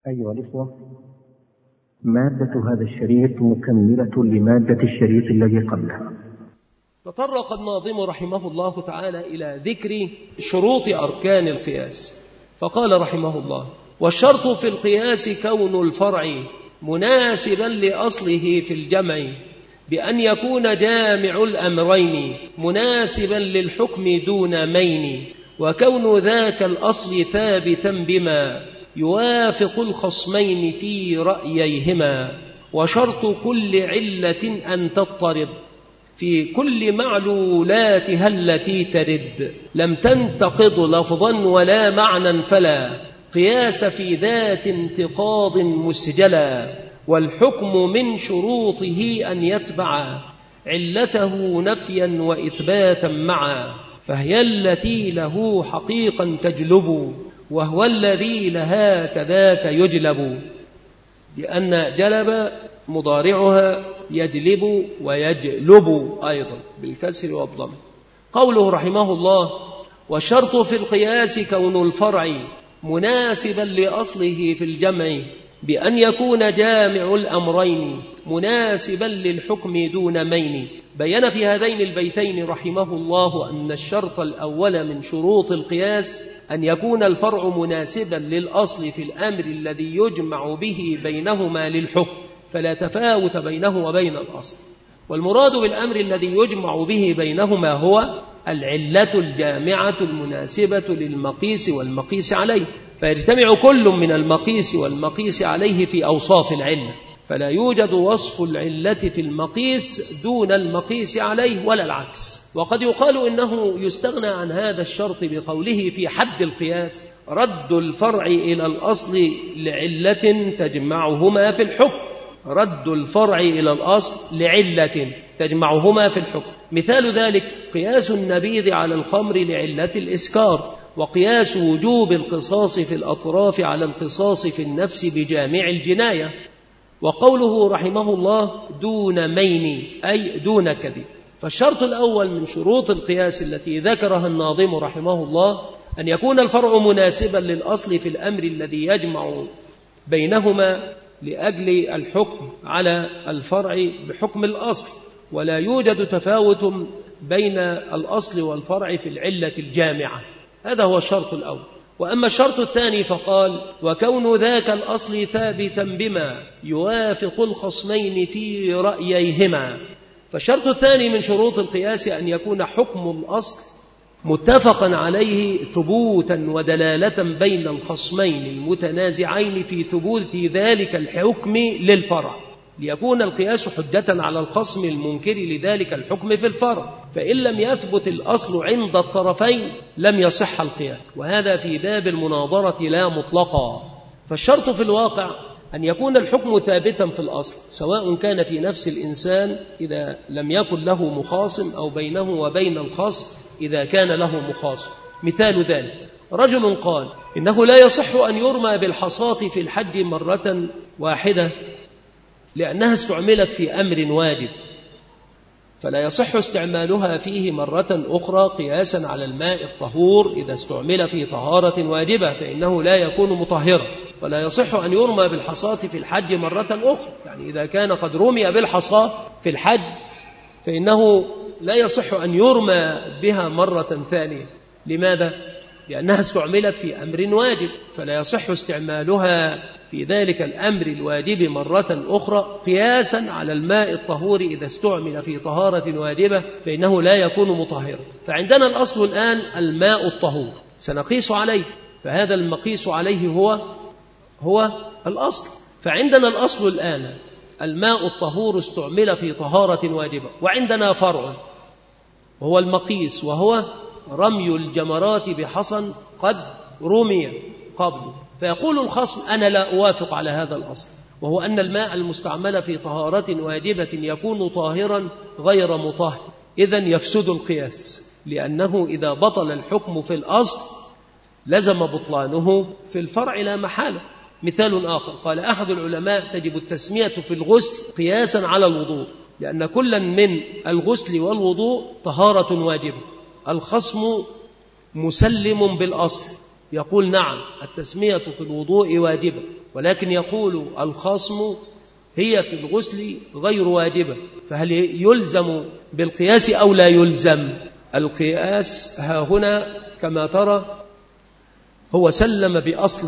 أيها الإخوة، مادة هذا الشريط مكملة لمادة الشريط الذي قبله. تطرق الناظم رحمه الله تعالى إلى ذكر شروط أركان القياس، فقال رحمه الله: والشرط في القياس كون الفرع مناسبا لأصله في الجمع بأن يكون جامع الأمرين مناسبا للحكم دون مين، وكون ذاك الأصل ثابتا بما يوافق الخصمين في رأييهما. وشرط كل علة أن تضطرد في كل معلولاتها التي ترد، لم تنتقض لفظا ولا معنى، فلا قياس في ذات انتقاض مسجلا. والحكم من شروطه أن يتبع علته نفيا وإثباتا معا، فهي التي له حقيقا تجلب، وهو الذي لها كذاك يجلب. لأن جلب مضارعها يجلب ويجلب أيضا بالكسر والضم. قوله رحمه الله: والشرط في القياس كون الفرع مناسبا لأصله في الجمع بأن يكون جامع الأمرين مناسبا للحكم دون مين. بين في هذين البيتين رحمه الله أن الشرط الأول من شروط القياس أن يكون الفرع مناسبا للأصل في الأمر الذي يجمع به بينهما للحكم، فلا تفاوت بينه وبين الأصل. والمراد بالأمر الذي يجمع به بينهما هو العلة الجامعة المناسبة للمقيس والمقيس عليه، فيجتمع كل من المقيس والمقيس عليه في أوصاف العلة، فلا يوجد وصف العلة في المقيس دون المقيس عليه ولا العكس. وقد يقال إنه يستغنى عن هذا الشرط بقوله في حد القياس: رد الفرع إلى الأصل لعلة تجمعهما في الحكم. رد الفرع إلى الأصل لعلة تجمعهما في الحكم. مثال ذلك قياس النبيذ على الخمر لعلة الإسكار، وقياس وجوب القصاص في الأطراف على القصاص في النفس بجامع الجناية. وقوله رحمه الله: دون مين أي دون كذب. فالشرط الأول من شروط القياس التي ذكرها الناظم رحمه الله أن يكون الفرع مناسبا للأصل في الأمر الذي يجمع بينهما لأجل الحكم على الفرع بحكم الأصل، ولا يوجد تفاوت بين الأصل والفرع في العلة الجامعة. هذا هو الشرط الأول. وأما الشرط الثاني فقال: وكون ذاك الأصل ثابتا بما يوافق الخصمين في رأييهما. فالشرط الثاني من شروط القياس أن يكون حكم الأصل متفقا عليه ثبوتا ودلالة بين الخصمين المتنازعين في ثبوت ذلك الحكم للفرع، ليكون القياس حجة على الخصم المنكر لذلك الحكم في الفرع. فإن لم يثبت الأصل عند الطرفين لم يصح القياس، وهذا في باب المناظرة لا مطلقا. فالشرط في الواقع أن يكون الحكم ثابتا في الأصل، سواء كان في نفس الإنسان إذا لم يكن له مخاصم، أو بينه وبين الخصم إذا كان له مخاصم. مثال ذلك: رجل قال: إنه لا يصح أن يرمى بالحصاة في الحج مرة واحدة لأنها استعملت في أمر واجب، فلا يصح استعمالها فيه مرة أخرى قياسا على الماء الطهور إذا استعمل في طهارة واجبة، فإنه لا يكون مطهرا. فلا يصح أن يرمى بالحصاة في الحج مرة أخرى، يعني إذا كان قد رمي بالحصاة في الحج فإنه لا يصح أن يرمى بها مرة ثانية. لماذا؟ لأنها استعملت في أمر واجب، فلا يصح استعمالها في ذلك الأمر الواجب مرة أخرى قياسا على الماء الطهور إذا استعمل في طهارة واجبة، فإنه لا يكون مطهرا. فعندنا الأصل الآن الماء الطهور سنقيس عليه، فهذا المقيس عليه هو الأصل. فعندنا الأصل الآن الماء الطهور استعمل في طهارة واجبة، وعندنا فرع وهو المقيس، وهو رمي الجمرات بحصى قد رمي قبل. فيقول الخصم: أنا لا أوافق على هذا الأصل، وهو أن الماء المستعمل في طهارة واجبة يكون طاهرا غير مطهر، إذن يفسد القياس، لأنه إذا بطل الحكم في الأصل لزم بطلانه في الفرع لا محالة. مثال آخر: قال أحد العلماء: تجب التسمية في الغسل قياسا على الوضوء، لأن كلا من الغسل والوضوء طهارة واجبة. الخصم مسلم بالأصل يقول نعم التسمية في الوضوء واجبة، ولكن يقول الخصم هي في الغسل غير واجبة، فهل يلزم بالقياس أو لا يلزم؟ القياس ها هنا كما ترى هو سلم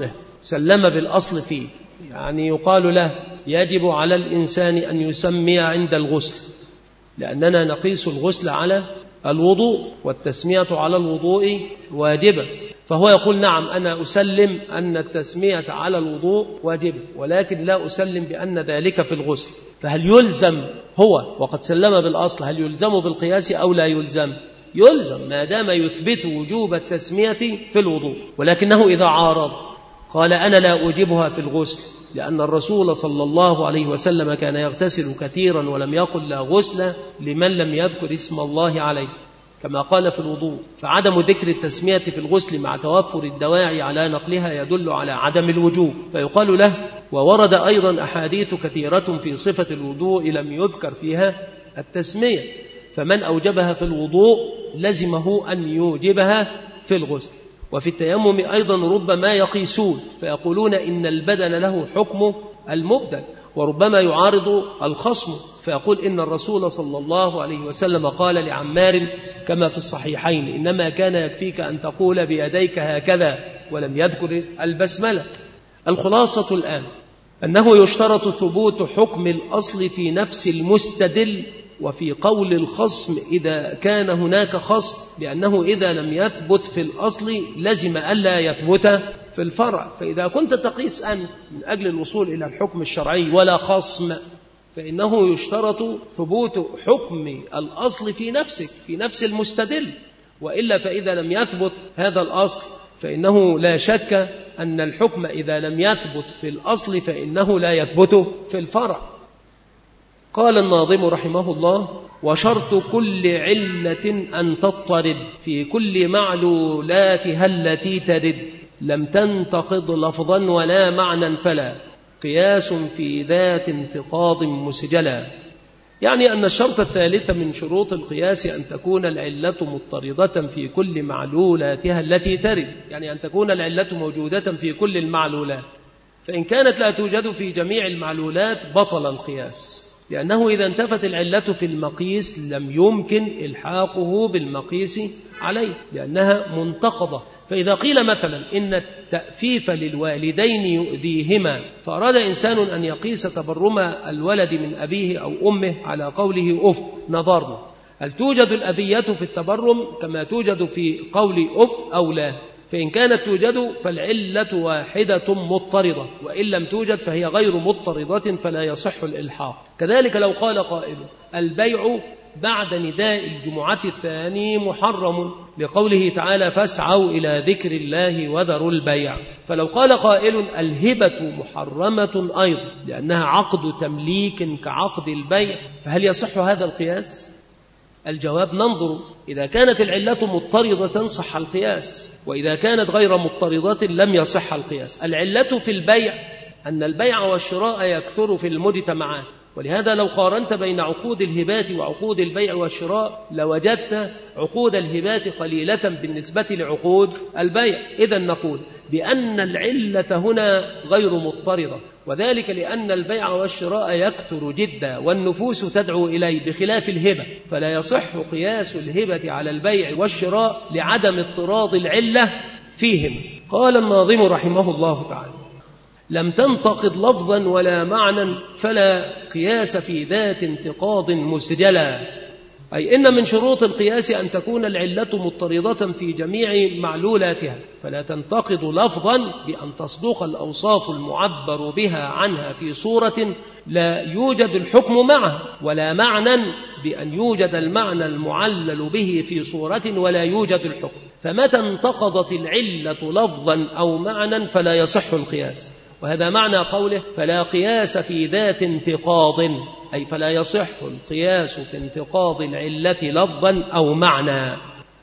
بالأصل فيه، يعني يقال له يجب على الإنسان أن يسمي عند الغسل، لأننا نقيس الغسل على الوضوء والتسمية على الوضوء واجبة، فهو يقول نعم أنا أسلم أن التسمية على الوضوء واجبة، ولكن لا أسلم بأن ذلك في الغسل. فهل يلزم هو وقد سلم بالأصل، هل يلزم بالقياس أو لا يلزم؟ يلزم ما دام يثبت وجوب التسمية في الوضوء، ولكنه إذا عارض قال أنا لا أوجبها في الغسل، لأن الرسول صلى الله عليه وسلم كان يغتسل كثيرا ولم يقل لا غسل لمن لم يذكر اسم الله عليه كما قال في الوضوء، فعدم ذكر التسمية في الغسل مع توفر الدواعي على نقلها يدل على عدم الوجوب، فيقال له وورد أيضا أحاديث كثيرة في صفة الوضوء لم يذكر فيها التسمية، فمن أوجبها في الوضوء لزمه أن يوجبها في الغسل. وفي التيمم أيضا ربما يقيسون فيقولون إن البدن له حكم المبدل، وربما يعارض الخصم فيقول إن الرسول صلى الله عليه وسلم قال لعمار كما في الصحيحين إنما كان يكفيك أن تقول بيديك هكذا ولم يذكر البسملة. الخلاصة الآن أنه يشترط ثبوت حكم الأصل في نفس المستدل وفي قول الخصم إذا كان هناك خصم، لأنه إذا لم يثبت في الأصل لزم ألا يثبت في الفرع، فإذا كنت تقيس أنت من أجل الوصول إلى الحكم الشرعي ولا خصم فإنه يشترط ثبوت حكم الأصل في نفسك في نفس المستدل، وإلا فإذا لم يثبت هذا الأصل فإنه لا شك أن الحكم إذا لم يثبت في الأصل فإنه لا يثبت في الفرع. قال الناظم رحمه الله وشرط كل علة أن تضطرد في كل معلولاتها التي ترد لم تنتقض لفظا ولا معنى فلا قياس في ذات انتقاض مسجلا، يعني أن الشرط الثالث من شروط القياس أن تكون العلة مضطردة في كل معلولاتها التي ترد، يعني أن تكون العلة موجودة في كل المعلولات، فإن كانت لا توجد في جميع المعلولات بطل القياس، لأنه إذا انتفت العلة في المقيس لم يمكن إلحاقه بالمقيس عليه لأنها منتقضة. فإذا قيل مثلا إن التأفيف للوالدين يؤذيهما فأراد إنسان أن يقيس تبرم الولد من أبيه أو أمه على قوله أف نظرنا، هل توجد الأذية في التبرم كما توجد في قول أف أو لا؟ فإن كانت توجد فالعلة واحدة مضطردة، وإن لم توجد فهي غير مضطردة فلا يصح الإلحاق. كذلك لو قال قائل البيع بعد نداء الجمعة الثاني محرم لقوله تعالى فاسعوا إلى ذكر الله وذروا البيع، فلو قال قائل الهبة محرمة أيضا لأنها عقد تمليك كعقد البيع، فهل يصح هذا القياس؟ الجواب ننظر، إذا كانت العلة مضطردة صح القياس، وإذا كانت غير مضطردة لم يصح القياس. العلة في البيع أن البيع والشراء يكثر في المجتمعات، ولهذا لو قارنت بين عقود الهبات وعقود البيع والشراء لوجدت عقود الهبات قليلة بالنسبة لعقود البيع، إذن نقول بأن العلة هنا غير مضطردة، وذلك لأن البيع والشراء يكثر جدا والنفوس تدعو إليه بخلاف الهبة، فلا يصح قياس الهبة على البيع والشراء لعدم اضطراد العلة فيهم. قال الناظم رحمه الله تعالى لم تنتقض لفظا ولا معنى فلا قياس في ذات انتقاض مسجلا، أي إن من شروط القياس أن تكون العلة مضطردة في جميع معلولاتها فلا تنتقض لفظا بأن تصدق الأوصاف المعبر بها عنها في صورة لا يوجد الحكم معه، ولا معنى بأن يوجد المعنى المعلل به في صورة ولا يوجد الحكم، فمتى انتقضت العلة لفظا أو معنى فلا يصح القياس. وهذا معنى قوله فلا قياس في ذات انتقاض، أي فلا يصح القياس في انتقاض العلة لفظا أو معنى.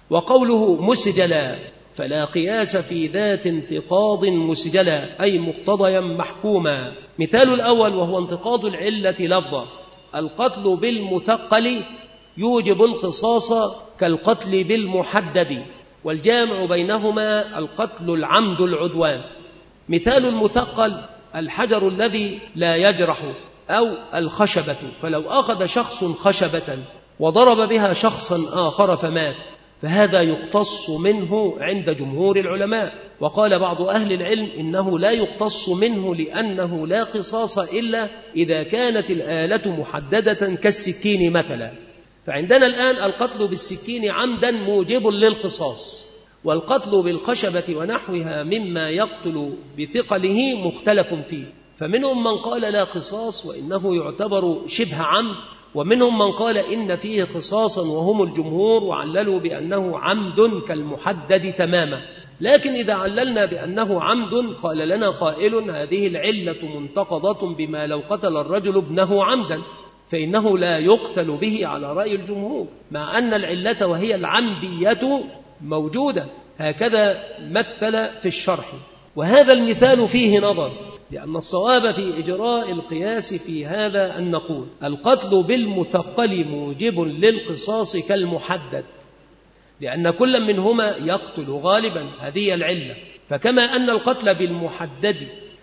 وقوله مسجلا فلا قياس في ذات انتقاض مسجلا أي مقتضيا محكوما. مثال الأول وهو انتقاض العلة لفظا، القتل بالمثقل يوجب القصاص كالقتل بالمحدد، والجامع بينهما القتل العمد العدوان. مثال المثقل الحجر الذي لا يجرح أو الخشبة، فلو أخذ شخص خشبة وضرب بها شخصا آخر فمات فهذا يقتص منه عند جمهور العلماء. وقال بعض أهل العلم إنه لا يقتص منه لأنه لا قصاص إلا إذا كانت الآلة محددة كالسكين مثلا. فعندنا الآن القتل بالسكين عمدا موجب للقصاص، والقتل بالخشبة ونحوها مما يقتل بثقله مختلف فيه، فمنهم من قال لا قصاص وإنه يعتبر شبه عمد، ومنهم من قال إن فيه قصاصا وهم الجمهور، وعللوا بأنه عمد كالمحدد تماما. لكن إذا عللنا بأنه عمد قال لنا قائل هذه العلة منتقضة بما لو قتل الرجل ابنه عمدا فإنه لا يقتل به على رأي الجمهور، مع أن العلة وهي العمدية موجودة. هكذا مثل في الشرح. وهذا المثال فيه نظر، لأن الصواب في إجراء القياس في هذا أن نقول القتل بالمثقل موجب للقصاص كالمحدد، لأن كل منهما يقتل غالبا، هذه العلة. فكما أن القتل بالمحدد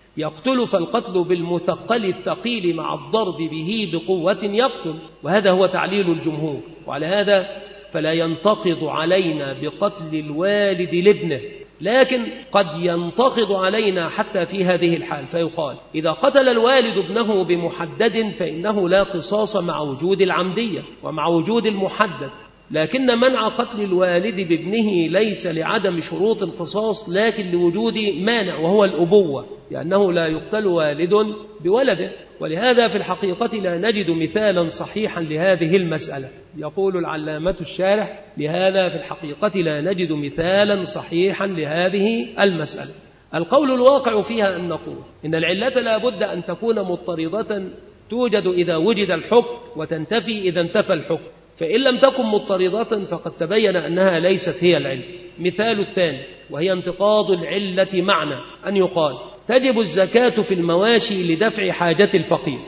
يقتل فالقتل بالمثقل الثقيل مع الضرب به بقوة يقتل، وهذا هو تعليل الجمهور. وعلى هذا فلا ينتقض علينا بقتل الوالد لابنه، لكن قد ينتقض علينا حتى في هذه الحال، فيقال إذا قتل الوالد ابنه بمحدد فإنه لا قصاص مع وجود العمدية ومع وجود المحدد، لكن منع قتل الوالد بابنه ليس لعدم شروط القصاص لكن لوجود مانع وهو الأبوة، لأنه لا يقتل والد بولده. ولهذا في الحقيقة لا نجد مثالا صحيحا لهذه المسألة. يقول العلامة الشارح لهذا في الحقيقة لا نجد مثالا صحيحا لهذه المسألة. القول الواقع فيها أن نقول إن العلة لا بد أن تكون مضطردة توجد إذا وجد الحكم وتنتفي إذا انتفى الحكم، فإن لم تكن مضطردة فقد تبين أنها ليست هي العلة. مثال الثاني وهي انتقاض العلة معنى أن يقال تجب الزكاة في المواشي لدفع حاجة الفقير،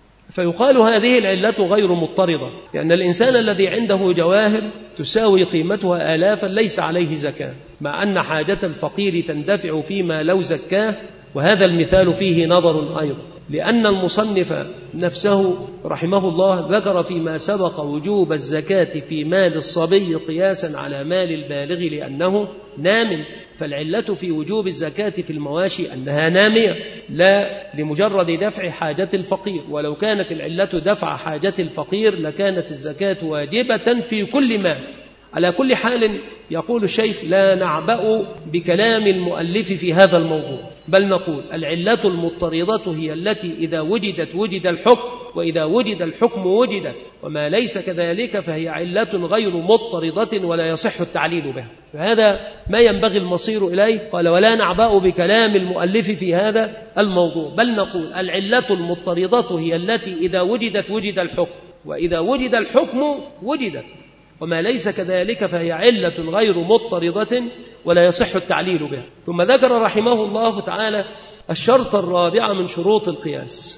فيقال هذه العلة غير مضطردة، لأن الإنسان الذي عنده جواهر تساوي قيمتها آلافا ليس عليه زكاة، مع أن حاجة الفقير تندفع فيما لو زكاه. وهذا المثال فيه نظر أيضا، لأن المصنف نفسه رحمه الله ذكر فيما سبق وجوب الزكاة في مال الصبي قياسا على مال البالغ لأنه نام، فالعلة في وجوب الزكاة في المواشي أنها نامية لا لمجرد دفع حاجة الفقير، ولو كانت العلة دفع حاجة الفقير لكانت الزكاة واجبة في كل مال. على كل حال يقول الشيخ لا نعبأ بكلام المؤلف في هذا الموضوع، بل نقول العلة المضطردة هي التي إذا وجدت وجد الحكم، وإذا وجد الحكم وجدت، وما ليس كذلك فهي علة غير مضطردة ولا يصح التعليل بها. فهذا ما ينبغي المصير إليه. قال ولا نعبأ بكلام المؤلف في هذا الموضوع، بل نقول العلة المضطردة هي التي إذا وجدت وجد الحكم، وإذا وجد الحكم وجدت، وما ليس كذلك فهي علة غير مضطردة ولا يصح التعليل بها. ثم ذكر رحمه الله تعالى الشرط الرابع من شروط القياس،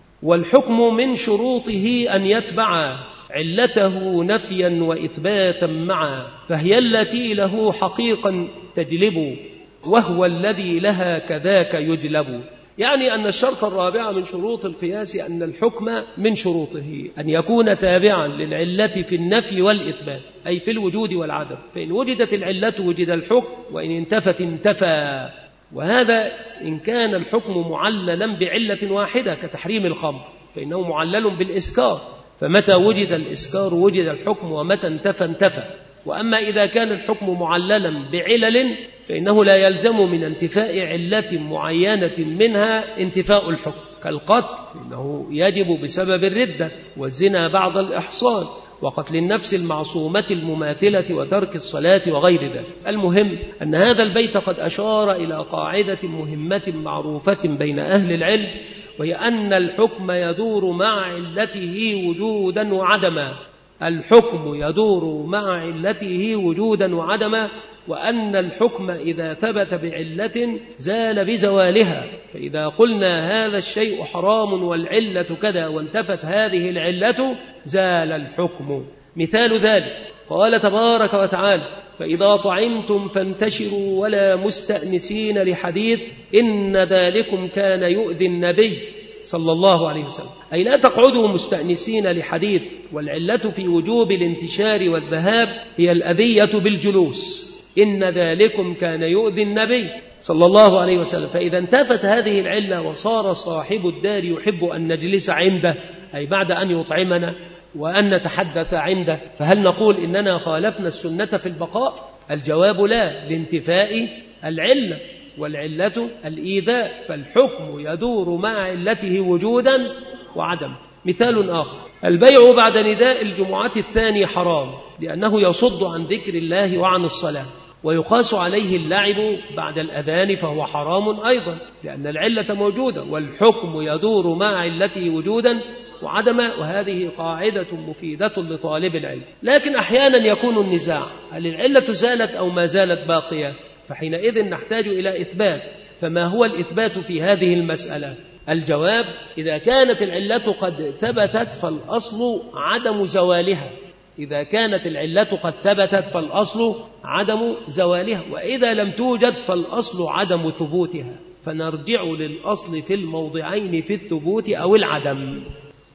والحكم من شروطه أن يتبع علته نفيا وإثباتا معا، فهي التي له حقيقا تجلب وهو الذي لها كذاك يجلب. يعني أن الشرط الرابع من شروط القياس أن الحكم من شروطه أن يكون تابعا للعلة في النفي والإثبات، أي في الوجود والعدم، فإن وجدت العلة وجد الحكم، وإن انتفت انتفى. وهذا إن كان الحكم معللا بعلة واحدة كتحريم الخمر فإنه معلل بالإسكار، فمتى وجد الإسكار وجد الحكم، ومتى انتفى انتفى. وأما إذا كان الحكم معللا بعلل فإنه لا يلزم من انتفاء علة معينة منها انتفاء الحكم، كالقتل فإنه يجب بسبب الردة، والزنا بعد الإحصان، وقتل النفس المعصومة المماثلة، وترك الصلاة وغير ذلك. المهم أن هذا البيت قد أشار إلى قاعدة مهمة معروفة بين أهل العلم، وهي أن الحكم يدور مع علته وجودا وعدما. الحكم يدور مع علته وجودا وعدما، وأن الحكم إذا ثبت بعلة زال بزوالها، فإذا قلنا هذا الشيء حرام والعلة كذا وانتفت هذه العلة زال الحكم. مثال ذلك قال تبارك وتعالى فإذا طعمتم فانتشروا ولا مستأنسين لحديث إن ذلكم كان يؤذي النبي صلى الله عليه وسلم، أي لا تقعدوا مستأنسين لحديث. والعلة في وجوب الانتشار والذهاب هي الأذية بالجلوس، إن ذلكم كان يؤذي النبي صلى الله عليه وسلم. فإذا انتفت هذه العلة وصار صاحب الدار يحب أن نجلس عنده، أي بعد أن يطعمنا وأن نتحدث عنده، فهل نقول إننا خالفنا السنة في البقاء؟ الجواب لا، لانتفاء العلة، والعلة الإيذاء، فالحكم يدور مع علته وجودا وعدم. مثال آخر: البيع بعد نداء الجمعة الثاني حرام، لأنه يصد عن ذكر الله وعن الصلاة، ويقاس عليه اللعب بعد الأذان فهو حرام أيضا، لأن العلة موجودة، والحكم يدور مع علته وجودا وعدما، وهذه قاعدة مفيدة لطالب العلم. لكن أحيانا يكون النزاع: هل العلة زالت أو ما زالت باقية؟ فحينئذ نحتاج إلى إثبات. فما هو الإثبات في هذه المسألة؟ الجواب: إذا كانت العلة قد ثبتت فالأصل عدم زوالها. إذا كانت العلة قد ثبتت فالأصل عدم زوالها، وإذا لم توجد فالأصل عدم ثبوتها، فنرجع للأصل في الموضعين في الثبوت أو العدم.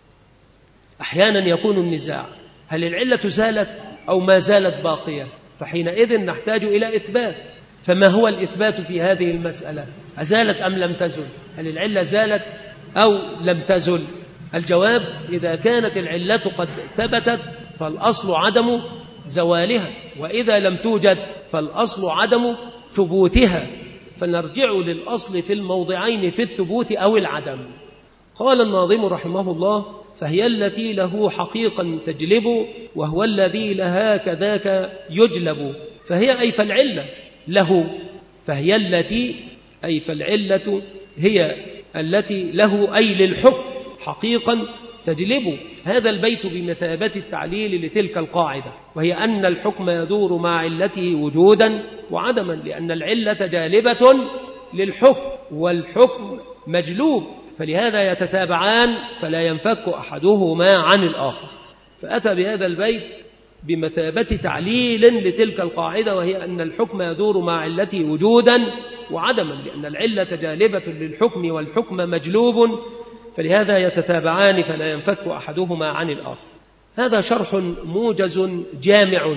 أحيانا يكون النزاع: هل العلة زالت أو ما زالت باقية؟ فحينئذ نحتاج إلى إثبات. فما هو الإثبات في هذه المسألة؟ أزالت أم لم تزل؟ هل العلة زالت أو لم تزل؟ الجواب: إذا كانت العلة قد ثبتت فالأصل عدم زوالها، وإذا لم توجد فالأصل عدم ثبوتها، فنرجع للأصل في الموضعين في الثبوت أو العدم. قال الناظم رحمه الله: فهي التي له حقيقا تجلب، وهو الذي لها كذاك يجلب. فهي أي فالعلة له، فهي التي أي فالعلة هي التي له أي للحكم حقيقا تجلب. هذا البيت بمثابة التعليل لتلك القاعدة، وهي أن الحكم يدور مع علته وجودا وعدما، لأن العلة جالبة للحكم والحكم مجلوب، فلهذا يتتابعان فلا ينفك أحدهما عن الآخر. فأتى بهذا البيت بمثابة تعليل لتلك القاعدة، وهي أن الحكم يدور مع علته وجودا وعدما، لأن العلة جالبة للحكم والحكم مجلوب، فلهذا يتتابعان فلا ينفك أحدهما عن الآخر. هذا شرح موجز جامع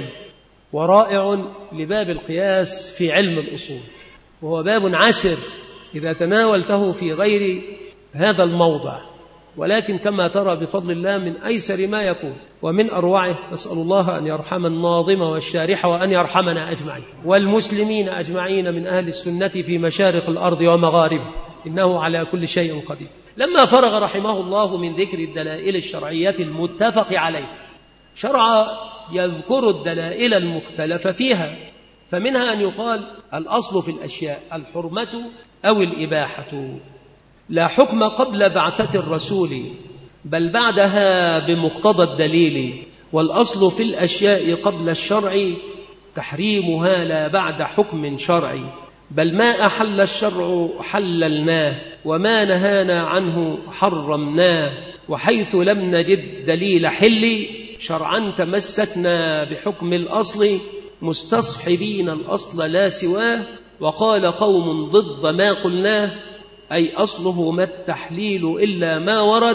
ورائع لباب القياس في علم الأصول، وهو باب عسر إذا تناولته في غير هذا الموضع، ولكن كما ترى بفضل الله من أيسر ما يكون ومن أروعه. نسأل الله أن يرحم الناظم والشارح، وأن يرحمنا أجمعين والمسلمين أجمعين من أهل السنة في مشارق الأرض ومغاربها، إنه على كل شيء قدير. لما فرغ رحمه الله من ذكر الدلائل الشرعية المتفق عليه، شرع يذكر الدلائل المختلف فيها، فمنها أن يقال: الأصل في الأشياء الحرمة أو الإباحة، لا حكم قبل بعثة الرسول بل بعدها بمقتضى الدليل، والأصل في الأشياء قبل الشرع تحريمها لا بعد حكم شرعي، بل ما أحل الشرع حللناه وما نهانا عنه حرمناه، وحيث لم نجد دليل حل شرعا تمسكنا بحكم الأصل مستصحبين الأصل لا سواه. وقال قوم ضد ما قلناه، أي أصله ما التحليل إلا ما ورد،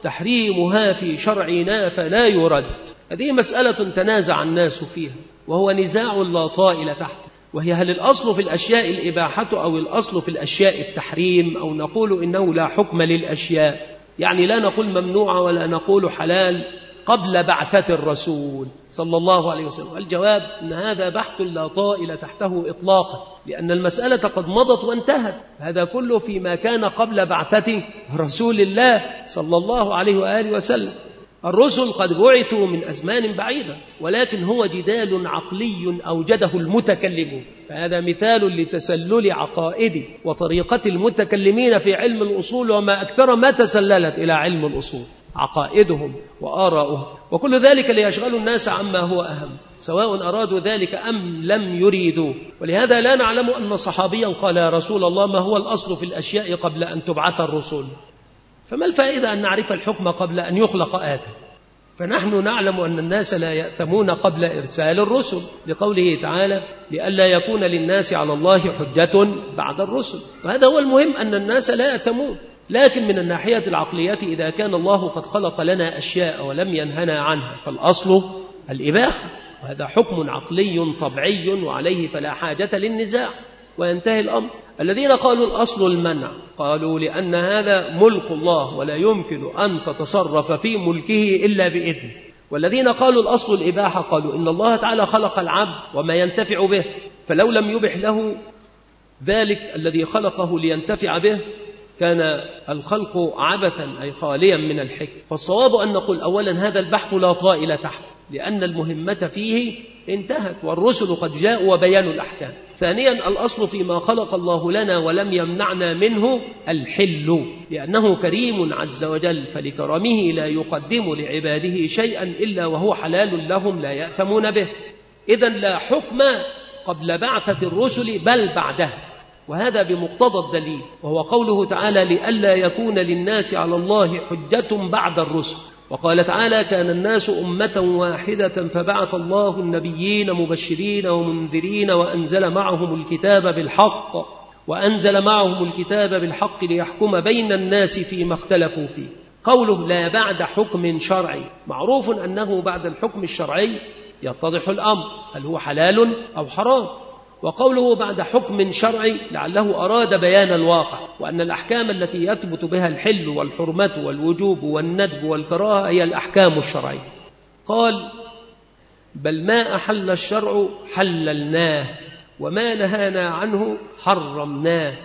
تحريمها في شرعنا فلا يرد. هذه مسألة تنازع الناس فيها، وهو نزاع لا طائل تحته، وهي: هل الأصل في الأشياء الإباحة أو الأصل في الأشياء التحريم؟ أو نقول إنه لا حكم للأشياء، يعني لا نقول ممنوعة ولا نقول حلال قبل بعثة الرسول صلى الله عليه وسلم. الجواب أن هذا بحث لا طائل تحته إطلاقا، لأن المسألة قد مضت وانتهت. هذا كله فيما كان قبل بعثة رسول الله صلى الله عليه وآله وسلم. الرسل قد بعثوا من أزمان بعيدة، ولكن هو جدال عقلي أوجده المتكلمون، فهذا مثال لتسلل عقائد وطريقة المتكلمين في علم الأصول، وما أكثر ما تسللت إلى علم الأصول عقائدهم وآراؤهم، وكل ذلك ليشغلوا الناس عما هو أهم، سواء أرادوا ذلك أم لم يريدوا. ولهذا لا نعلم أن صحابيا قال: يا رسول الله، ما هو الأصل في الأشياء قبل أن تبعث الرسل؟ فما الفائدة أن نعرف الحكم قبل أن يخلق آدم؟ فنحن نعلم أن الناس لا يأثمون قبل إرسال الرسل، لقوله تعالى: لئلا يكون للناس على الله حجة بعد الرسل. وهذا هو المهم، أن الناس لا يأثمون. لكن من الناحية العقلية إذا كان الله قد خلق لنا أشياء ولم ينهنا عنها فالأصل الإباحة، وهذا حكم عقلي طبيعي وعليه فلا حاجة للنزاع وينتهي الأمر. الذين قالوا الأصل المنع قالوا لأن هذا ملك الله ولا يمكن أن تتصرف في ملكه إلا بإذنه. والذين قالوا الأصل الإباحة قالوا إن الله تعالى خلق العبد وما ينتفع به، فلو لم يبح له ذلك الذي خلقه لينتفع به كان الخلق عبثا أي خاليا من الحكم. فالصواب أن نقول أولا هذا البحث لا طائل تحت، لأن المهمة فيه انتهت والرسل قد جاءوا وبيانوا الأحكام. ثانيا الأصل فيما خلق الله لنا ولم يمنعنا منه الحل، لأنه كريم عز وجل، فلكرمه لا يقدم لعباده شيئا إلا وهو حلال لهم لا يأثمون به. إذن لا حكم قبل بعثة الرسل بل بعدها، وهذا بمقتضى الدليل، وهو قوله تعالى: لئلا يكون للناس على الله حجة بعد الرسل. وقال تعالى: كان الناس أمة واحدة فبعث الله النبيين مبشرين ومنذرين وأنزل معهم الكتاب بالحق ليحكم بين الناس فيما اختلفوا فيه. قوله لا بعد حكم شرعي، معروف أنه بعد الحكم الشرعي يتضح الأمر هل هو حلال أو حرام. وقوله بعد حكم شرعي لعله أراد بيان الواقع، وأن الأحكام التي يثبت بها الحل والحرمة والوجوب والندب والكراهة هي الأحكام الشرعية. قال: بل ما أحل الشرع حللناه وما نهانا عنه حرمناه.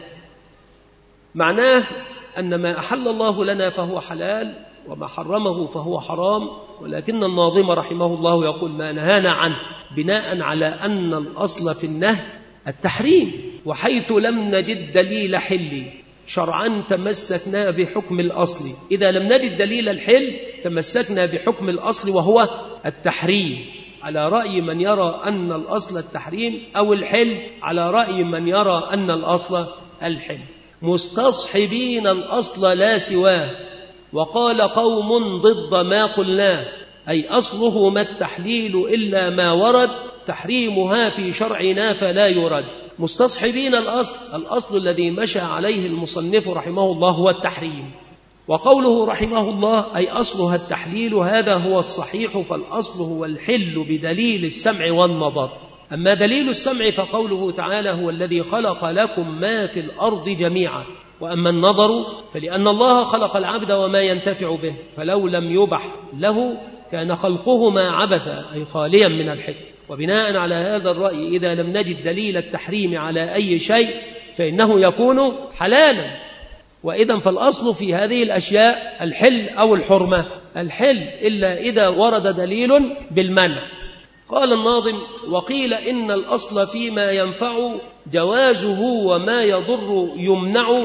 معناه أن ما أحل الله لنا فهو حلال وما حرمه فهو حرام، ولكن الناظم رحمه الله يقول ما نهانا عنه بناء على أن الأصل في النهي التحريم، وحيث لم نجد دليل حل شرعا تمسكنا بحكم الأصل. إذا لم نجد دليل الحل تمسكنا بحكم الأصل وهو التحريم، على رأي من يرى أن الأصل التحريم، أو الحل على رأي من يرى أن الأصل الحل، مستصحبين الأصل لا سواه. وقال قوم ضد ما قلناه، أي أصله ما التحليل إلا ما ورد تحريمها في شرعنا فلا يرد. مستصحبين الأصل الذي مشى عليه المصنف رحمه الله هو التحريم. وقوله رحمه الله أي أصلها التحليل، هذا هو الصحيح، فالأصل هو الحل بدليل السمع والنظر. أما دليل السمع فقوله تعالى هو الذي خلق لكم ما في الأرض جميعا. وأما النظر فلأن الله خلق العبد وما ينتفع به، فلو لم يبح له كان خلقهما عبثا أي خاليا من الحكم. وبناء على هذا الرأي إذا لم نجد دليل التحريم على أي شيء فإنه يكون حلالا. وإذا فالأصل في هذه الأشياء الحل أو الحرمة، الحل إلا إذا ورد دليل بالمنع. قال الناظم: وقيل إن الأصل فيما ينفع جوازه وما يضر يمنع.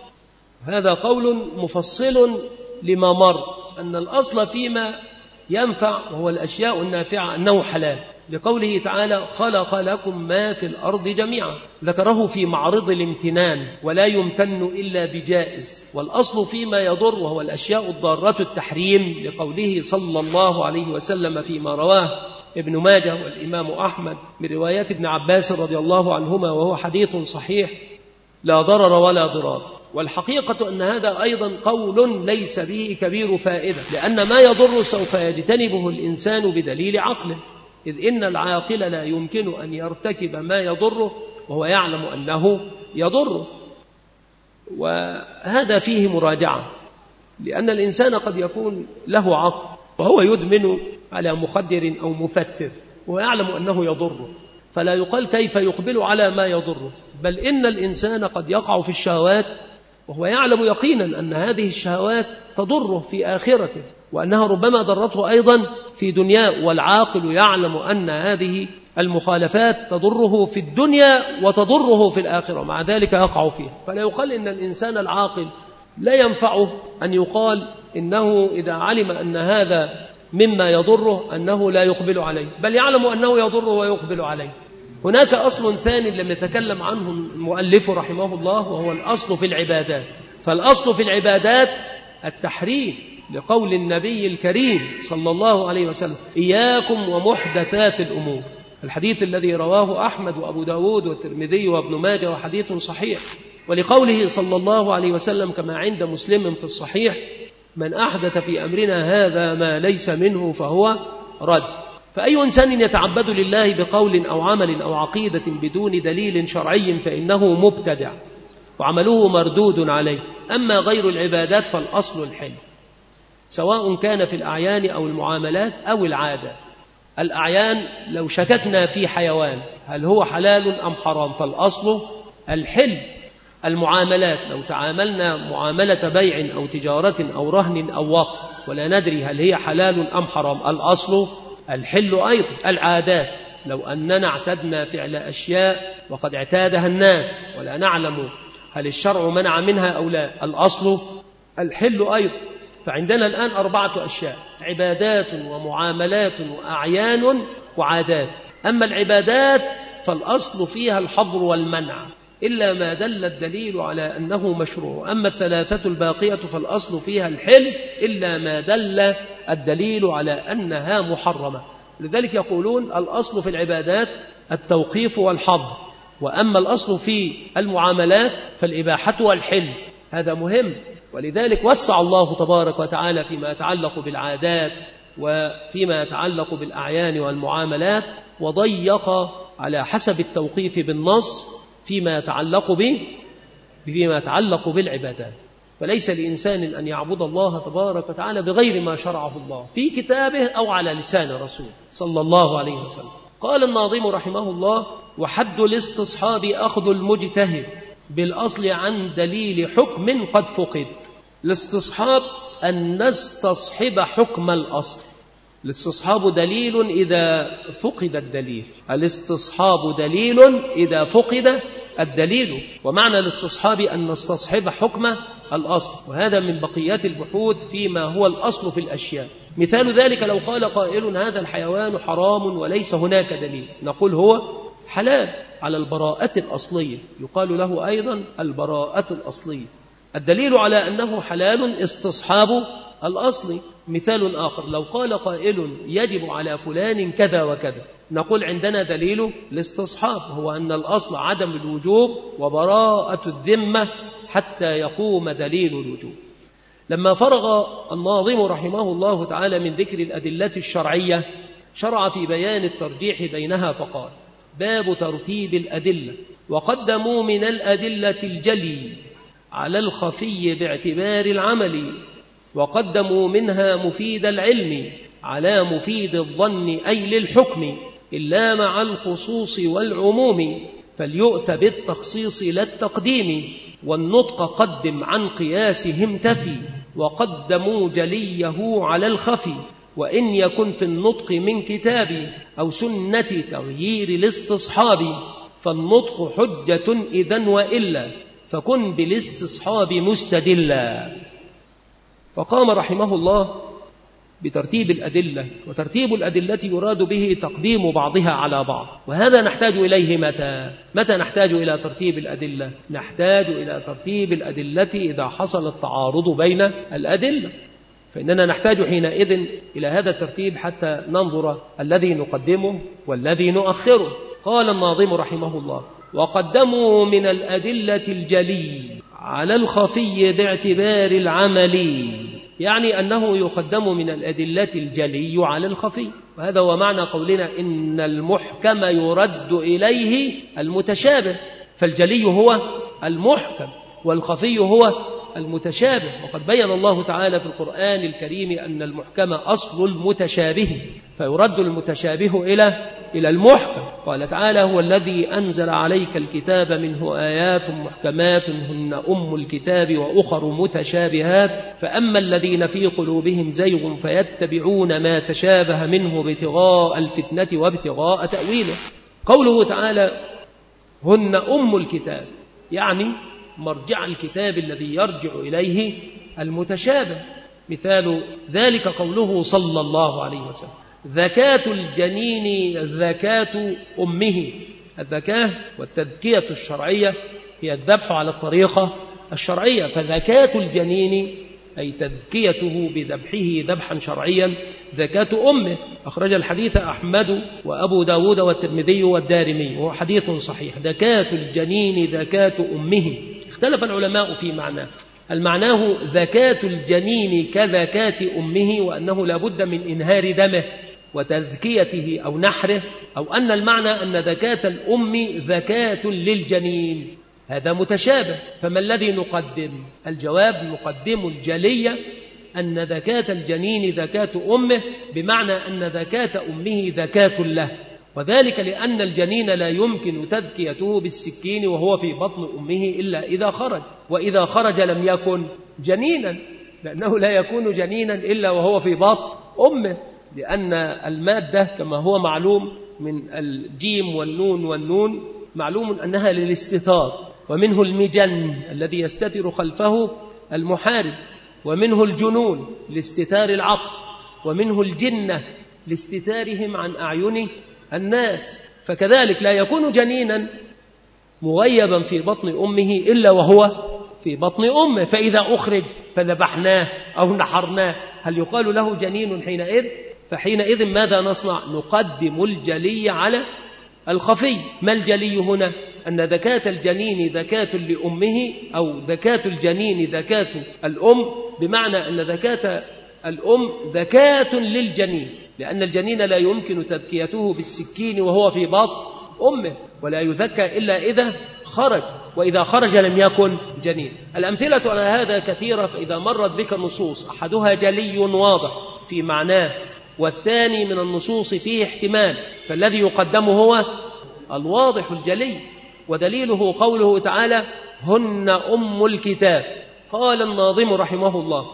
هذا قول مفصل لما مر، أن الأصل فيما ينفع وهو الأشياء النافعة أنه حلال، لقوله تعالى: خلق لكم ما في الأرض جميعا، ذكره في معرض الامتنان ولا يمتن إلا بجائز. والأصل فيما يضر وهو الأشياء الضارة التحريم، لقوله صلى الله عليه وسلم فيما رواه ابن ماجه والإمام أحمد من روايات ابن عباس رضي الله عنهما، وهو حديث صحيح: لا ضرر ولا ضرار. والحقيقة أن هذا أيضا قول ليس به كبير فائدة، لأن ما يضر سوف يجتنبه الإنسان بدليل عقله، إذ إن العاقل لا يمكن أن يرتكب ما يضره وهو يعلم أنه يضره. وهذا فيه مراجعة، لأن الإنسان قد يكون له عقل وهو يدمن على مخدر أو مفتر ويعلم أنه يضره، فلا يقال كيف يقبل على ما يضره، بل إن الإنسان قد يقع في الشهوات وهو يعلم يقينا أن هذه الشهوات تضره في آخرته، وأنها ربما ضرته أيضا في دنياه، والعاقل يعلم أن هذه المخالفات تضره في الدنيا وتضره في الآخرة، مع ذلك يقع فيها. فلا يقال إن الإنسان العاقل لا ينفعه أن يقال إنه إذا علم أن هذا مما يضره أنه لا يقبل عليه، بل يعلم أنه يضره ويقبل عليه. هناك أصل ثاني لم يتكلم عنه المؤلف رحمه الله، وهو الأصل في العبادات. فالأصل في العبادات التحريم، لقول النبي الكريم صلى الله عليه وسلم: إياكم ومحدثات الأمور، الحديث الذي رواه أحمد وأبو داود والترمذي وابن ماجه وحديث صحيح. ولقوله صلى الله عليه وسلم كما عند مسلم في الصحيح: من أحدث في أمرنا هذا ما ليس منه فهو رد. فأي إنسان يتعبد لله بقول أو عمل أو عقيدة بدون دليل شرعي فإنه مبتدع وعمله مردود عليه. أما غير العبادات فالأصل الحل، سواء كان في الأعيان أو المعاملات أو العادات. الأعيان لو شككنا في حيوان هل هو حلال أم حرام فالأصل الحل. المعاملات لو تعاملنا معاملة بيع أو تجارة أو رهن أو وقف ولا ندري هل هي حلال أم حرام الأصل الحل أيضا. العادات لو أننا اعتدنا فعل أشياء وقد اعتادها الناس ولا نعلم هل الشرع منع منها أو لا الأصل الحل أيضا. فعندنا الآن 4 أشياء: عبادات ومعاملات وأعيان وعادات. أما العبادات فالأصل فيها الحظر والمنع إلا ما دل الدليل على أنه مشروع. أما 3 الباقية فالأصل فيها الحل إلا ما دل الدليل على أنها محرمة. لذلك يقولون الأصل في العبادات التوقيف والحظر، وأما الأصل في المعاملات فالإباحة والحل. هذا مهم، ولذلك وسع الله تبارك وتعالى فيما يتعلق بالعادات وفيما يتعلق بالأعيان والمعاملات، وضيق على حسب التوقيف بالنص فيما يتعلق بالعبادات. فليس لإنسان أن يعبد الله تبارك وتعالى بغير ما شرعه الله في كتابه أو على لسان رسوله صلى الله عليه وسلم. قال الناظم رحمه الله: وحد الاستصحاب أخذ المجتهد بالأصل عن دليل حكم قد فقد. الاستصحاب أن نستصحب حكم الأصل. الاستصحاب دليل إذا فقد الدليل، الاستصحاب دليل إذا فقد الدليل. ومعنى الاستصحاب أن نستصحب حكم الأصل، وهذا من بقيات البحوث فيما هو الأصل في الأشياء. مثال ذلك لو قال قائل: هذا الحيوان حرام وليس هناك دليل، نقول هو حلال على البراءة الأصلية، يقال له أيضا البراءة الأصلية. الدليل على أنه حلال استصحاب الأصل. مثال آخر لو قال قائل: يجب على فلان كذا وكذا، نقول عندنا دليل الاستصحاب هو أن الأصل عدم الوجوب وبراءة الذمة حتى يقوم دليل الوجوب. لما فرغ الناظم رحمه الله تعالى من ذكر الأدلة الشرعية شرع في بيان الترجيح بينها فقال: باب ترتيب الأدلة. وقدموا من الأدلة الجلي على الخفي باعتبار العمل، وقدموا منها مفيد العلم على مفيد الظن أي للحكم، إلا مع الخصوص والعموم فليؤت بالتخصيص لا التقديم، والنطق قدم عن قياسهم تفي، وقدموا جليه على الخفي، وإن يكن في النطق من كتاب أو سنة تغيير الاستصحاب فالنطق حجة إذن وإلا فكن بالاستصحاب مستدلا. فقام رحمه الله بترتيب الأدلة، وترتيب الأدلة يراد به تقديم بعضها على بعض، وهذا نحتاج إليه متى نحتاج إلى ترتيب الأدلة؟ نحتاج إلى ترتيب الأدلة إذا حصل التعارض بين الأدلة، فإننا نحتاج حينئذ إلى هذا الترتيب حتى ننظر الذي نقدمه والذي نؤخره. قال الناظم رحمه الله: وقدموا من الأدلة الجلي على الخفي باعتبار العمل، يعني أنه يقدم من الأدلة الجلي على الخفي. وهذا هو معنى قولنا إن المحكم يرد إليه المتشابه، فالجلي هو المحكم والخفي هو المتشابه. وقد بين الله تعالى في القرآن الكريم أن المحكم أصل المتشابه، فيرد المتشابه إلى المحكم. قال تعالى: هو الذي أنزل عليك الكتاب منه آيات محكمات هن أم الكتاب وأخر متشابهات فأما الذين في قلوبهم زيغ فيتبعون ما تشابه منه ابتغاء الفتنة وابتغاء تأويله. قوله تعالى: هن أم الكتاب، يعني مرجع الكتاب الذي يرجع إليه المتشابه. مثال ذلك قوله صلى الله عليه وسلم: ذكاة الجنين ذكاة أمه. الذكاة والتذكية الشرعية هي الذبح على الطريقة الشرعية، فذكاة الجنين أي تذكيته بذبحه ذبحا شرعيا زكاة أمه. أخرج الحديث أحمد وأبو داود والترمذي والدارمي وهو حديث صحيح. زكاة الجنين زكاة أمه. اختلف العلماء في معناه، المعناه زكاة الجنين كزكاة أمه، وأنه لا بد من إنهار دمه وتذكيته أو نحره، أو أن المعنى أن زكاة الأم زكاة للجنين. هذا متشابه، فما الذي نقدم؟ الجواب نقدم الجلية أن زكاة الجنين زكاة أمه، بمعنى أن زكاة أمه زكاة له، وذلك لأن الجنين لا يمكن تذكيته بالسكين وهو في بطن أمه إلا إذا خرج، وإذا خرج لم يكن جنينا، لأنه لا يكون جنينا إلا وهو في بطن أمه، لأن المادة كما هو معلوم من الجيم والنون والنون معلوم أنها للاستتار، ومنه المجن الذي يستتر خلفه المحارب، ومنه الجنون لاستتار العقل، ومنه الجنة لاستتارهم عن أعين الناس. فكذلك لا يكون جنينا مغيبا في بطن أمه إلا وهو في بطن أمه، فإذا أخرج فذبحناه أو نحرناه هل يقال له جنين حينئذ؟ فحينئذ ماذا نصنع؟ نقدم الجلي على الخفي. ما الجلي هنا؟ أن زكاة الجنين زكاة لأمه، أو زكاة الجنين زكاة الأم، بمعنى أن زكاة الأم زكاة للجنين، لأن الجنين لا يمكن تذكيته بالسكين وهو في بطن أمه، ولا يذكى إلا إذا خرج، وإذا خرج لم يكن جنين. الأمثلة على هذا كثيرة، فإذا مرت بك نصوص أحدها جلي واضح في معناه، والثاني من النصوص فيه احتمال، فالذي يقدم هو الواضح الجلي. ودليله قوله تعالى: هن أم الكتاب. قال الناظم رحمه الله: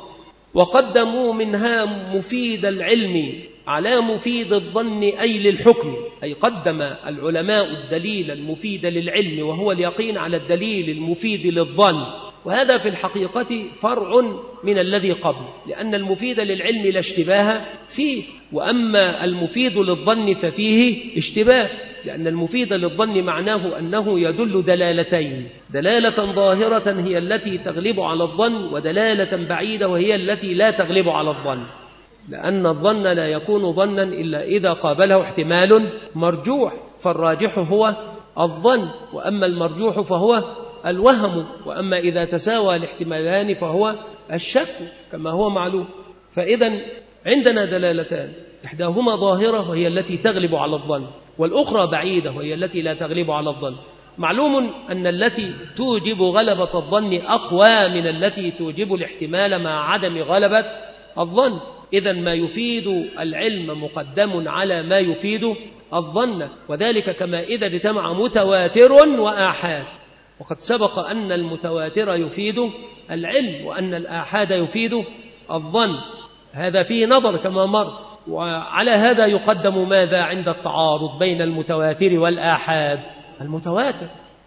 وقدموا منها مفيد العلم على مفيد الظن أي للحكم، أي قدم العلماء الدليل المفيد للعلم وهو اليقين على الدليل المفيد للظن، وهذا في الحقيقة فرع من الذي قبل، لأن المفيد للعلم لا اشتباه فيه، وأما المفيد للظن ففيه اشتباه، لأن المفيد للظن معناه أنه يدل دلالتين: دلالة ظاهرة هي التي تغلب على الظن، ودلالة بعيدة وهي التي لا تغلب على الظن، لأن الظن لا يكون ظنا إلا إذا قابله احتمال مرجوح، فالراجح هو الظن، وأما المرجوح فهو الوهم، وأما إذا تساوى الاحتمالان فهو الشك كما هو معلوم. فإذا عندنا دلالتان، إحداهما ظاهرة وهي التي تغلب على الظن، والأخرى بعيدة وهي التي لا تغلب على الظن. معلوم أن التي توجب غلبة الظن أقوى من التي توجب الاحتمال مع عدم غلبة الظن، إذن ما يفيد العلم مقدم على ما يفيد الظن، وذلك كما إذا اجتمع متواتر وآحاد، وقد سبق أن المتواتر يفيد العلم وأن الآحاد يفيد الظن، هذا فيه نظر كما مر. وعلى هذا يقدم ماذا عند التعارض بين المتواتر والآحاد؟ المتواتر،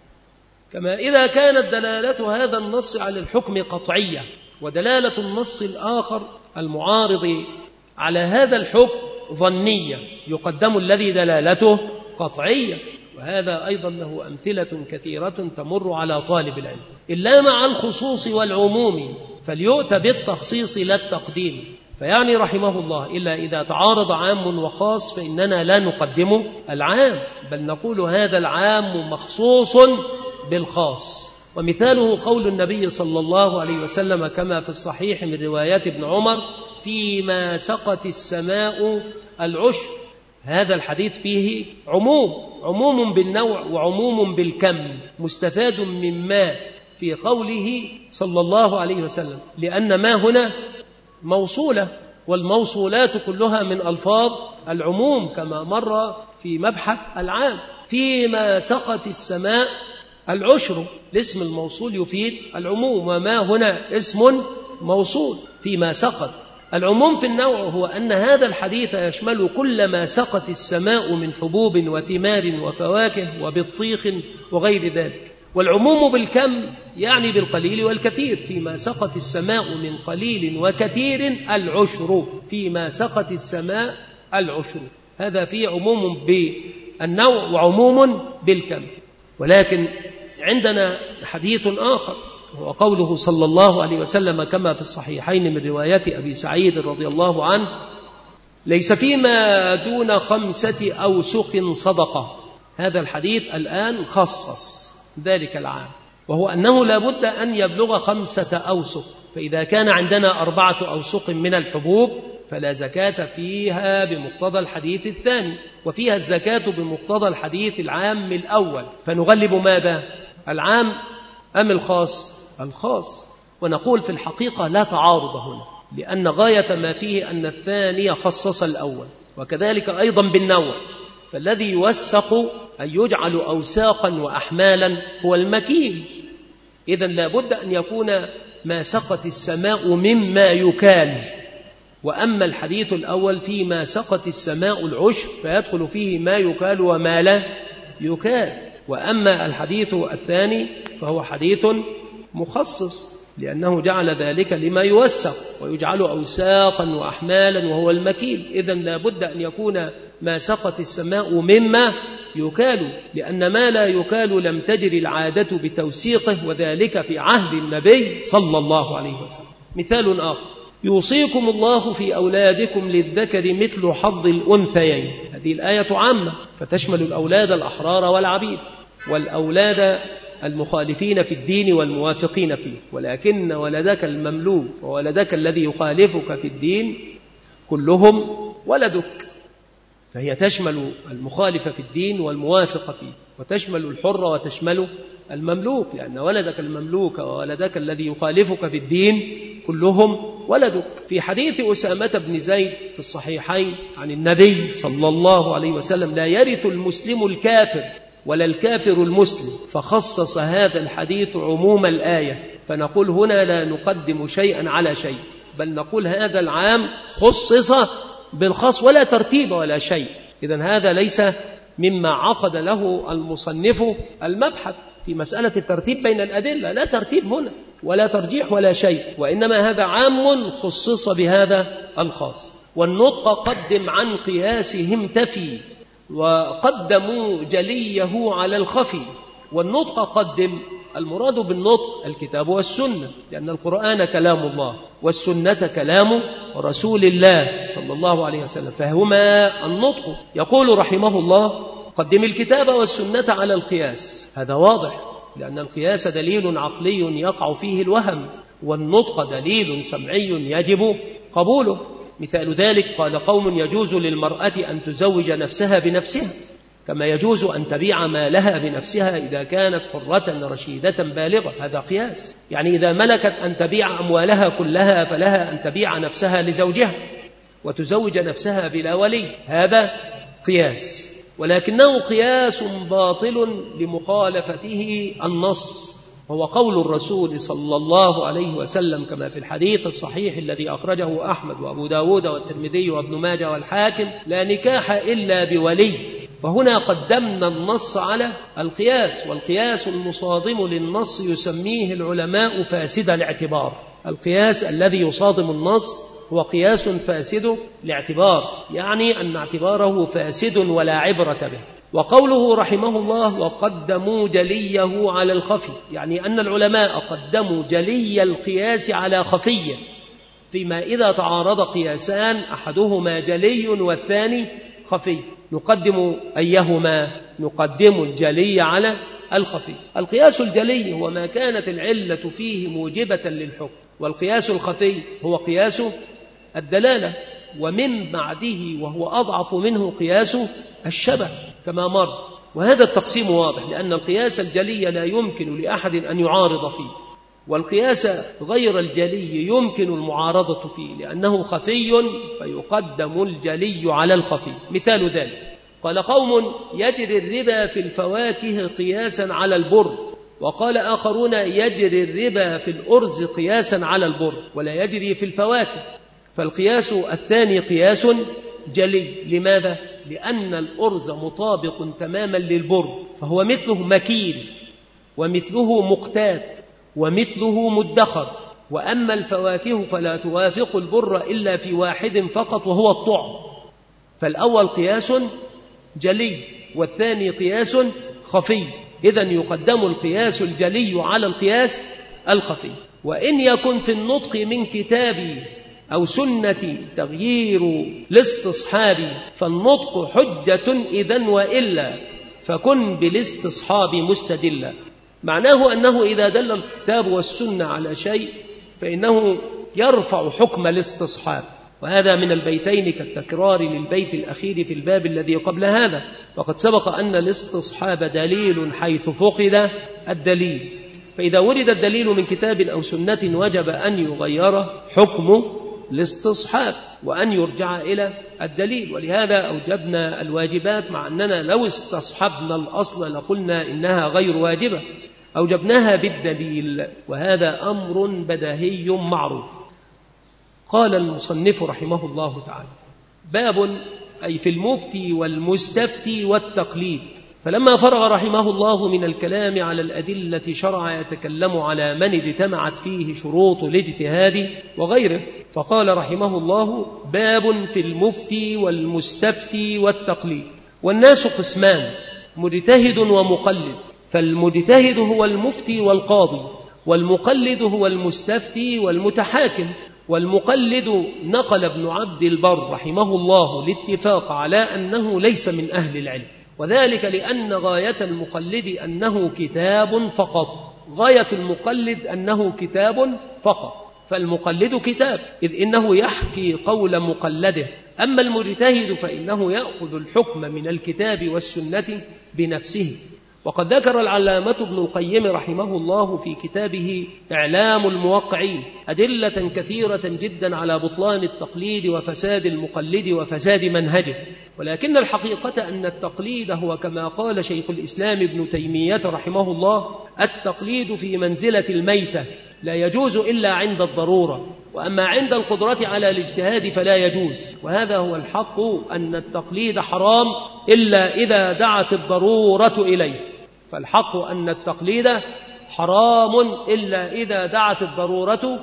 كما إذا كانت دلالة هذا النص على الحكم قطعية، ودلالة النص الآخر المعارض على هذا الحكم ظنية، يقدم الذي دلالته قطعية. وهذا أيضا له أمثلة كثيرة تمر على طالب العلم، إلا مع الخصوص والعموم فليؤت بالتخصيص لا التقديم. فيعني رحمه الله: إلا إذا تعارض عام وخاص فإننا لا نقدم العام، بل نقول هذا العام مخصوص بالخاص. ومثاله قول النبي صلى الله عليه وسلم كما في الصحيح من روايات ابن عمر: فيما سقت السماء العشر. هذا الحديث فيه عموم بالنوع وعموم بالكم، مستفاد مما في قوله صلى الله عليه وسلم، لأن ما هنا موصولة، والموصولات كلها من ألفاظ العموم كما مر في مبحث العام. فيما سقت السماء العشر، الاسم الموصول يفيد العموم، وما هنا اسم موصول فيما سقط. العموم في النوع هو أن هذا الحديث يشمل كل ما سقت السماء من حبوب وثمار وفواكه وبطيخ وغير ذلك. والعموم بالكم يعني بالقليل والكثير، فيما سقت السماء من قليل وكثير العشر، فيما سقت السماء العشر، هذا فيه عموم بالنوع وعموم بالكم. ولكن عندنا حديث آخر هو قوله صلى الله عليه وسلم كما في الصحيحين من رواية أبي سعيد رضي الله عنه: ليس فيما دون 5 أوسق صدقة. هذا الحديث الآن خصص ذلك العام، وهو أنه لا بد أن يبلغ 5 أوسق. فإذا كان عندنا 4 أوسق من الحبوب فلا زكاة فيها بمقتضى الحديث الثاني، وفيها الزكاة بمقتضى الحديث العام الأول. فنغلب ماذا؟ العام أم الخاص؟ الخاص. ونقول في الحقيقة لا تعارض هنا، لأن غاية ما فيه أن الثاني خصص الأول، وكذلك أيضا بالنوع. فالذي يوسق أن يجعل أوساقا وأحمالا هو المكيل. إذن لا بد أن يكون ما سقت السماء مما يكال. وأما الحديث الأول فيما سقت السماء العشر فيدخل فيه ما يكال وما لا يكال. وأما الحديث الثاني فهو حديث مخصص، لأنه جعل ذلك لما يوسق، ويجعل أوساقا وأحمالا وهو المكيل. إذن لا بد أن يكون ما سقت السماء مما يكال، لأن ما لا يكال لم تجر العادة بتوسيقه، وذلك في عهد النبي صلى الله عليه وسلم. مثال آخر: يوصيكم الله في أولادكم للذكر مثل حظ الأنثيين. هذه الآية عامة فتشمل الأولاد الأحرار والعبيد، والأولاد المخالفين في الدين والموافقين فيه. ولكن ولدك المملوك وولدك الذي يخالفك في الدين كلهم ولدك، فهي تشمل المخالف في الدين والموافق فيه، وتشمل الحر وتشمل المملوك، لأن ولدك المملوك وولدك الذي يخالفك في الدين كلهم ولدك. في حديث أسامة بن زيد في الصحيحين عن النبي صلى الله عليه وسلم: لا يرث المسلم الكافر ولا الكافر المسلم. فخصص هذا الحديث عموم الآية. فنقول هنا لا نقدم شيئا على شيء، بل نقول هذا العام خصص بالخاص ولا ترتيب ولا شيء. إذن هذا ليس مما عقد له المصنف المبحث في مسألة الترتيب بين الأدلة. لا ترتيب هنا ولا ترجيح ولا شيء، وإنما هذا عام خصص بهذا الخاص. والنطق قدم عن قياسهم تفي، وقدموا جليه على الخفي. والنطق قدم، المراد بالنطق الكتاب والسنة، لأن القرآن كلام الله والسنة كلام رسول الله صلى الله عليه وسلم، فهما النطق. يقول رحمه الله: قدم الكتاب والسنة على القياس. هذا واضح، لأن القياس دليل عقلي يقع فيه الوهم، والنطق دليل سمعي يجب قبوله. مثال ذلك: قال قوم: يجوز للمرأة أن تزوج نفسها بنفسها، كما يجوز أن تبيع مالها بنفسها إذا كانت حرة رشيدة بالغة. هذا قياس، يعني إذا ملكت أن تبيع أموالها كلها فلها أن تبيع نفسها لزوجها وتزوج نفسها بلا ولي. هذا قياس، ولكنه قياس باطل لمخالفته النص، هو قول الرسول صلى الله عليه وسلم كما في الحديث الصحيح الذي أخرجه أحمد وأبو داود والترمذي وابن ماجه والحاكم: لا نكاح إلا بولي. فهنا قدمنا النص على القياس، والقياس المصادم للنص يسميه العلماء فاسد الاعتبار. القياس الذي يصادم النص هو قياس فاسد الاعتبار، يعني أن اعتباره فاسد ولا عبرة به. وقوله رحمه الله: وقدموا جليه على الخفي، يعني أن العلماء قدموا جلي القياس على خفيه، فيما إذا تعارض قياسان أحدهما جلي والثاني خفي نقدم أيهما؟ نقدم الجلي على الخفي. القياس الجلي هو ما كانت العلة فيه موجبة للحكم، والقياس الخفي هو قياس الدلالة، ومن بعده وهو أضعف منه قياس الشبه كما مر. وهذا التقسيم واضح، لأن القياس الجلي لا يمكن لأحد أن يعارض فيه، والقياس غير الجلي يمكن المعارضة فيه لأنه خفي، فيقدم الجلي على الخفي. مثال ذلك: قال قوم: يجري الربا في الفواكه قياسا على البر، وقال آخرون: يجري الربا في الأرز قياسا على البر ولا يجري في الفواكه. فالقياس الثاني قياس جلي. لماذا؟ لأن الأرز مطابق تماما للبر، فهو مثله مكيل ومثله مقتات ومثله مدخر. وأما الفواكه فلا توافق البر إلا في واحد فقط وهو الطعم. فالأول قياس جلي والثاني قياس خفي. إذن يقدم القياس الجلي على القياس الخفي. وإن يكن في النطق من كتاب أو سنة تغيير الاستصحاب فالنطق حجة إذن، وإلا فكن بالاستصحاب مستدلا. معناه أنه إذا دل الكتاب والسنة على شيء فإنه يرفع حكم الاستصحاب، وهذا من البيتين كالتكرار للبيت الأخير في الباب الذي قبل هذا. وقد سبق أن الاستصحاب دليل حيث فقد الدليل، فإذا ورد الدليل من كتاب أو سنة وجب أن يغير حكم الاستصحاب وأن يرجع إلى الدليل. ولهذا أوجبنا الواجبات، مع أننا لو استصحبنا الأصل لقلنا إنها غير واجبة، أوجبناها بالدليل، وهذا أمر بديهي معروف. قال المصنف رحمه الله تعالى: باب أي في المفتي والمستفتي والتقليد. فلما فرغ رحمه الله من الكلام على الأدلة شرع يتكلم على من اجتمعت فيه شروط الاجتهاد وغيره، فقال رحمه الله: باب في المفتي والمستفتي والتقليد. والناس قسمان: مجتهد ومقلد، فالمجتهد هو المفتي والقاضي، والمقلد هو المستفتي والمتحاكم. والمقلد نقل ابن عبد البر رحمه الله الاتفاق على أنه ليس من أهل العلم، وذلك لأن غاية المقلد أنه كتاب فقط، غاية المقلد أنه كتاب فقط، فالمقلد كتاب إذ إنه يحكي قول مقلده. أما المجتهد فإنه يأخذ الحكم من الكتاب والسنة بنفسه. وقد ذكر العلامة ابن القيم رحمه الله في كتابه إعلام الموقعين أدلة كثيرة جدا على بطلان التقليد وفساد المقلد وفساد منهجه، ولكن الحقيقة أن التقليد هو كما قال شيخ الإسلام ابن تيمية رحمه الله: التقليد في منزلة الميتة، لا يجوز إلا عند الضرورة، وأما عند القدرة على الاجتهاد فلا يجوز. وهذا هو الحق، أن التقليد حرام إلا إذا دعت الضرورة إليه، فالحق أن التقليد حرام إلا إذا دعت الضرورة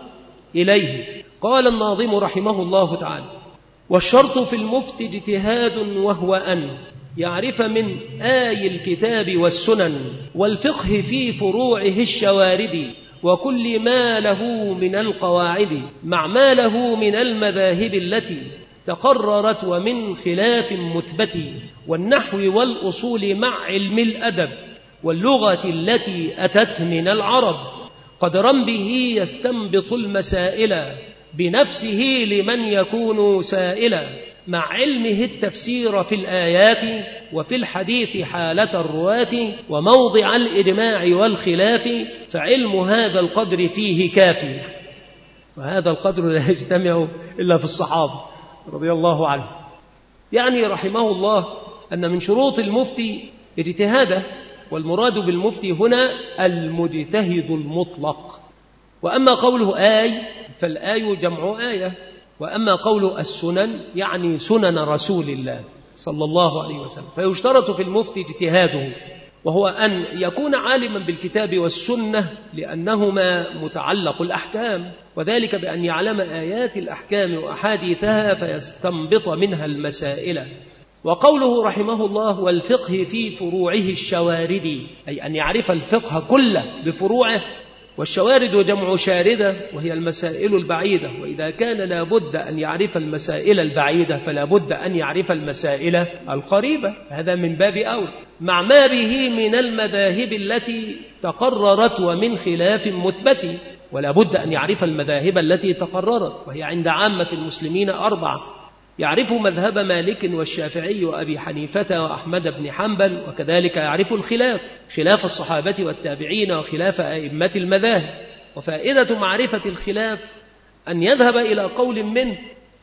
إليه. قال الناظم رحمه الله تعالى: والشرط في المفتي اجتهاد، وهو أن يعرف من آي الكتاب والسنن والفقه في فروعه الشوارد، وكل ما له من القواعد، مع ما له من المذاهب التي تقررت ومن خلاف مثبت، والنحو والأصول مع علم الأدب، واللغة التي أتت من العرب، قدرا به يستنبط المسائل بنفسه لمن يكون سائلا، مع علمه التفسير في الآيات وفي الحديث حالة الرواة، وموضع الإجماع والخلاف، فعلم هذا القدر فيه كافي. وهذا القدر لا يجتمع إلا في الصحابة رضي الله عنه. يعني رحمه الله أن من شروط المفتي اجتهاده، والمراد بالمفتي هنا المجتهد المطلق. وأما قوله آي فالآي جمع آية، وأما قوله السنن يعني سنن رسول الله صلى الله عليه وسلم. فيشترط في المفتي اجتهاده، وهو أن يكون عالما بالكتاب والسنة لأنهما متعلق الأحكام، وذلك بأن يعلم آيات الأحكام وأحاديثها فيستنبط منها المسائل. وقوله رحمه الله: والفقه في فروعه الشوارد، أي أن يعرف الفقه كله بفروعه. والشوارد جمع شاردة، وهي المسائل البعيدة، وإذا كان لا بد أن يعرف المسائل البعيدة فلا بد أن يعرف المسائل القريبة، هذا من باب أولى، مع ما به من المذاهب التي تقررت ومن خلاف مثبت، ولا بد أن يعرف المذاهب التي تقررت، وهي عند عامة المسلمين 4: يعرف مذهب مالك والشافعي وأبي حنيفة وأحمد بن حنبل، وكذلك يعرف الخلاف، خلاف الصحابة والتابعين وخلاف أئمة المذاهب. وفائدة معرفة الخلاف أن يذهب إلى قول منه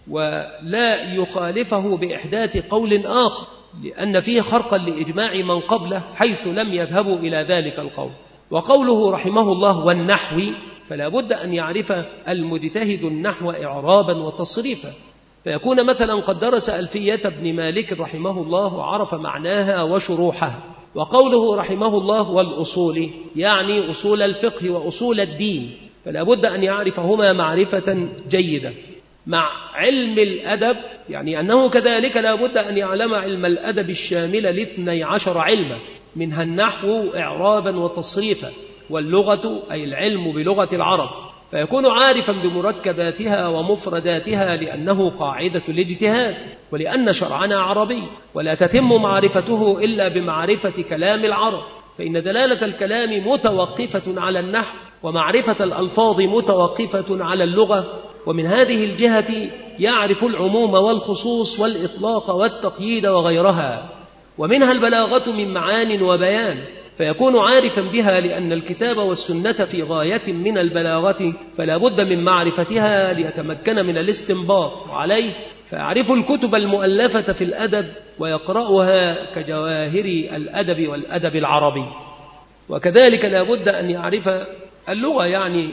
ولا يخالفه بإحداث قول آخر، لأن فيه خرقا لإجماع من قبله حيث لم يذهبوا إلى ذلك القول. وقوله رحمه الله: والنحو، فلا بد أن يعرف المجتهد النحو إعرابا وتصريفا، فيكون مثلا قد درس ألفية ابن مالك رحمه الله وعرف معناها وشروحها. وقوله رحمه الله: والأصول، يعني أصول الفقه وأصول الدين، فلا بد أن يعرفهما معرفة جيدة، مع علم الأدب، يعني أنه كذلك لا بد أن يعلم علم الأدب الشامل ل12 علما، منها النحو إعرابا وتصريفا، واللغة أي العلم بلغة العرب، فيكون عارفا بمركباتها ومفرداتها لأنه قاعدة الاجتهاد، ولأن شرعنا عربي ولا تتم معرفته إلا بمعرفة كلام العرب، فإن دلالة الكلام متوقفة على النحو، ومعرفة الألفاظ متوقفة على اللغة، ومن هذه الجهة يعرف العموم والخصوص والإطلاق والتقييد وغيرها، ومنها البلاغة من معان وبيان، فيكون عارفا بها لأن الكتاب والسنة في غاية من البلاغة، فلا بد من معرفتها ليتمكن من الاستنباط، وعليه فيعرف الكتب المؤلفة في الأدب ويقرأها كجواهر الأدب والأدب العربي. وكذلك لا بد أن يعرف اللغة، يعني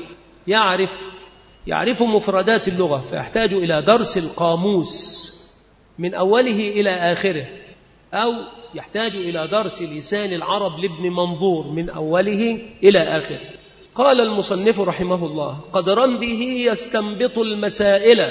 يعرف مفردات اللغة، فيحتاج إلى درس القاموس من أوله إلى آخره، أو يحتاج إلى درس لسان العرب لابن منظور من أوله إلى آخره. قال المصنف رحمه الله: قدرا به يستنبط المسائل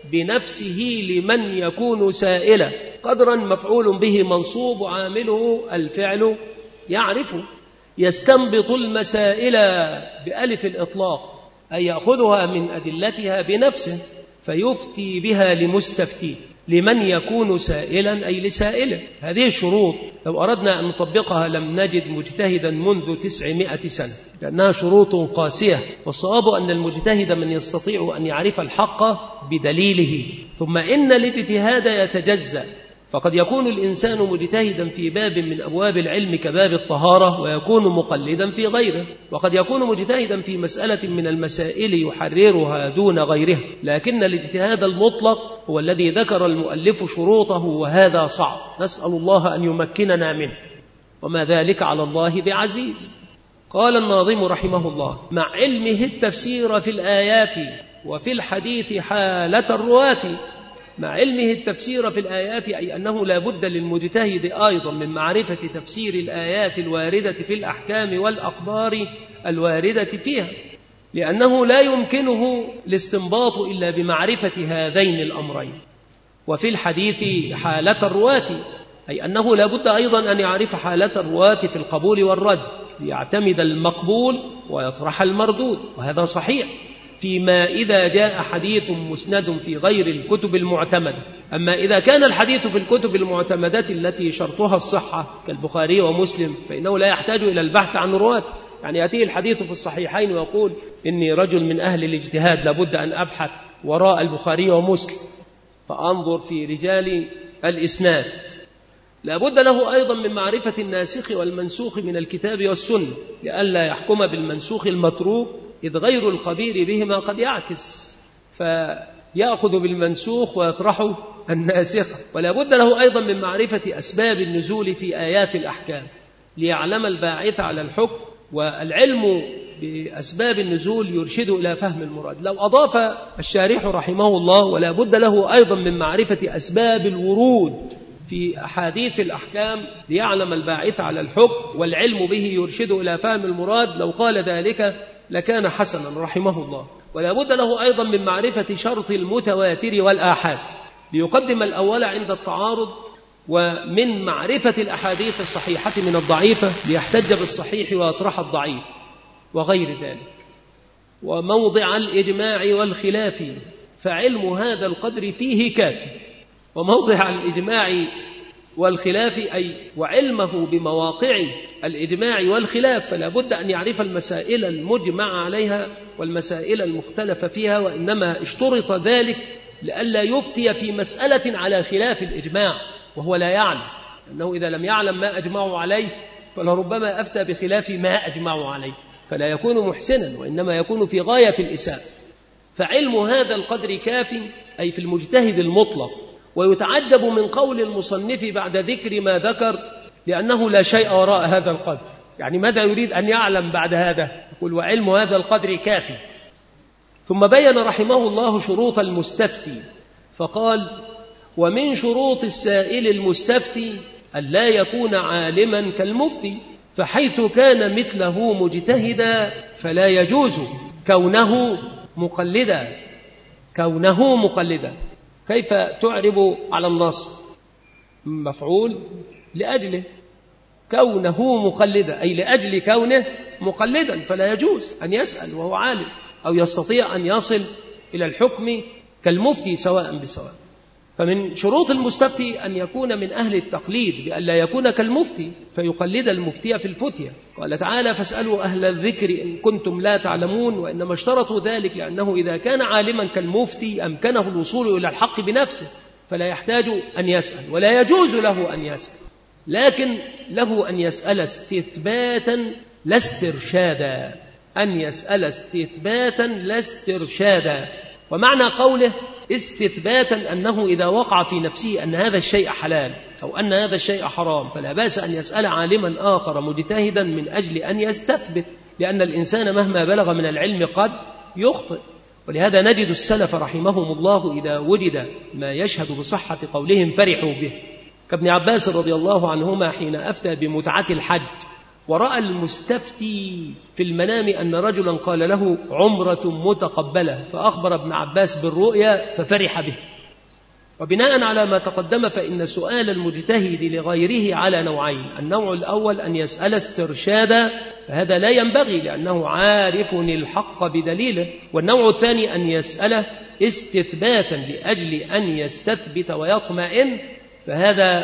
بنفسه لمن يكون سائلا. قدرا مفعول به منصوب وعامله الفعل يعرف. يستنبط المسائل بألف الإطلاق، أي يأخذها من أدلتها بنفسه فيفتي بها لمستفتيه، لمن يكون سائلا أي لسائله. هذه الشروط لو أردنا أن نطبقها لم نجد مجتهدا منذ 900 سنة، لأنها شروط قاسية، والصواب أن المجتهد من يستطيع أن يعرف الحق بدليله. ثم إن الاجتهاد يتجزأ، فقد يكون الإنسان مجتهدا في باب من أبواب العلم كباب الطهارة ويكون مقلدا في غيره، وقد يكون مجتهدا في مسألة من المسائل يحررها دون غيرها، لكن الاجتهاد المطلق هو الذي ذكر المؤلف شروطه، وهذا صعب، نسأل الله أن يمكننا منه، وما ذلك على الله بعزيز. قال الناظم رحمه الله: مع علمه التفسير في الآيات وفي الحديث حالة الرواة. مع علمه التفسير في الآيات أي أنه لا بد للمجتهد أيضا من معرفة تفسير الآيات الواردة في الأحكام والأخبار الواردة فيها، لأنه لا يمكنه الاستنباط إلا بمعرفة هذين الأمرين. وفي الحديث حالة الرواة أي أنه لا بد أيضا أن يعرف حالة الرواة في القبول والرد، ليعتمد المقبول ويطرح المردود، وهذا صحيح فيما إذا جاء حديث مسند في غير الكتب المعتمدة. أما إذا كان الحديث في الكتب المعتمدة التي شرطها الصحة كالبخاري ومسلم فإنه لا يحتاج إلى البحث عن رواة، يعني يأتي الحديث في الصحيحين ويقول إني رجل من أهل الاجتهاد لابد أن أبحث وراء البخاري ومسلم فأنظر في رجال الإسناد. لابد له أيضا من معرفة الناسخ والمنسوخ من الكتاب والسنة، لئلا يحكم بالمنسوخ المتروك، إذ غير الخبير بهما قد يعكس فيأخذ بالمنسوخ ويطرح الناسخ. ولا بد له أيضا من معرفة أسباب النزول في آيات الأحكام ليعلم الباعث على الحكم، والعلم بأسباب النزول يرشد إلى فهم المراد. لو أضاف الشارح رحمه الله: ولا بد له أيضا من معرفة أسباب الورود في أحاديث الأحكام ليعلم الباعث على الحكم والعلم به يرشد إلى فهم المراد، لو قال ذلك لكان حسنا رحمه الله. ولا بد له أيضا من معرفة شرط المتواتر والآحاد ليقدم الأول عند التعارض، ومن معرفة الأحاديث الصحيحة من الضعيفة ليحتج بالصحيح ويطرح الضعيف وغير ذلك. وموضع الإجماع والخلاف فعلم هذا القدر فيه كافي. وموضع الإجماع والخلاف أي وعلمه بمواقع الإجماع والخلاف، فلا بد أن يعرف المسائل المجمع عليها والمسائل المختلف فيها، وإنما اشترط ذلك لئلا يفتي في مسألة على خلاف الإجماع وهو لا يعلم، أنه إذا لم يعلم ما أجمعوا عليه فلربما أفتى بخلاف ما أجمعوا عليه، فلا يكون محسنا وإنما يكون في غاية الإساءة. فعلم هذا القدر كافي أي في المجتهد المطلق. ويتعجب من قول المصنف بعد ذكر ما ذكر، لأنه لا شيء وراء هذا القدر، يعني ماذا يريد أن يعلم بعد هذا؟ يقول وعلم هذا القدر كافي. ثم بين رحمه الله شروط المستفتي فقال: ومن شروط السائل المستفتي ألا يكون عالما كالمفتي، فحيث كان مثله مجتهدا فلا يجوز كونه مقلدا. كونه مقلدا كيف تعرب على النصب؟ مفعول لأجله، كونه مقلدا أي لأجل كونه مقلدا، فلا يجوز أن يسأل وهو عالم أو يستطيع أن يصل إلى الحكم كالمفتي سواء بسواء. فمن شروط المستفتي أن يكون من أهل التقليد بأن لا يكون كالمفتي فيقلد المفتي في الفتية. قال تعالى: فاسألوا أهل الذكر إن كنتم لا تعلمون. وإنما اشترطوا ذلك لأنه إذا كان عالما كالمفتي أمكنه الوصول إلى الحق بنفسه، فلا يحتاج أن يسأل ولا يجوز له أن يسأل، لكن له أن يسأل استثباتا لا استرشادا، أن يسأل استثباتا لا استرشادا. ومعنى قوله استثباتا أنه إذا وقع في نفسه أن هذا الشيء حلال أو أن هذا الشيء حرام فلا بأس أن يسأل عالما آخر مجتهدا من أجل أن يستثبت، لأن الإنسان مهما بلغ من العلم قد يخطئ. ولهذا نجد السلف رحمهم الله إذا وجد ما يشهد بصحة قولهم فرحوا به، كابن عباس رضي الله عنهما حين أفتى بمتعة الحج ورأى المستفتي في المنام أن رجلا قال له عمرة متقبلة، فأخبر ابن عباس بالرؤيا ففرح به. وبناء على ما تقدم فإن سؤال المجتهد لغيره على نوعين: النوع الأول أن يسأل استرشادا، فهذا لا ينبغي لأنه عارف الحق بدليله، والنوع الثاني أن يسأل استثباتا لأجل أن يستثبت ويطمئن، فهذا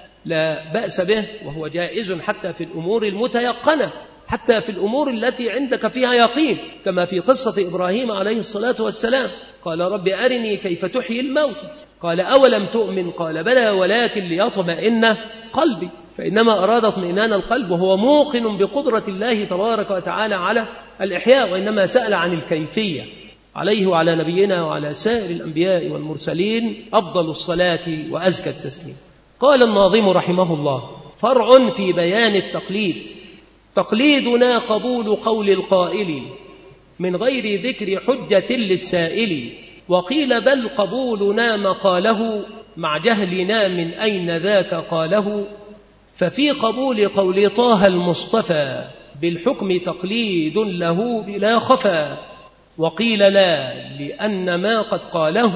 لا بأس به وهو جائز حتى في الأمور المتيقنة، حتى في الأمور التي عندك فيها يقين، كما في قصة إبراهيم عليه الصلاة والسلام قال: رب أرني كيف تحيي الموت، قال: أولم تؤمن، قال: بلى ولكن ليطمئن قلبي. فإنما أراد اطمئنان القلب وهو موقن بقدرة الله تبارك وتعالى على الإحياء، وإنما سأل عن الكيفية. عليه وعلى نبينا وعلى سائر الأنبياء والمرسلين أفضل الصلاة وأزكى التسليم. قال الناظم رحمه الله: فرع في بيان التقليد: تقليدنا قبول قول القائل من غير ذكر حجة للسائل، وقيل بل قبولنا مقاله مع جهلنا من أين ذاك قاله، ففي قبول قول طه المصطفى بالحكم تقليد له بلا خفا، وقيل لا لأن ما قد قاله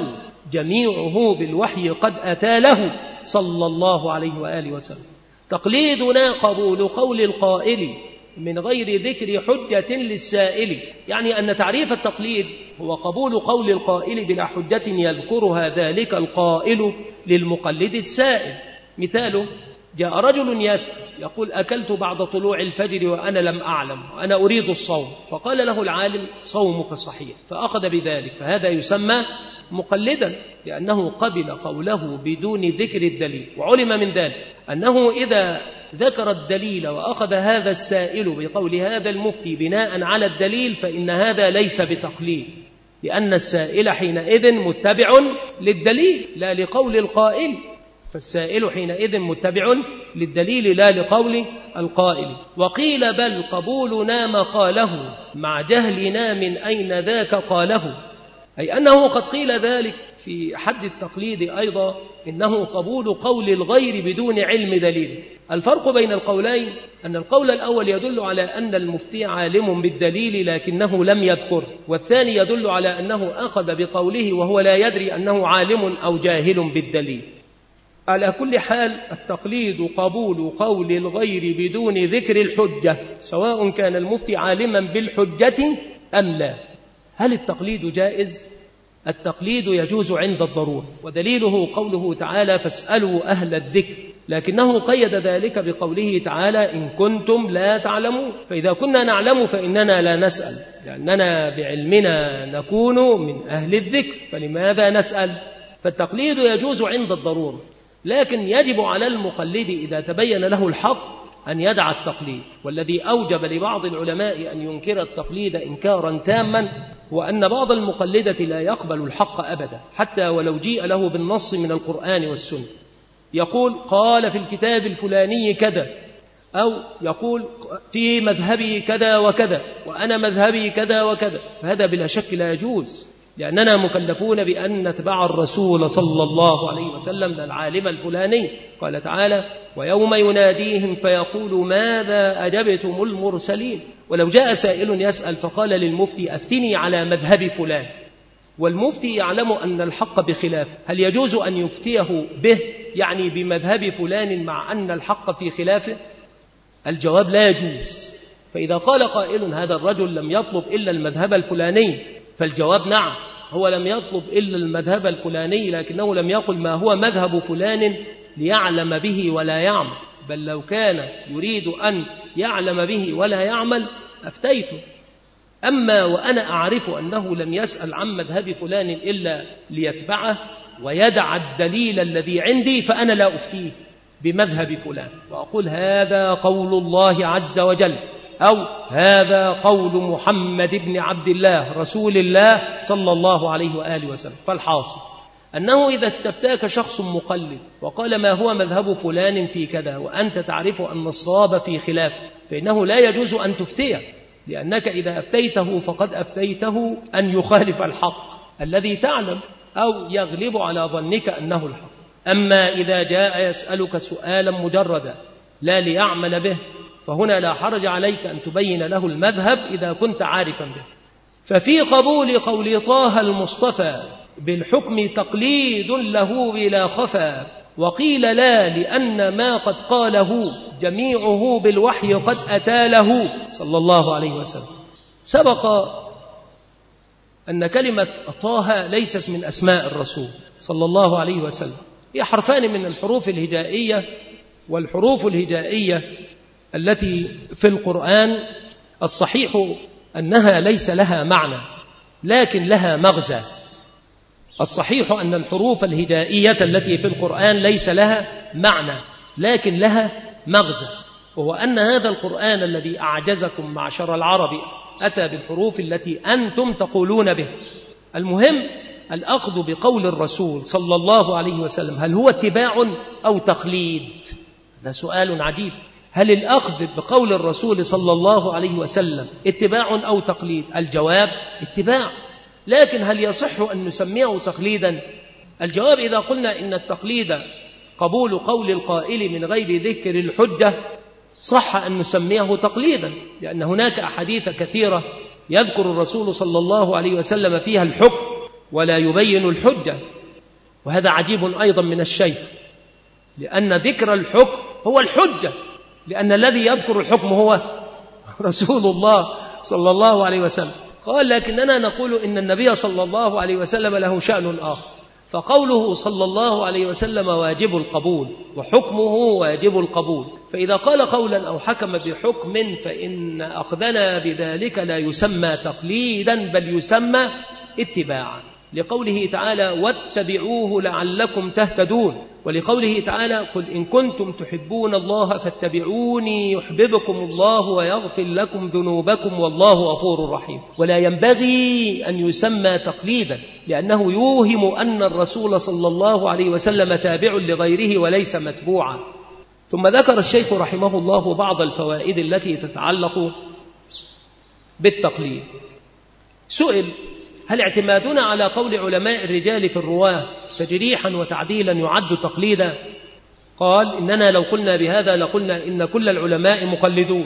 جميعه بالوحي قد أتى له صلى الله عليه وآله وسلم. تقليدنا قبول قول القائل من غير ذكر حجة للسائل، يعني أن تعريف التقليد هو قبول قول القائل بلا حجة يذكرها ذلك القائل للمقلد السائل. مثاله: جاء رجل يسأل يقول: أكلت بعد طلوع الفجر وأنا لم أعلم وأنا أريد الصوم، فقال له العالم: صومك صحيح، فأخذ بذلك، فهذا يسمى مقلدا لأنه قبل قوله بدون ذكر الدليل. وعلم من ذلك أنه إذا ذكر الدليل وأخذ هذا السائل بقول هذا المفتي بناء على الدليل فإن هذا ليس بتقليد، لأن السائل حينئذ متبع للدليل لا لقول القائل، فالسائل حينئذ متبع للدليل لا لقول القائل. وقيل بل قبولنا مقاله مع جهلنا من أين ذاك قاله، أي أنه قد قيل ذلك في حد التقليد أيضا، إنه قبول قول الغير بدون علم دليل. الفرق بين القولين أن القول الأول يدل على أن المفتي عالم بالدليل لكنه لم يذكر، والثاني يدل على أنه أخذ بقوله وهو لا يدري أنه عالم أو جاهل بالدليل. على كل حال التقليد قبول قول الغير بدون ذكر الحجة، سواء كان المفتي عالما بالحجة أم لا. هل التقليد جائز؟ التقليد يجوز عند الضرورة، ودليله قوله تعالى: فاسألوا أهل الذكر، لكنه قيد ذلك بقوله تعالى: إن كنتم لا تعلمون. فإذا كنا نعلم فإننا لا نسأل، لأننا بعلمنا نكون من أهل الذكر، فلماذا نسأل؟ فالتقليد يجوز عند الضرورة، لكن يجب على المقلد إذا تبين له الحق أن يدع التقليد. والذي أوجب لبعض العلماء أن ينكر التقليد إنكارا تاما وأن بعض المقلدة لا يقبل الحق أبدا حتى ولو جيء له بالنص من القرآن والسنة، يقول: قال في الكتاب الفلاني كذا، أو يقول في مذهبي كذا وكذا وأنا مذهبي كذا وكذا، فهذا بلا شك لا يجوز، لأننا مكلفون بأن نتبع الرسول صلى الله عليه وسلم العالم الفلاني. قال تعالى: ويوم يناديهم فيقول ماذا أجبتم المرسلين. ولو جاء سائل يسأل فقال للمفتي: أفتني على مذهب فلان، والمفتي يعلم أن الحق بخلافه، هل يجوز أن يفتيه به يعني بمذهب فلان مع أن الحق في خلافه؟ الجواب: لا يجوز، فإذا قال قائل هذا الرجل لم يطلب إلا المذهب الفلاني، فالجواب نعم، هو لم يطلب إلا المذهب الفلاني، لكنه لم يقل ما هو مذهب فلان ليعلم به ولا يعمل، بل لو كان يريد أن يعلم به ولا يعمل أفتيته. أما وأنا أعرف أنه لم يسأل عن مذهب فلان إلا ليتبعه ويدع الدليل الذي عندي، فأنا لا أفتيه بمذهب فلان وأقول هذا قول الله عز وجل، أو هذا قول محمد بن عبد الله رسول الله صلى الله عليه وآله وسلم. فالحاصل أنه إذا استفتاك شخص مقلد وقال ما هو مذهب فلان في كذا وأنت تعرف أن الصواب في خلافه، فإنه لا يجوز أن تفتيه، لأنك إذا أفتيته فقد أفتيته أن يخالف الحق الذي تعلم أو يغلب على ظنك أنه الحق. أما إذا جاء يسألك سؤالا مجردا لا ليعمل به، فهنا لا حرج عليك أن تبين له المذهب إذا كنت عارفا به. ففي قبول قول طه المصطفى بالحكم تقليد له بلا خفا، وقيل لا لأن ما قد قاله جميعه بالوحي قد أتى له صلى الله عليه وسلم. سبق أن كلمة طه ليست من أسماء الرسول صلى الله عليه وسلم، هي حرفان من الحروف الهجائية، والحروف الهجائية التي في القرآن الصحيح أنها ليس لها معنى لكن لها مغزى. الصحيح أن الحروف الهجائية التي في القرآن ليس لها معنى لكن لها مغزى، وهو أن هذا القرآن الذي أعجزكم معشر العرب أتى بالحروف التي أنتم تقولون به. المهم الأخذ بقول الرسول صلى الله عليه وسلم هل هو اتباع أو تقليد؟ هذا سؤال عجيب. هل الأخذ بقول الرسول صلى الله عليه وسلم اتباع أو تقليد؟ الجواب اتباع، لكن هل يصح أن نسميه تقليدا؟ الجواب إذا قلنا إن التقليد قبول قول القائل من غير ذكر الحجة صح أن نسميه تقليدا، لأن هناك أحاديث كثيرة يذكر الرسول صلى الله عليه وسلم فيها الحكم ولا يبين الحجة، وهذا عجيب أيضا من الشيء، لأن ذكر الحكم هو الحجة، لأن الذي يذكر الحكم هو رسول الله صلى الله عليه وسلم. قال لكننا نقول إن النبي صلى الله عليه وسلم له شأن آخر، فقوله صلى الله عليه وسلم واجب القبول وحكمه واجب القبول، فإذا قال قولا أو حكم بحكم فإن أخذنا بذلك لا يسمى تقليدا بل يسمى اتباعا، لقوله تعالى واتبعوه لعلكم تهتدون، ولقوله تعالى قل إن كنتم تحبون الله فاتبعوني يحببكم الله ويغفر لكم ذنوبكم والله غفور رحيم. ولا ينبغي أن يسمى تقليدا لأنه يوهم أن الرسول صلى الله عليه وسلم تابع لغيره وليس متبوعا. ثم ذكر الشيخ رحمه الله بعض الفوائد التي تتعلق بالتقليد. سئل هل اعتمادنا على قول علماء الرجال في الرواة تجريحا وتعديلا يعد تقليدا؟ قال إننا لو قلنا بهذا لقلنا إن كل العلماء مقلدون،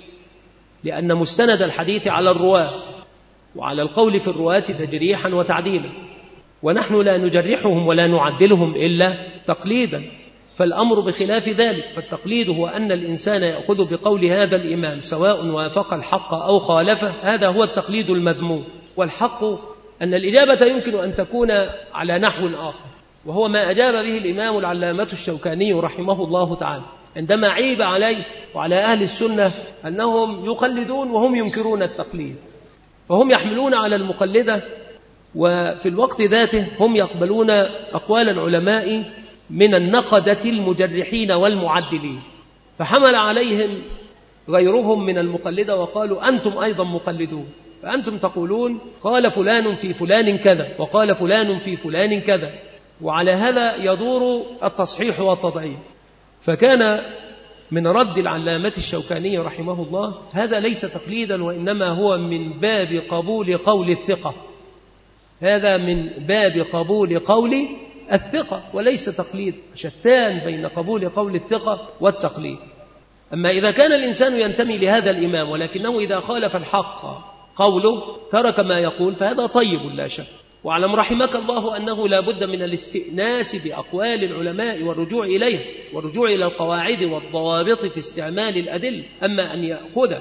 لأن مستند الحديث على الرواة وعلى القول في الرواة تجريحا وتعديلا، ونحن لا نجرحهم ولا نعدلهم إلا تقليدا، فالأمر بخلاف ذلك. فالتقليد هو أن الإنسان يأخذ بقول هذا الإمام سواء وافق الحق أو خالفه، هذا هو التقليد المذموم. والحق أن الإجابة يمكن أن تكون على نحو آخر، وهو ما أجاب به الإمام العلامة الشوكاني رحمه الله تعالى عندما عيب عليه وعلى أهل السنة أنهم يقلدون وهم ينكرون التقليد، فهم يحملون على المقلدة وفي الوقت ذاته هم يقبلون أقوال العلماء من النقدة المجرحين والمعدلين، فحمل عليهم غيرهم من المقلدة وقالوا أنتم أيضا مقلدون، فأنتم تقولون قال فلان في فلان كذا وقال فلان في فلان كذا، وعلى هذا يدور التصحيح والتضعيف. فكان من رد العلامة الشوكاني رحمه الله هذا ليس تقليدا وإنما هو من باب قبول قول الثقة، هذا من باب قبول قول الثقة وليس تقليد، شتان بين قبول قول الثقة والتقليد. أما إذا كان الإنسان ينتمي لهذا الإمام ولكنه إذا خالف الحق قوله ترك ما يقول فهذا طيب لا شك. واعلم رحمك الله أنه لا بد من الاستئناس بأقوال العلماء والرجوع إليه والرجوع إلى القواعد والضوابط في استعمال الأدلة. أما أن يأخذ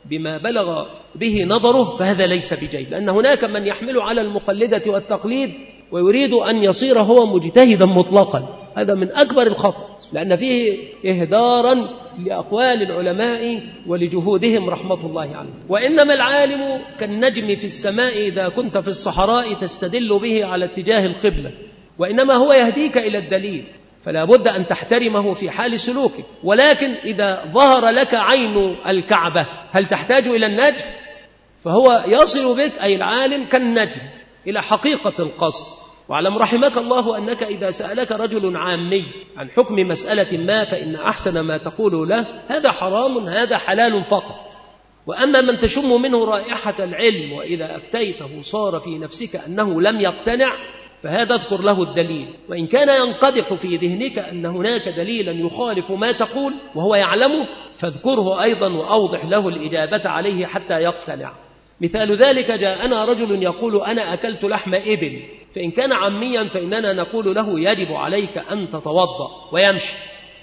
بما بلغ به نظره فهذا ليس بجيد، لأن هناك من يحمل على المقلدة والتقليد ويريد أن يصير هو مجتهدا مطلقا. هذا من أكبر الخطأ، لأن فيه إهدارا لأقوال العلماء ولجهودهم رحمة الله عليهم. وإنما العالم كالنجم في السماء إذا كنت في الصحراء تستدل به على اتجاه القبلة، وإنما هو يهديك إلى الدليل، فلا بد أن تحترمه في حال سلوكك. ولكن إذا ظهر لك عين الكعبة هل تحتاج إلى النجم؟ فهو يصل بك أي العالم كالنجم إلى حقيقة القصد. واعلم رحمك الله أنك إذا سألك رجل عامي عن حكم مسألة ما فإن أحسن ما تقول له هذا حرام هذا حلال فقط. وأما من تشم منه رائحة العلم وإذا أفتيته صار في نفسك أنه لم يقتنع فهذا اذكر له الدليل، وإن كان ينقدح في ذهنك أن هناك دليلا يخالف ما تقول وهو يعلمه فاذكره أيضا وأوضح له الإجابة عليه حتى يقتنع. مثال ذلك جاءنا رجل يقول أنا أكلت لحم إبل، فإن كان عاميا فإننا نقول له يجب عليك أن تتوضأ ويمشي،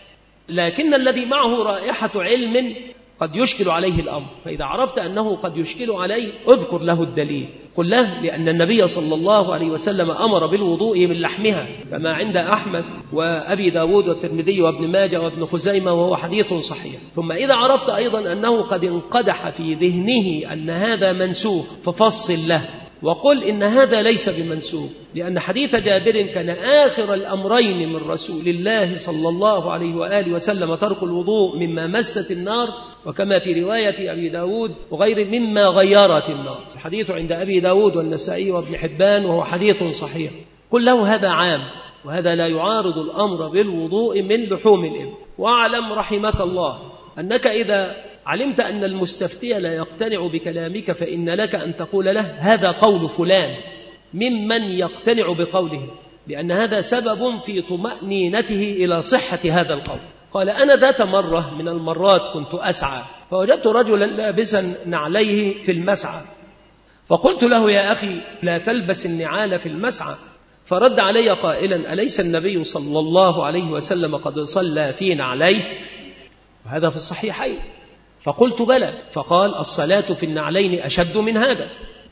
لكن الذي معه رائحة علم قد يشكل عليه الأمر، فإذا عرفت أنه قد يشكل عليه اذكر له الدليل. قل له لأن النبي صلى الله عليه وسلم أمر بالوضوء من لحمها كما عند أحمد وأبي داود والترمذي وابن ماجه وابن خزيمة وهو حديث صحيح. ثم إذا عرفت أيضا أنه قد انقدح في ذهنه أن هذا منسوخ ففصل له وقل إن هذا ليس بمنسوخ، لأن حديث جابر كان آخر الأمرين من رسول الله صلى الله عليه وآله وسلم ترك الوضوء مما مست النار، وكما في رواية أبي داود وغير مما غيرت النار. الحديث عند أبي داود والنسائي وابن حبان وهو حديث صحيح. قل له هذا عام وهذا لا يعارض الأمر بالوضوء من لحوم الإبل. واعلم رحمك الله أنك إذا علمت أن المستفتي لا يقتنع بكلامك فإن لك أن تقول له هذا قول فلان ممن يقتنع بقوله، لأن هذا سبب في طمأنينته إلى صحة هذا القول. قال أنا ذات مرة من المرات كنت أسعى فوجدت رجلا لابسا نعليه في المسعى، فقلت له يا أخي لا تلبس النعال في المسعى، فرد علي قائلا أليس النبي صلى الله عليه وسلم قد صلى في نعليه؟ وهذا في الصحيحين. فقلت بلى، فقال الصلاة في النعلين أشد من هذا.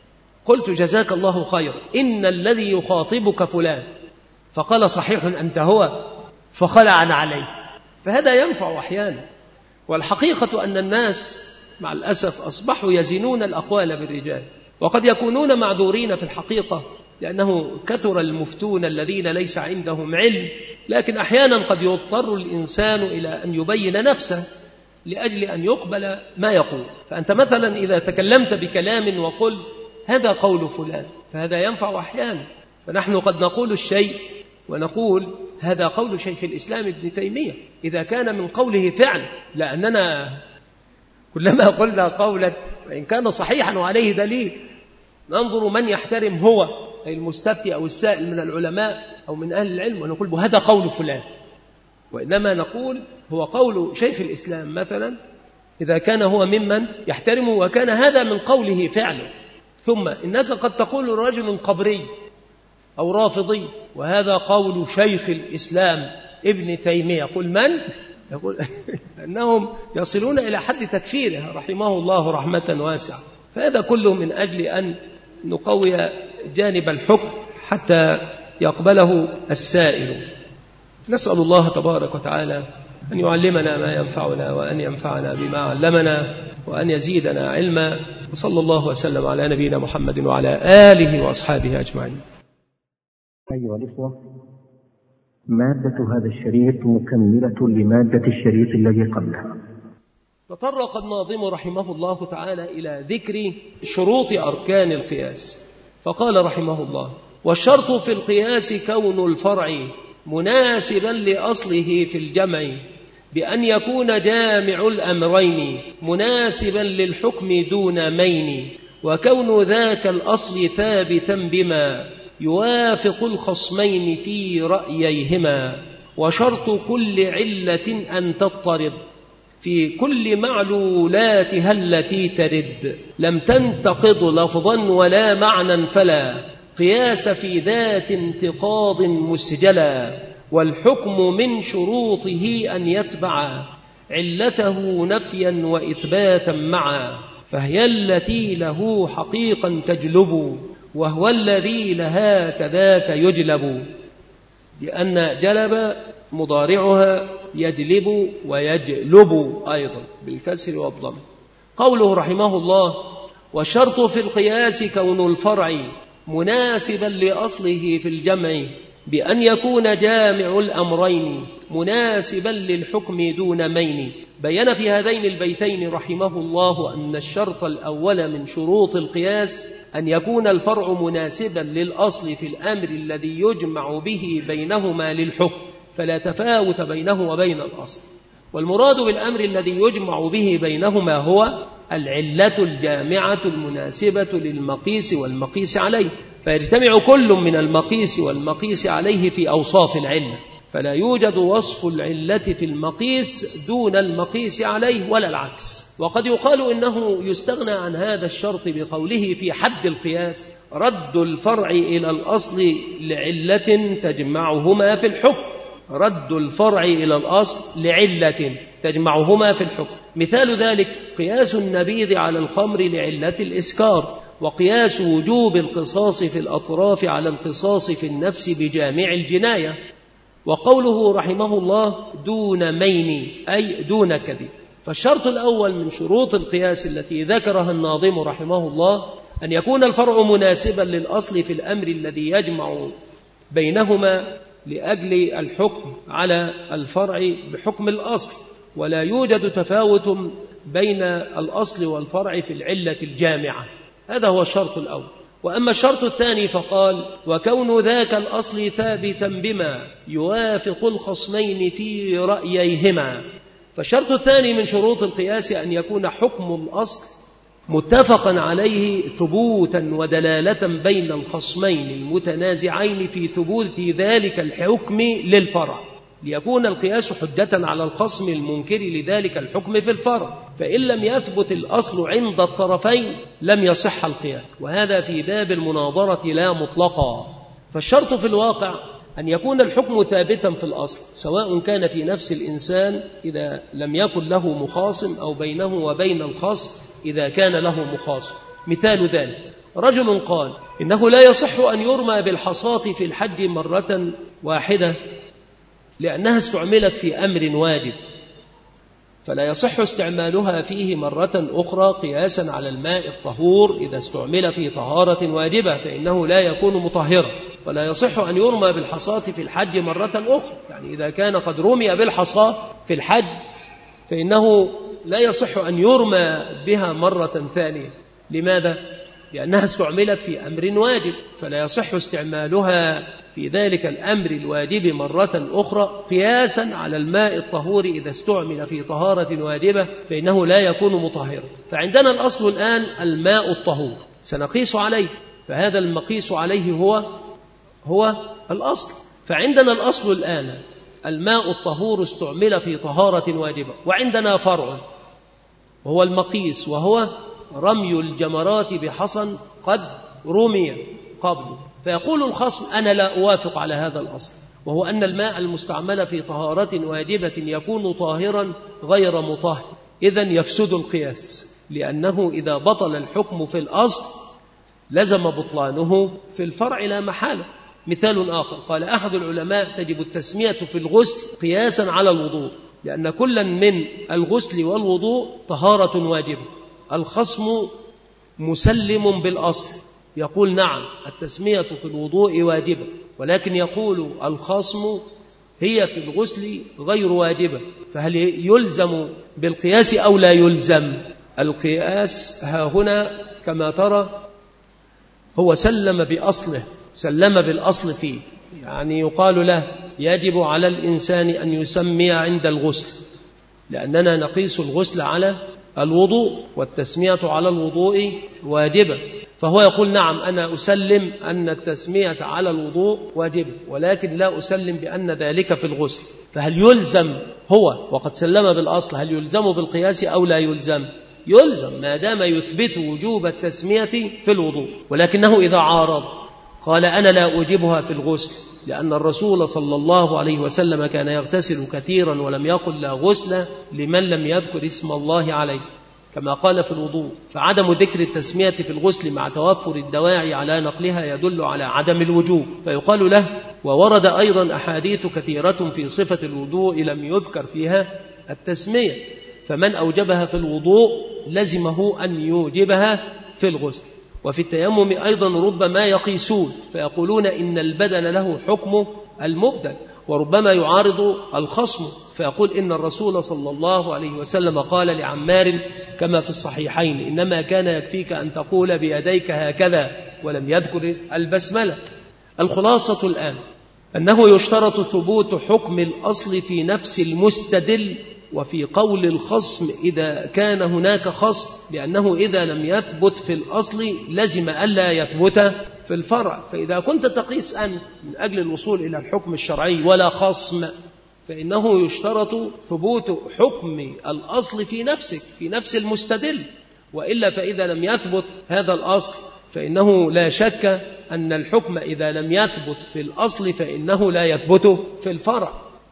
قلت جزاك الله خير إن الذي يخاطبك فلان، فقال صحيح أنت هو، فخلع عليه. فهذا ينفع أحيانا. والحقيقة أن الناس مع الأسف أصبحوا يزنون الأقوال بالرجال، وقد يكونون معذورين في الحقيقة لأنه كثر المفتون الذين ليس عندهم علم، لكن أحيانا قد يضطر الإنسان إلى أن يبين نفسه لأجل أن يقبل ما يقول. فأنت مثلا إذا تكلمت بكلام وقل هذا قول فلان فهذا ينفع أحيانا، فنحن قد نقول الشيء ونقول هذا قول شيخ الإسلام ابن تيمية إذا كان من قوله فعل، لأننا كلما قلنا قولا وإن كان صحيحا وعليه دليل ننظر من يحترم هو أي المستفتي أو السائل من العلماء أو من أهل العلم ونقول هذا قول فلان، وإنما نقول هو قول شيخ الإسلام مثلا إذا كان هو ممن يحترمه وكان هذا من قوله فعله. ثم إنك قد تقول رجل قبري أو رافضي وهذا قول شيخ الإسلام ابن تيمية، قل من؟ يقول أنهم يصلون إلى حد تكفيره رحمه الله رحمة واسعة. فهذا كله من أجل أن نقوي جانب الحكم حتى يقبله السائل. نسأل الله تبارك وتعالى أن يعلمنا ما ينفعنا وأن ينفعنا بما علمنا وأن يزيدنا علما، وصلى الله وسلم على نبينا محمد وعلى آله وأصحابه أجمعين. أيها الإخوة، مادة هذا الشريط مكملة لمادة الشريط الذي قبله. تطرق الناظم رحمه الله تعالى إلى ذكر شروط أركان القياس، فقال رحمه الله: والشرط في القياس كون الفرع مناسبا لأصله في الجمع بأن يكون جامع الأمرين مناسبا للحكم دون مين، وكون ذاك الأصل ثابتا بما يوافق الخصمين في رأييهما. وشرط كل علة أن تضطرد في كل معلولاتها التي ترد، لم تنتقض لفظا ولا معنى فلا قياس في ذات انتقاض مسجلا. والحكم من شروطه أن يتبع علته نفيا وإثباتا معا، فهي التي له حقيقا تجلب، وهو الذي لها كذاك يجلب، لأن جلب مضارعها يجلب ويجلب أيضا بالكسر والضم. قوله رحمه الله: والشرط في القياس كون الفرع مناسبا لأصله في الجمع بأن يكون جامع الأمرين مناسبا للحكم دون مين. بين في هذين البيتين رحمه الله أن الشرط الأول من شروط القياس أن يكون الفرع مناسبا للأصل في الأمر الذي يجمع به بينهما للحكم، فلا تفاوت بينه وبين الأصل. والمراد بالأمر الذي يجمع به بينهما هو العلة الجامعة المناسبة للمقيس والمقيس عليه، فيجتمع كل من المقيس والمقيس عليه في أوصاف العلة، فلا يوجد وصف العلة في المقيس دون المقيس عليه ولا العكس. وقد يقال إنه يستغنى عن هذا الشرط بقوله في حد القياس: رد الفرع إلى الأصل لعلة تجمعهما في الحكم. رد الفرع إلى الأصل لعلة تجمعهما في الحكم. مثال ذلك قياس النبيذ على الخمر لعلة الإسكار، وقياس وجوب القصاص في الأطراف على القصاص في النفس بجامع الجناية. وقوله رحمه الله: دون مين أي دون كذب. فالشرط الأول من شروط القياس التي ذكرها الناظم رحمه الله أن يكون الفرع مناسبا للأصل في الأمر الذي يجمع بينهما لأجل الحكم على الفرع بحكم الأصل، ولا يوجد تفاوت بين الأصل والفرع في العلة الجامعة. هذا هو الشرط الأول. وأما الشرط الثاني فقال: وكون ذاك الأصل ثابتا بما يوافق الخصمين في رأييهما. فالشرط الثاني من شروط القياس أن يكون حكم الأصل متفقا عليه ثبوتا ودلالة بين الخصمين المتنازعين في ثبوت ذلك الحكم للفرع، ليكون القياس حجة على الخصم المنكر لذلك الحكم في الفرع. فإن لم يثبت الأصل عند الطرفين لم يصح القياس، وهذا في باب المناظرة لا مطلقا. فالشرط في الواقع أن يكون الحكم ثابتا في الأصل، سواء كان في نفس الإنسان إذا لم يكن له مخاصم، أو بينه وبين الخصم إذا كان له مخاصم. مثال ذلك: رجل قال إنه لا يصح أن يرمى بالحصاة في الحج مرة واحدة لأنها استعملت في أمر واجب، فلا يصح استعمالها فيه مرة أخرى قياسا على الماء الطهور إذا استعمل في طهارة واجبة، فإنه لا يكون مطهرا. فلا يصح أن يرمى بالحصاة في الحج مرة أخرى، يعني إذا كان قد رمي بالحصاة في الحج فإنه لا يصح أن يرمى بها مرة ثانية. لماذا؟ لأنها استعملت في أمر واجب، فلا يصح استعمالها في ذلك الأمر الواجب مرة أخرى قياسا على الماء الطهور إذا استعمل في طهارة واجبة، فإنه لا يكون مطهرا. فعندنا الأصل الآن الماء الطهور سنقيس عليه، فهذا المقيس عليه هو الأصل. فعندنا الأصل الآن الماء الطهور استعمل في طهارة واجبة، وعندنا فرع وهو المقيس، وهو رمي الجمرات بحصى قد رمي قبل. فيقول الخصم: أنا لا أوافق على هذا الأصل، وهو أن الماء المستعمل في طهارة واجبة يكون طاهرا غير مطهر، إذن يفسد القياس، لأنه إذا بطل الحكم في الأصل لزم بطلانه في الفرع لا محالة. مثال آخر: قال أحد العلماء: تجب التسمية في الغسل قياسا على الوضوء، لأن كلا من الغسل والوضوء طهارة واجبة. الخصم مسلم بالأصل، يقول: نعم التسمية في الوضوء واجبة، ولكن يقول الخصم هي في الغسل غير واجبة، فهل يلزم بالقياس أو لا يلزم؟ القياس ها هنا كما ترى هو سلم بالأصل فيه، يعني يقال له: يجب على الإنسان أن يسمي عند الغسل، لأننا نقيس الغسل على الوضوء، والتسمية على الوضوء واجبة. فهو يقول: نعم أنا أسلم أن التسمية على الوضوء واجبة، ولكن لا أسلم بأن ذلك في الغسل. فهل يلزم هو وقد سلم بالأصل، هل يلزم بالقياس أو لا يلزم؟ يلزم ما دام يثبت وجوب التسمية في الوضوء. ولكنه إذا عارض قال: أنا لا أوجبها في الغسل، لأن الرسول صلى الله عليه وسلم كان يغتسل كثيرا ولم يقل لا غسل لمن لم يذكر اسم الله عليه، كما قال في الوضوء، فعدم ذكر التسمية في الغسل مع توفر الدواعي على نقلها يدل على عدم الوجوب، فيقال له: وورد أيضا أحاديث كثيرة في صفة الوضوء لم يذكر فيها التسمية، فمن أوجبها في الوضوء لزمه أن يوجبها في الغسل. وفي التيمم أيضا ربما يقيسون فيقولون إن البدل له حكم المبدل، وربما يعارض الخصم فيقول إن الرسول صلى الله عليه وسلم قال لعمار كما في الصحيحين: إنما كان يكفيك أن تقول بيديك هكذا، ولم يذكر البسملة. الخلاصة الآن أنه يشترط ثبوت حكم الأصل في نفس المستدل وفي قول الخصم إذا كان هناك خصم، لأنه إذا لم يثبت في الأصل لزم ألا يثبت في الفرع. فإذا كنت تقيس أنت من أجل الوصول إلى الحكم الشرعي ولا خصم، فإنه يشترط ثبوت حكم الأصل في نفسك، في نفس المستدل، وإلا فإذا لم يثبت هذا الأصل فإنه لا شك أن الحكم إذا لم يثبت في الأصل فإنه لا يثبت في الفرع.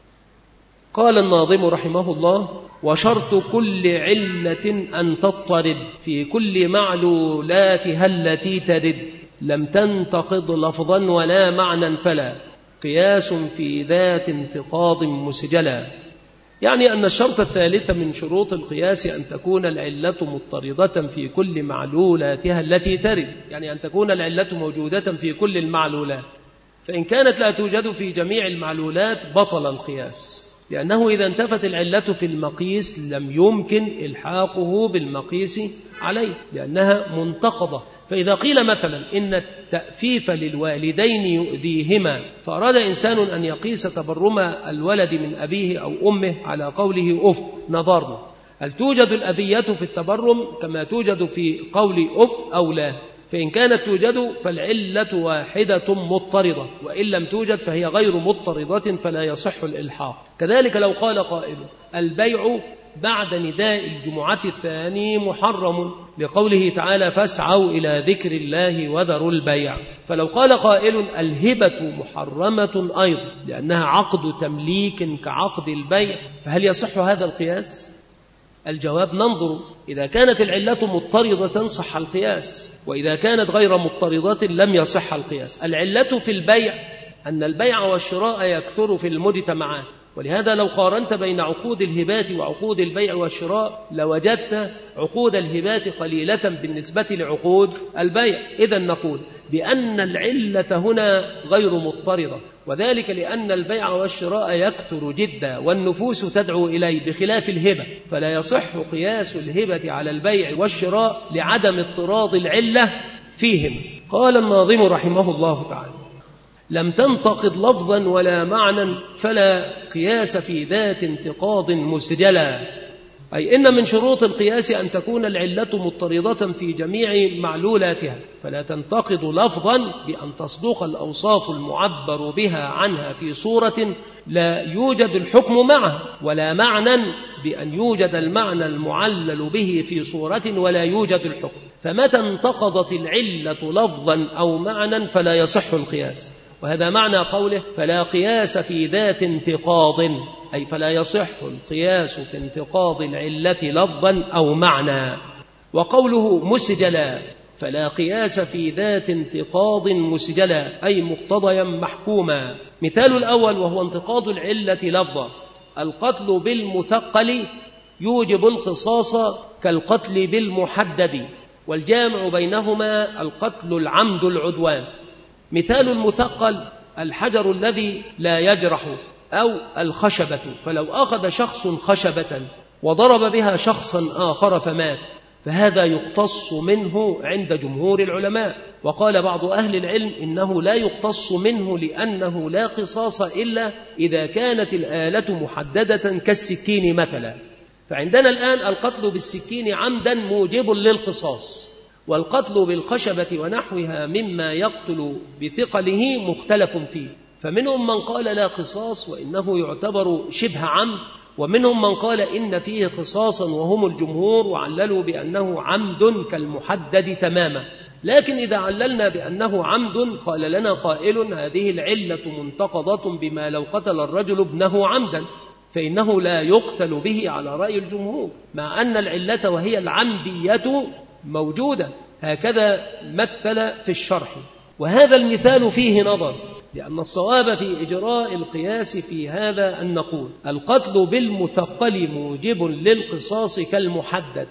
قال الناظم رحمه الله: وشرط كل علة أن تضطرد في كل معلولاتها التي ترد، لم تنتقض لفظا ولا معنى فلا قياس في ذات انتقاض مسجلا. يعني أن الشرط الثالث من شروط القياس أن تكون العلة مضطردة في كل معلولاتها التي ترد، يعني أن تكون العلة موجودة في كل المعلولات، فإن كانت لا توجد في جميع المعلولات بطل القياس، لأنه إذا انتفت العلة في المقيس لم يمكن إلحاقه بالمقيس عليه لأنها منتقضة. فإذا قيل مثلا إن التأفيف للوالدين يؤذيهما، فأراد إنسان أن يقيس تبرم الولد من أبيه أو أمه على قوله أف، نظرنا هل توجد الأذية في التبرم كما توجد في قول أف أو لا؟ فإن كانت توجد فالعلة واحدة مضطردة، وإن لم توجد فهي غير مضطردة فلا يصح الإلحاق. كذلك لو قال قائل: البيع بعد نداء الجمعة الثاني محرم، لقوله تعالى: فاسعوا إلى ذكر الله وذروا البيع. فلو قال قائل: الهبة محرمة أيضا لأنها عقد تمليك كعقد البيع، فهل يصح هذا القياس؟ الجواب: ننظر، إذا كانت العلة مضطردة صح القياس، وإذا كانت غير مضطردة لم يصح القياس. العلة في البيع أن البيع والشراء يكثر في المجتمعات، ولهذا لو قارنت بين عقود الهبات وعقود البيع والشراء لوجدت عقود الهبات قليلة بالنسبة لعقود البيع. إذن نقول بأن العلة هنا غير مضطردة، وذلك لأن البيع والشراء يكثر جدا والنفوس تدعو إليه، بخلاف الهبة فلا يصح قياس الهبة على البيع والشراء لعدم اضطراد العلة فيهم. قال الناظم رحمه الله تعالى: لم تنتقض لفظا ولا معنى فلا قياس في ذات انتقاض مسجلا. أي إن من شروط القياس أن تكون العلة مضطردة في جميع معلولاتها، فلا تنتقض لفظا بأن تصدق الأوصاف المعبر بها عنها في صورة لا يوجد الحكم معه، ولا معنى بأن يوجد المعنى المعلل به في صورة ولا يوجد الحكم. فمتى انتقضت العلة لفظا أو معنى فلا يصح القياس، وهذا معنى قوله: فلا قياس في ذات انتقاض، أي فلا يصح القياس في انتقاض العلة لفظا أو معنى. وقوله مسجلا: فلا قياس في ذات انتقاض مسجلا، أي مقتضيا محكوما. مثال الأول وهو انتقاض العلة لفظا: القتل بالمثقل يوجب القصاص كالقتل بالمحدد، والجامع بينهما القتل العمد العدوان. مثال المثقل: الحجر الذي لا يجرح، أو الخشبة، فلو أخذ شخص خشبة وضرب بها شخصا آخر فمات فهذا يقتص منه عند جمهور العلماء. وقال بعض أهل العلم إنه لا يقتص منه لأنه لا قصاص إلا إذا كانت الآلة محددة كالسكين مثلا. فعندنا الآن القتل بالسكين عمدا موجب للقصاص، والقتل بالخشبة ونحوها مما يقتل بثقله مختلف فيه، فمنهم من قال لا قصاص وإنه يعتبر شبه عمد، ومنهم من قال إن فيه قصاصا وهم الجمهور، وعللوا بأنه عمد كالمحدد تماما. لكن إذا عللنا بأنه عمد قال لنا قائل: هذه العلة منتقضة بما لو قتل الرجل ابنه عمدا، فإنه لا يقتل به على رأي الجمهور، مع أن العلة وهي العمدية موجودة. هكذا مثل في الشرح. وهذا المثال فيه نظر، لأن الصواب في إجراء القياس في هذا أن نقول القتل بالمثقل موجب للقصاص كالمحدد،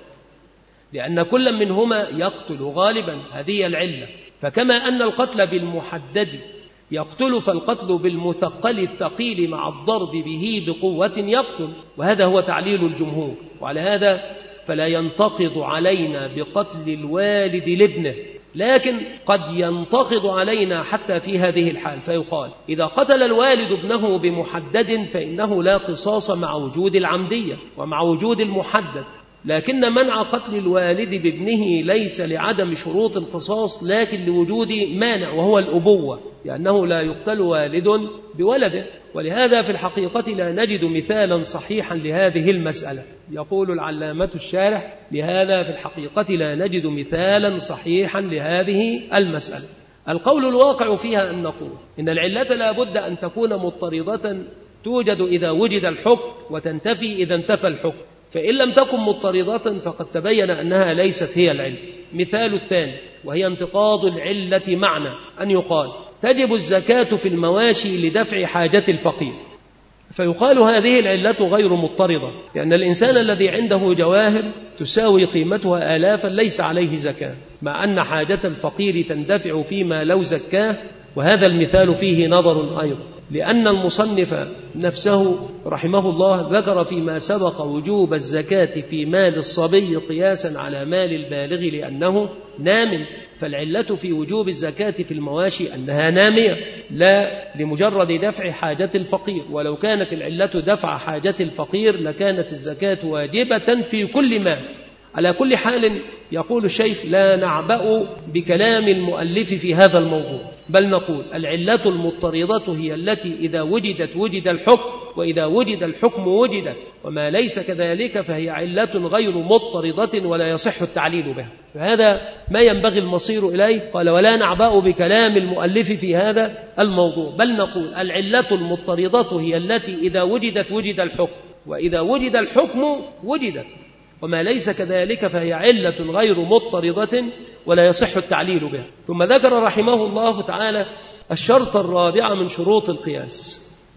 لأن كل منهما يقتل غالبا، هذه العلة. فكما أن القتل بالمحدد يقتل، فالقتل بالمثقل الثقيل مع الضرب به بقوة يقتل، وهذا هو تعليل الجمهور. وعلى هذا فلا ينتقض علينا بقتل الوالد لابنه، لكن قد ينتقض علينا حتى في هذه الحال، فيقال إذا قتل الوالد ابنه بمحدد فإنه لا قصاص مع وجود العمدية ومع وجود المحدد، لكن منع قتل الوالد بابنه ليس لعدم شروط القصاص، لكن لوجود مانع وهو الأبوة، لأنه لا يقتل والد بولده. ولهذا في الحقيقة لا نجد مثالا صحيحا لهذه المسألة. يقول العلامة الشارح: لهذا في الحقيقة لا نجد مثالا صحيحا لهذه المسألة. القول الواقع فيها أن نقول إن العلة لا بد أن تكون مضطردة، توجد إذا وجد الحكم وتنتفي إذا انتفى الحكم، فإن لم تكن مضطردة فقد تبين أنها ليست هي العلة. مثال الثاني وهي انتقاض العلة معنى أن يقال تجب الزكاة في المواشي لدفع حاجة الفقير، فيقال هذه العلة غير مضطردة، لأن الإنسان الذي عنده جواهر تساوي قيمتها آلافا ليس عليه زكاة، مع أن حاجة الفقير تندفع فيما لو زكاه. وهذا المثال فيه نظر أيضا، لأن المصنف نفسه رحمه الله ذكر فيما سبق وجوب الزكاة في مال الصبي قياسا على مال البالغ لأنه نام، فالعلة في وجوب الزكاة في المواشي أنها نامية لا لمجرد دفع حاجة الفقير، ولو كانت العلة دفع حاجة الفقير لكانت الزكاة واجبة في كل مال. على كل حال يقول الشيخ لا نعبأ بكلام المؤلف في هذا الموضوع، بل نقول العلة المضطردة هي التي إذا وجدت وجد الحكم، وإذا وجد الحكم وجدت، وما ليس كذلك فهي علة غير مضطردة ولا يصح التعليل بها. فهذا ما ينبغي المصير إليه. قال ولا نعبأ بكلام المؤلف في هذا الموضوع، بل نقول العلة المضطردة هي التي إذا وجدت وجد الحكم، وإذا وجد الحكم وجدت، وما ليس كذلك فهي علة غير مضطردة ولا يصح التعليل بها. ثم ذكر رحمه الله تعالى الشرط الرابع من شروط القياس: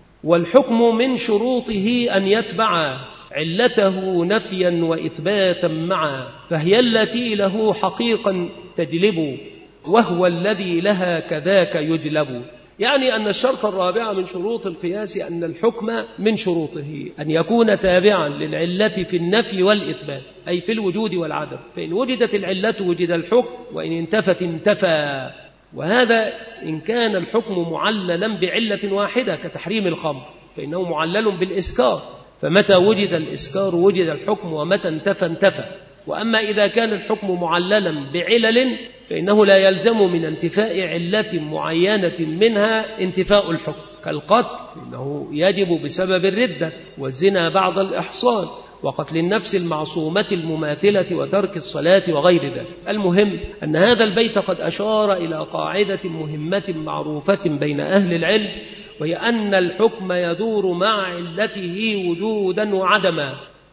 والحكم من شروطه أن يتبع علته نفيا وإثباتا معا، فهي التي له حقيقا تجلب، وهو الذي لها كذاك يجلب. يعني أن الشرط الرابع من شروط القياس أن الحكم من شروطه أن يكون تابعا للعلة في النفي والإثبات، أي في الوجود والعدم، فإن وجدت العلة وجد الحكم، وإن انتفت انتفى. وهذا إن كان الحكم معللا بعلة واحدة كتحريم الخمر فإنه معلل بالإسكار، فمتى وجد الإسكار وجد الحكم، ومتى انتفى انتفى. وأما إذا كان الحكم معللا بعلل فإنه لا يلزم من انتفاء علة معينة منها انتفاء الحكم، كالقتل فإنه يجب بسبب الردة، والزنا بعد الإحصان، وقتل النفس المعصومة المماثلة، وترك الصلاة وغير ذلك. المهم أن هذا البيت قد أشار إلى قاعدة مهمة معروفة بين أهل العلم، وهي أن الحكم يدور مع علته وجودا وعدما.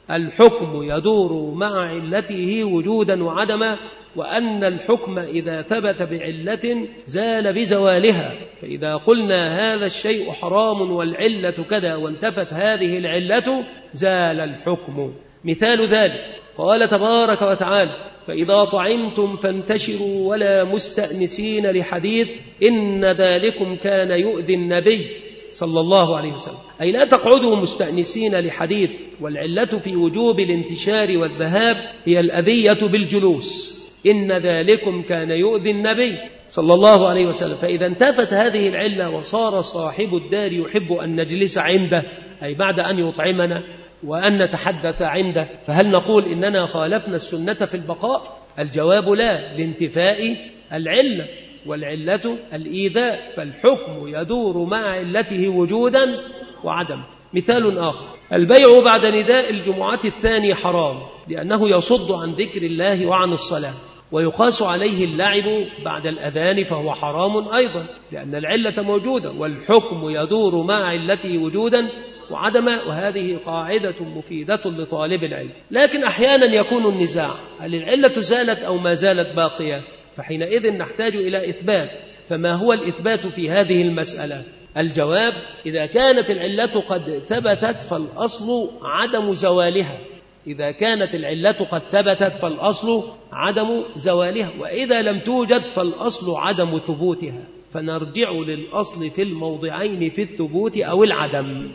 الحكم يدور مع علته وجودا وعدما، وأن الحكم إذا ثبت بعلة زال بزوالها، فإذا قلنا هذا الشيء حرام والعلة كذا وانتفت هذه العلة زال الحكم. مثال ذلك قال تبارك وتعالى: فإذا طعمتم فانتشروا ولا مستأنسين لحديث إن ذلكم كان يؤذي النبي صلى الله عليه وسلم، أي لا تقعدوا مستأنسين لحديث. والعلة في وجوب الانتشار والذهاب هي الأذية بالجلوس، إن ذلكم كان يؤذي النبي صلى الله عليه وسلم. فإذا انتفت هذه العلة وصار صاحب الدار يحب أن نجلس عنده، أي بعد أن يطعمنا وأن نتحدث عنده، فهل نقول إننا خالفنا السنة في البقاء؟ الجواب لا، لانتفاء العلة، والعلة الإيذاء، فالحكم يدور مع علته وجودا وعدم. مثال آخر: البيع بعد نداء الجمعة الثاني حرام، لأنه يصد عن ذكر الله وعن الصلاة، ويقاس عليه اللعب بعد الأذان فهو حرام أيضا، لأن العلة موجودة، والحكم يدور مع علته وجودا وعدما، وهذه قاعدة مفيدة لطالب العلم. لكن أحيانا يكون النزاع هل العلة زالت أو ما زالت باقية، فحينئذ نحتاج إلى إثبات. فما هو الإثبات في هذه المسألة؟ الجواب: إذا كانت العلة قد ثبتت فالأصل عدم زوالها. إذا كانت العلة قد ثبتت فالأصل عدم زوالها، وإذا لم توجد فالأصل عدم ثبوتها، فنرجع للأصل في الموضعين في الثبوت أو العدم.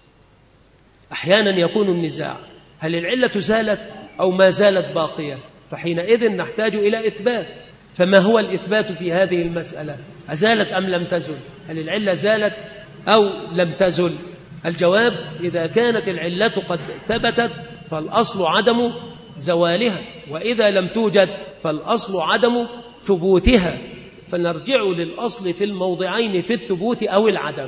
أحيانا يكون النزاع هل العلة زالت أو ما زالت باقية، فحينئذ نحتاج إلى إثبات. فما هو الإثبات في هذه المسألة؟ أزالت أم لم تزل؟ هل العلة زالت أو لم تزل؟ الجواب: إذا كانت العلة قد ثبتت فالأصل عدم زوالها، وإذا لم توجد فالأصل عدم ثبوتها، فنرجع للأصل في الموضعين في الثبوت أو العدم.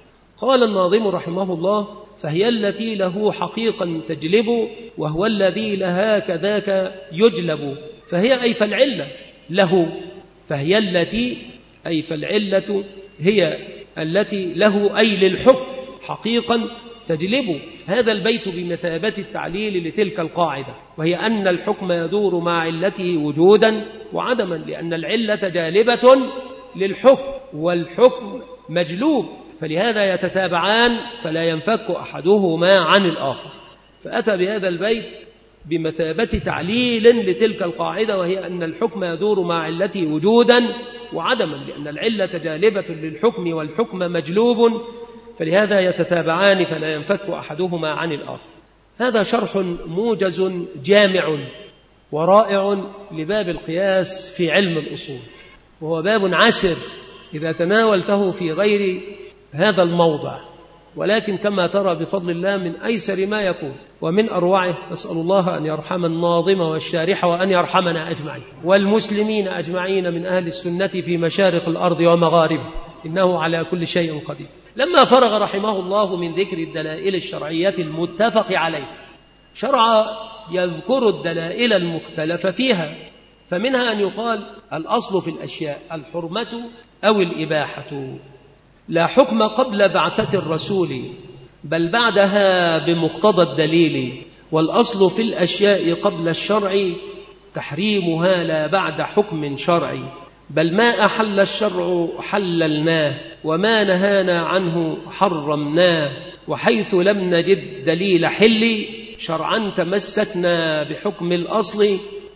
قال الناظم رحمه الله: فهي التي له حقيقا تجلب، وهو الذي لها كذاك يجلب. فهي أي فالعلة له، فهي التي أي فالعلة هي التي له أي للحكم حقيقا تجلب. هذا البيت بمثابة التعليل لتلك القاعدة، وهي أن الحكم يدور مع علته وجودا وعدما، لأن العلة جالبة للحكم والحكم مجلوب، فلهذا يتتابعان فلا ينفك أحدهما عن الآخر. فأتى بهذا البيت بمثابة تعليل لتلك القاعدة، وهي أن الحكم يدور مع علته وجودا وعدما، لأن العلة جالبة للحكم والحكم مجلوب، فلهذا يتتابعان فلا ينفك أحدهما عن الآخر. هذا شرح موجز جامع ورائع لباب القياس في علم الأصول، وهو باب عسر إذا تناولته في غير هذا الموضع، ولكن كما ترى بفضل الله من أيسر ما يكون ومن أروعه. نسأل الله أن يرحم الناظم والشارح، وأن يرحمنا أجمعين والمسلمين أجمعين من أهل السنة في مشارق الأرض ومغاربها، إنه على كل شيء قدير. لما فرغ رحمه الله من ذكر الدلائل الشرعية المتفق عليه، شرع يذكر الدلائل المختلف فيها، فمنها أن يقال الأصل في الأشياء الحرمة أو الإباحة، لا حكم قبل بعثة الرسول بل بعدها بمقتضى الدليل، والأصل في الأشياء قبل الشرع تحريمها لا بعد حكم شرعي، بل ما أحل الشرع حللناه وما نهانا عنه حرمناه، وحيث لم نجد دليل حل شرعا تمسكنا بحكم الأصل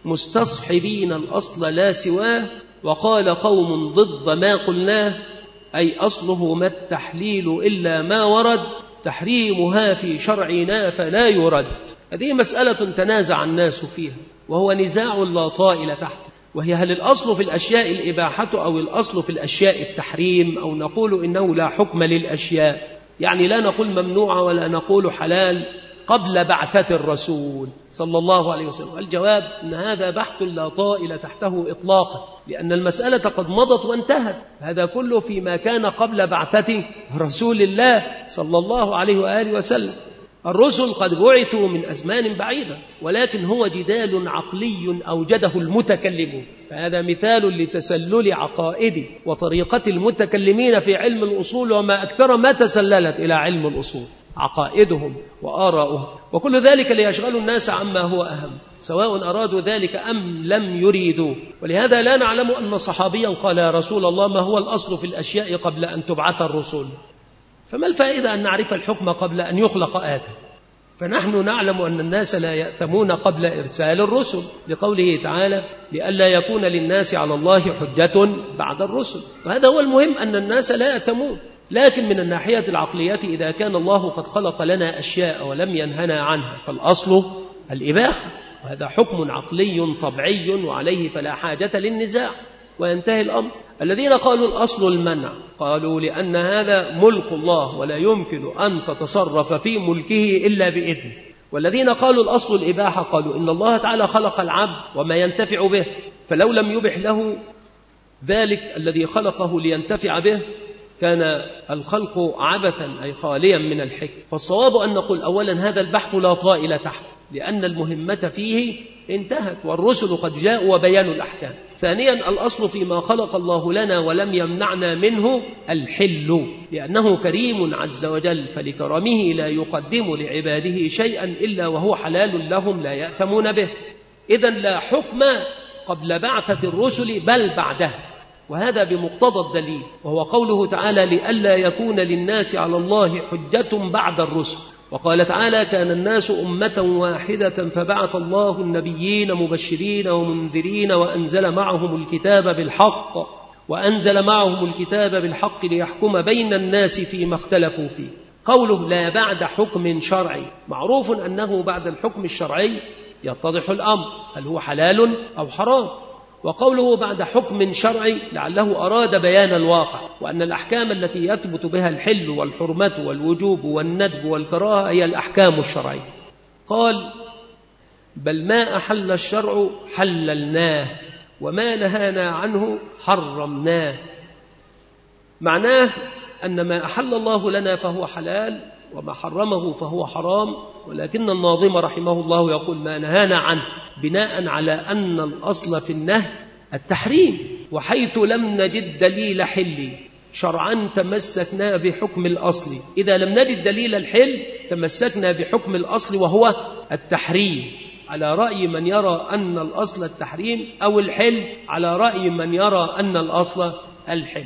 مستصحبين الأصل لا سواه. وقال قوم ضد ما قلناه أي أصله ما التحليل إلا ما ورد تحريمها في شرعنا فلا يرد. هذه مسألة تنازع الناس فيها، وهو نزاع لا طائل تحته، وهي هل الأصل في الأشياء الإباحة أو الأصل في الأشياء التحريم، أو نقول إنه لا حكم للأشياء، يعني لا نقول ممنوع ولا نقول حلال قبل بعثة الرسول صلى الله عليه وسلم. الجواب أن هذا بحث لا طائل تحته إطلاقا، لأن المسألة قد مضت وانتهت، هذا كله فيما كان قبل بعثة رسول الله صلى الله عليه وآله وسلم. الرسل قد بعثوا من أزمان بعيدة، ولكن هو جدال عقلي أوجده المتكلمون، فهذا مثال لتسلل عقائد وطريقة المتكلمين في علم الأصول، وما أكثر ما تسللت إلى علم الأصول عقائدهم وآراؤهم، وكل ذلك ليشغلوا الناس عما هو أهم، سواء أرادوا ذلك أم لم يريدوا. ولهذا لا نعلم أن صحابيا قال يا رسول الله ما هو الأصل في الأشياء قبل أن تبعث الرسل؟ فما الفائدة أن نعرف الحكم قبل أن يخلق آدم؟ فنحن نعلم أن الناس لا يأثمون قبل إرسال الرسل، لقوله تعالى لئلا يكون للناس على الله حجة بعد الرسل. وهذا هو المهم، أن الناس لا يأثمون. لكن من الناحية العقلية إذا كان الله قد خلق لنا أشياء ولم ينهنا عنها فالأصل الإباحة، وهذا حكم عقلي طبيعي وعليه فلا حاجة للنزاع وينتهي الأمر. الذين قالوا الأصل المنع قالوا لأن هذا ملك الله ولا يمكن أن تتصرف في ملكه إلا بإذنه، والذين قالوا الأصل الإباحة قالوا إن الله تعالى خلق العبد وما ينتفع به، فلو لم يبح له ذلك الذي خلقه لينتفع به كان الخلق عبثا أي خاليا من الحكم. فالصواب أن نقول أولا هذا البحث لا طائل تحت، لأن المهمة فيه انتهت، والرسل قد جاءوا وبيانوا الأحكام. ثانيا، الأصل فيما خلق الله لنا ولم يمنعنا منه الحل، لأنه كريم عز وجل، فلكرمه لا يقدم لعباده شيئا إلا وهو حلال لهم لا يأثمون به. إذن لا حكم قبل بعثة الرسل بل بعدها، وهذا بمقتضى الدليل، وهو قوله تعالى: لئلا يكون للناس على الله حجة بعد الرسل. وقال تعالى: كان الناس أمة واحدة فبعث الله النبيين مبشرين ومنذرين وأنزل معهم الكتاب بالحق ليحكم بين الناس فيما اختلفوا فيه. قوله لا بعد حكم شرعي، معروف أنه بعد الحكم الشرعي يتضح الأمر هل هو حلال أو حرام، وقوله بعد حكم شرعي لعله أراد بيان الواقع، وأن الأحكام التي يثبت بها الحل والحرمة والوجوب والندب والكراهة هي الأحكام الشرعية. قال: بل ما أحل الشرع حللناه وما نهانا عنه حرمناه. معناه أن ما أحل الله لنا فهو حلال وما حرمه فهو حرام، ولكن الناظم رحمه الله يقول ما نهانا عنه بناء على أن الأصل في النهي التحريم، وحيث لم نجد دليل حل شرعا تمسكنا بحكم الأصل. إذا لم نجد دليل الحل تمسكنا بحكم الأصل وهو التحريم، على رأي من يرى أن الأصل التحريم، أو الحل على رأي من يرى أن الأصل الحل،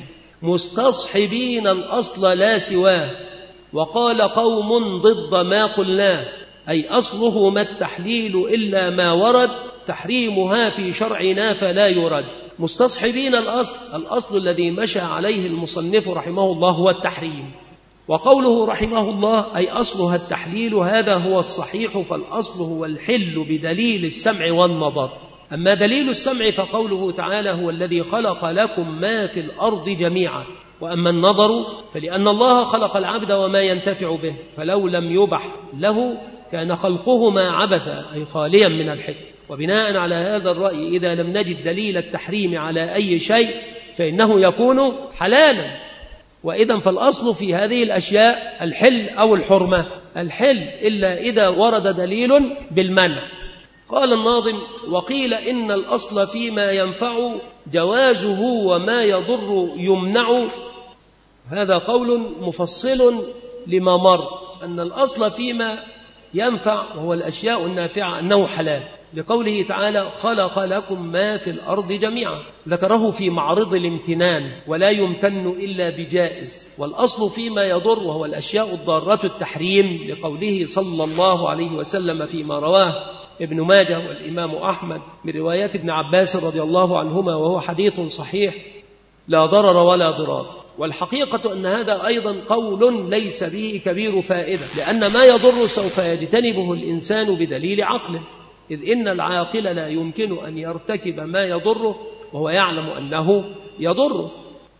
مستصحبين الأصل لا سواه. وقال قوم ضد ما قلناه، أي أصله ما التحليل إلا ما ورد تحريمها في شرعنا فلا يرد. مستصحبين الأصل الذي مشى عليه المصنف رحمه الله هو التحريم، وقوله رحمه الله أي أصلها التحليل هذا هو الصحيح، فالأصل هو الحل بدليل السمع والنظر. أما دليل السمع فقوله تعالى هو الذي خلق لكم ما في الأرض جميعا، وأما النظر فلأن الله خلق العبد وما ينتفع به، فلو لم يبح له كان خلقهما عبثا أي خاليا من الحكم. وبناء على هذا الرأي إذا لم نجد دليل التحريم على أي شيء فإنه يكون حلالا. وإذا فالأصل في هذه الأشياء الحل أو الحرمة، الحل إلا إذا ورد دليل بالمنع. قال الناظم: وقيل إن الأصل فيما ينفع جوازه وما يضر يمنع. هذا قول مفصل لما مر، أن الأصل فيما ينفع وهو الأشياء النافعة أنه حلال، لقوله تعالى خلق لكم ما في الأرض جميعا، ذكره في معرض الامتنان ولا يمتن إلا بجائز. والأصل فيما يضر وهو الأشياء الضارة التحريم، لقوله صلى الله عليه وسلم فيما رواه ابن ماجه والإمام أحمد من روايات ابن عباس رضي الله عنهما وهو حديث صحيح: لا ضرر ولا ضرار. والحقيقة أن هذا أيضا قول ليس به كبير فائدة، لأن ما يضر سوف يجتنبه الإنسان بدليل عقله، إذ إن العاقل لا يمكن أن يرتكب ما يضره وهو يعلم أنه يضره.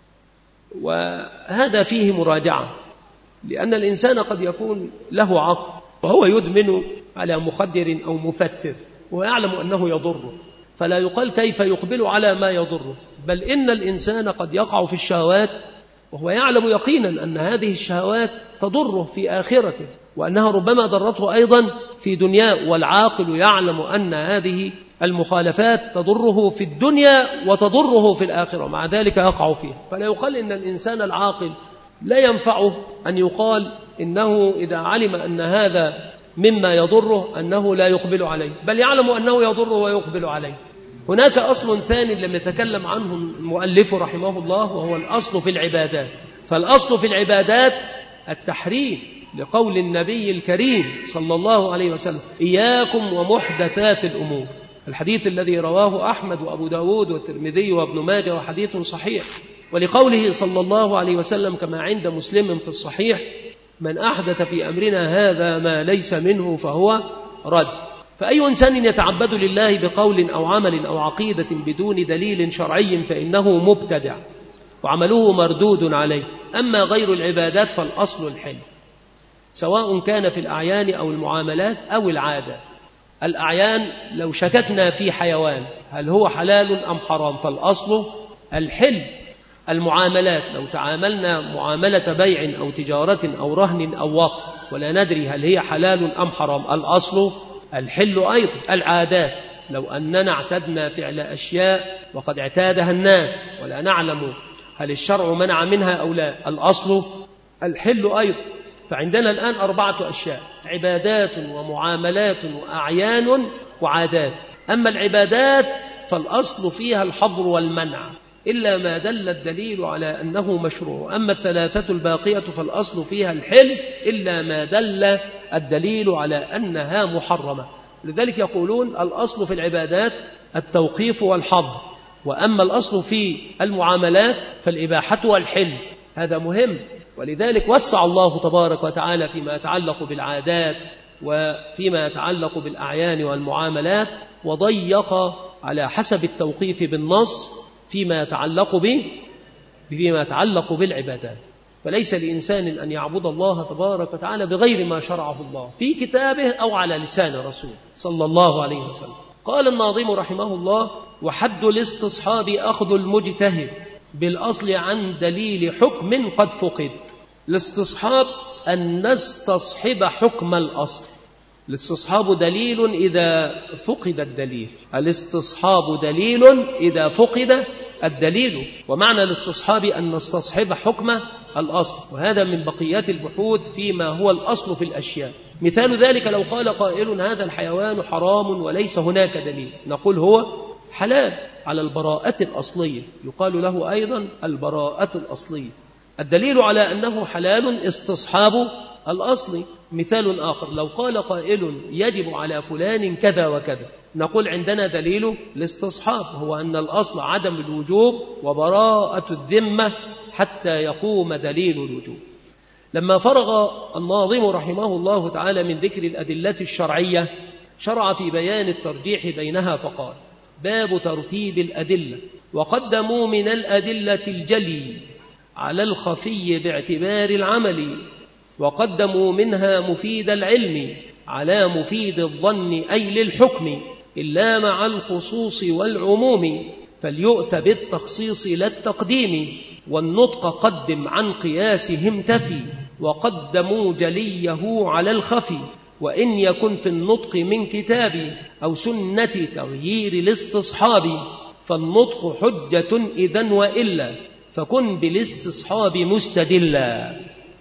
وهذا فيه مراجعة، لأن الإنسان قد يكون له عقل وهو يدمن على مخدر أو مفتر ويعلم أنه يضره، فلا يقال كيف يقبل على ما يضره، بل إن الإنسان قد يقع في الشهوات وهو يعلم يقينا أن هذه الشهوات تضره في آخرته، وأنها ربما ضرته أيضا في دنياه، والعاقل يعلم أن هذه المخالفات تضره في الدنيا وتضره في الآخرة، مع ذلك يقع فيها. فلا يقال إن الإنسان العاقل لا ينفعه أن يقال إنه إذا علم أن هذا مما يضره أنه لا يقبل عليه، بل يعلم أنه يضره ويقبل عليه. هناك أصل ثاني لم يتكلم عنه المؤلف رحمه الله، وهو الأصل في العبادات. فالأصل في العبادات التحريم، لقول النبي الكريم صلى الله عليه وسلم: إياكم ومحدثات الأمور، الحديث الذي رواه أحمد وأبو داود والترمذي وابن ماجه وحديث صحيح. ولقوله صلى الله عليه وسلم كما عند مسلم في الصحيح: من أحدث في أمرنا هذا ما ليس منه فهو رد. فأي إنسان يتعبد لله بقول أو عمل أو عقيدة بدون دليل شرعي فإنه مبتدع وعمله مردود عليه. أما غير العبادات فالأصل الحل، سواء كان في الأعيان أو المعاملات أو العادة. الأعيان لو شككنا في حيوان هل هو حلال أم حرام فالأصل الحل. المعاملات لو تعاملنا معاملة بيع أو تجارة أو رهن أو وقف ولا ندري هل هي حلال أم حرام الأصل الحل أيضا. العادات لو أننا اعتدنا فعل أشياء وقد اعتادها الناس ولا نعلم هل الشرع منع منها أو لا، الأصل الحل أيضا. فعندنا الآن 4 أشياء: عبادات ومعاملات وأعيان وعادات. أما العبادات فالأصل فيها الحظر والمنع إلا ما دل الدليل على أنه مشروع. أما 3 الباقية فالأصل فيها الحل إلا ما دل الدليل على أنها محرمة. لذلك يقولون الأصل في العبادات التوقيف والحظر، وأما الأصل في المعاملات فالإباحة والحل. هذا مهم، ولذلك وسع الله تبارك وتعالى فيما يتعلق بالعادات وفيما يتعلق بالأعيان والمعاملات، وضيق على حسب التوقيف بالنص فيما يتعلق بالعبادات. فليس لإنسان أن يعبد الله تبارك وتعالى بغير ما شرعه الله في كتابه أو على لسان رسوله صلى الله عليه وسلم. قال الناظم رحمه الله: وحد الاستصحاب أخذ المجتهد بالأصل عن دليل حكم قد فقد. الاستصحاب أن نستصحب حكم الأصل. الاستصحاب دليل إذا فقد الدليل، الاستصحاب دليل إذا فقد الدليل، ومعنى الاستصحاب أن نستصحب حكم الأصل، وهذا من بقيات البحوث فيما هو الأصل في الأشياء. مثال ذلك لو قال قائل: هذا الحيوان حرام وليس هناك دليل، نقول هو حلال على البراءة الأصلية، يقال له أيضا البراءة الأصلية. الدليل على أنه حلال استصحاب الأصل. مثال آخر لو قال قائل: يجب على فلان كذا وكذا، نقول عندنا دليل الاستصحاب، هو أن الأصل عدم الوجوب وبراءة الذمة حتى يقوم دليل الوجوب. لما فرغ الناظم رحمه الله تعالى من ذكر الأدلة الشرعية شرع في بيان الترجيح بينها فقال: باب ترتيب الأدلة. وقدموا من الأدلة الجلي على الخفي باعتبار العمل، وقدموا منها مفيد العلم على مفيد الظن أي للحكم، إلا مع الخصوص والعموم فليؤت بالتخصيص لا التقديم، والنطق قدم عن قياسهم تفي، وقدموا جليه على الخفي، وإن يكن في النطق من كتاب أو سنة تغيير الاستصحاب فالنطق حجة إذن، وإلا فكن بالاستصحاب مستدلا.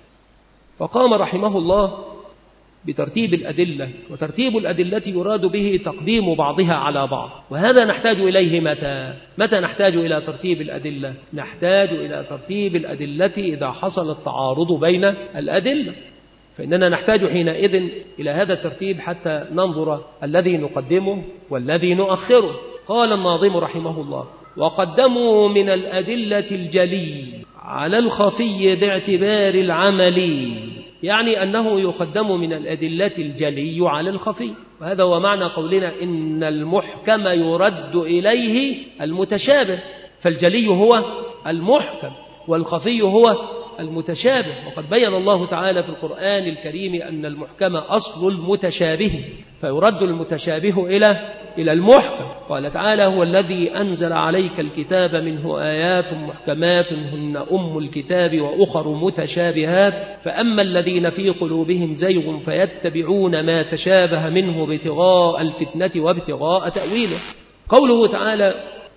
فقام رحمه الله بترتيب الأدلة، وترتيب الأدلة يراد به تقديم بعضها على بعض، وهذا نحتاج إليه متى نحتاج إلى ترتيب الأدلة؟ نحتاج إلى ترتيب الأدلة إذا حصل التعارض بين الأدلة، فإننا نحتاج حينئذ إلى هذا الترتيب حتى ننظر الذي نقدمه والذي نؤخره. قال الناظم رحمه الله: وقدموا من الأدلة الجلي على الخفي باعتبار العمل، يعني أنه يقدم من الأدلة الجلي على الخفي، وهذا هو معنى قولنا إن المحكم يرد إليه المتشابه، فالجلي هو المحكم والخفي هو المتشابه. وقد بين الله تعالى في القرآن الكريم أن المحكم أصل المتشابه، فيرد المتشابه إلى المحكم. قال تعالى: هو الذي أنزل عليك الكتاب منه آيات محكمات هن أم الكتاب وأخر متشابهات فأما الذين في قلوبهم زيغ فيتبعون ما تشابه منه ابتغاء الفتنة وابتغاء تأويله. قوله تعالى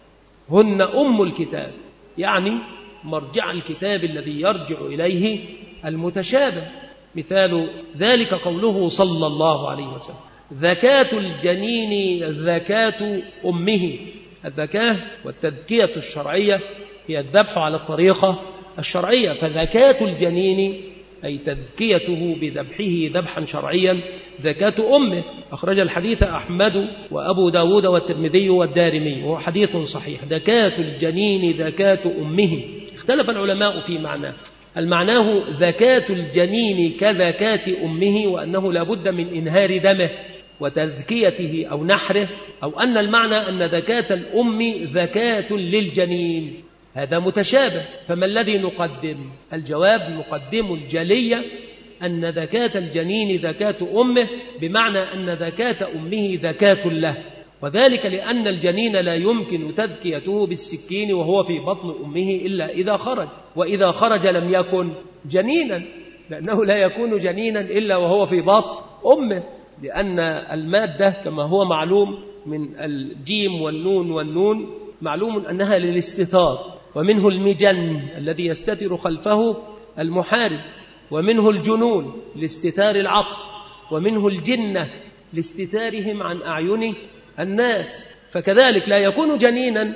هن أم الكتاب يعني مرجع الكتاب الذي يرجع إليه المتشابه. مثال ذلك قوله صلى الله عليه وسلم: ذكاة الجنين ذكاة أمه. الذكاة والتذكية الشرعية هي الذبح على الطريقة الشرعية، فذكاة الجنين أي تذكيته بذبحه ذبحا شرعيا ذكاة أمه. أخرج الحديث أحمد وأبو داود والترمذي والدارمي وهو حديث صحيح. ذكاة الجنين ذكاة أمه. اختلف العلماء في معناه، المعناه ذكاة الجنين كذكاة أمه، وأنه لا بد من إنهار دمه وتذكيته أو نحره، أو أن المعنى أن ذكاة الأم ذكاة للجنين. هذا متشابه، فما الذي نقدم؟ الجواب: نقدم الجلية أن ذكاة الجنين ذكاة أمه، بمعنى أن ذكاة أمه ذكاة له، وذلك لأن الجنين لا يمكن تذكيته بالسكين وهو في بطن أمه إلا إذا خرج، وإذا خرج لم يكن جنينا، لأنه لا يكون جنينا إلا وهو في بطن أمه، لأن المادة كما هو معلوم من الجيم والنون والنون معلوم أنها للاستتار، ومنه المجن الذي يستتر خلفه المحارب، ومنه الجنون لاستتار العقل، ومنه الجنة لاستتارهم عن أعين الناس. فكذلك لا يكون جنينا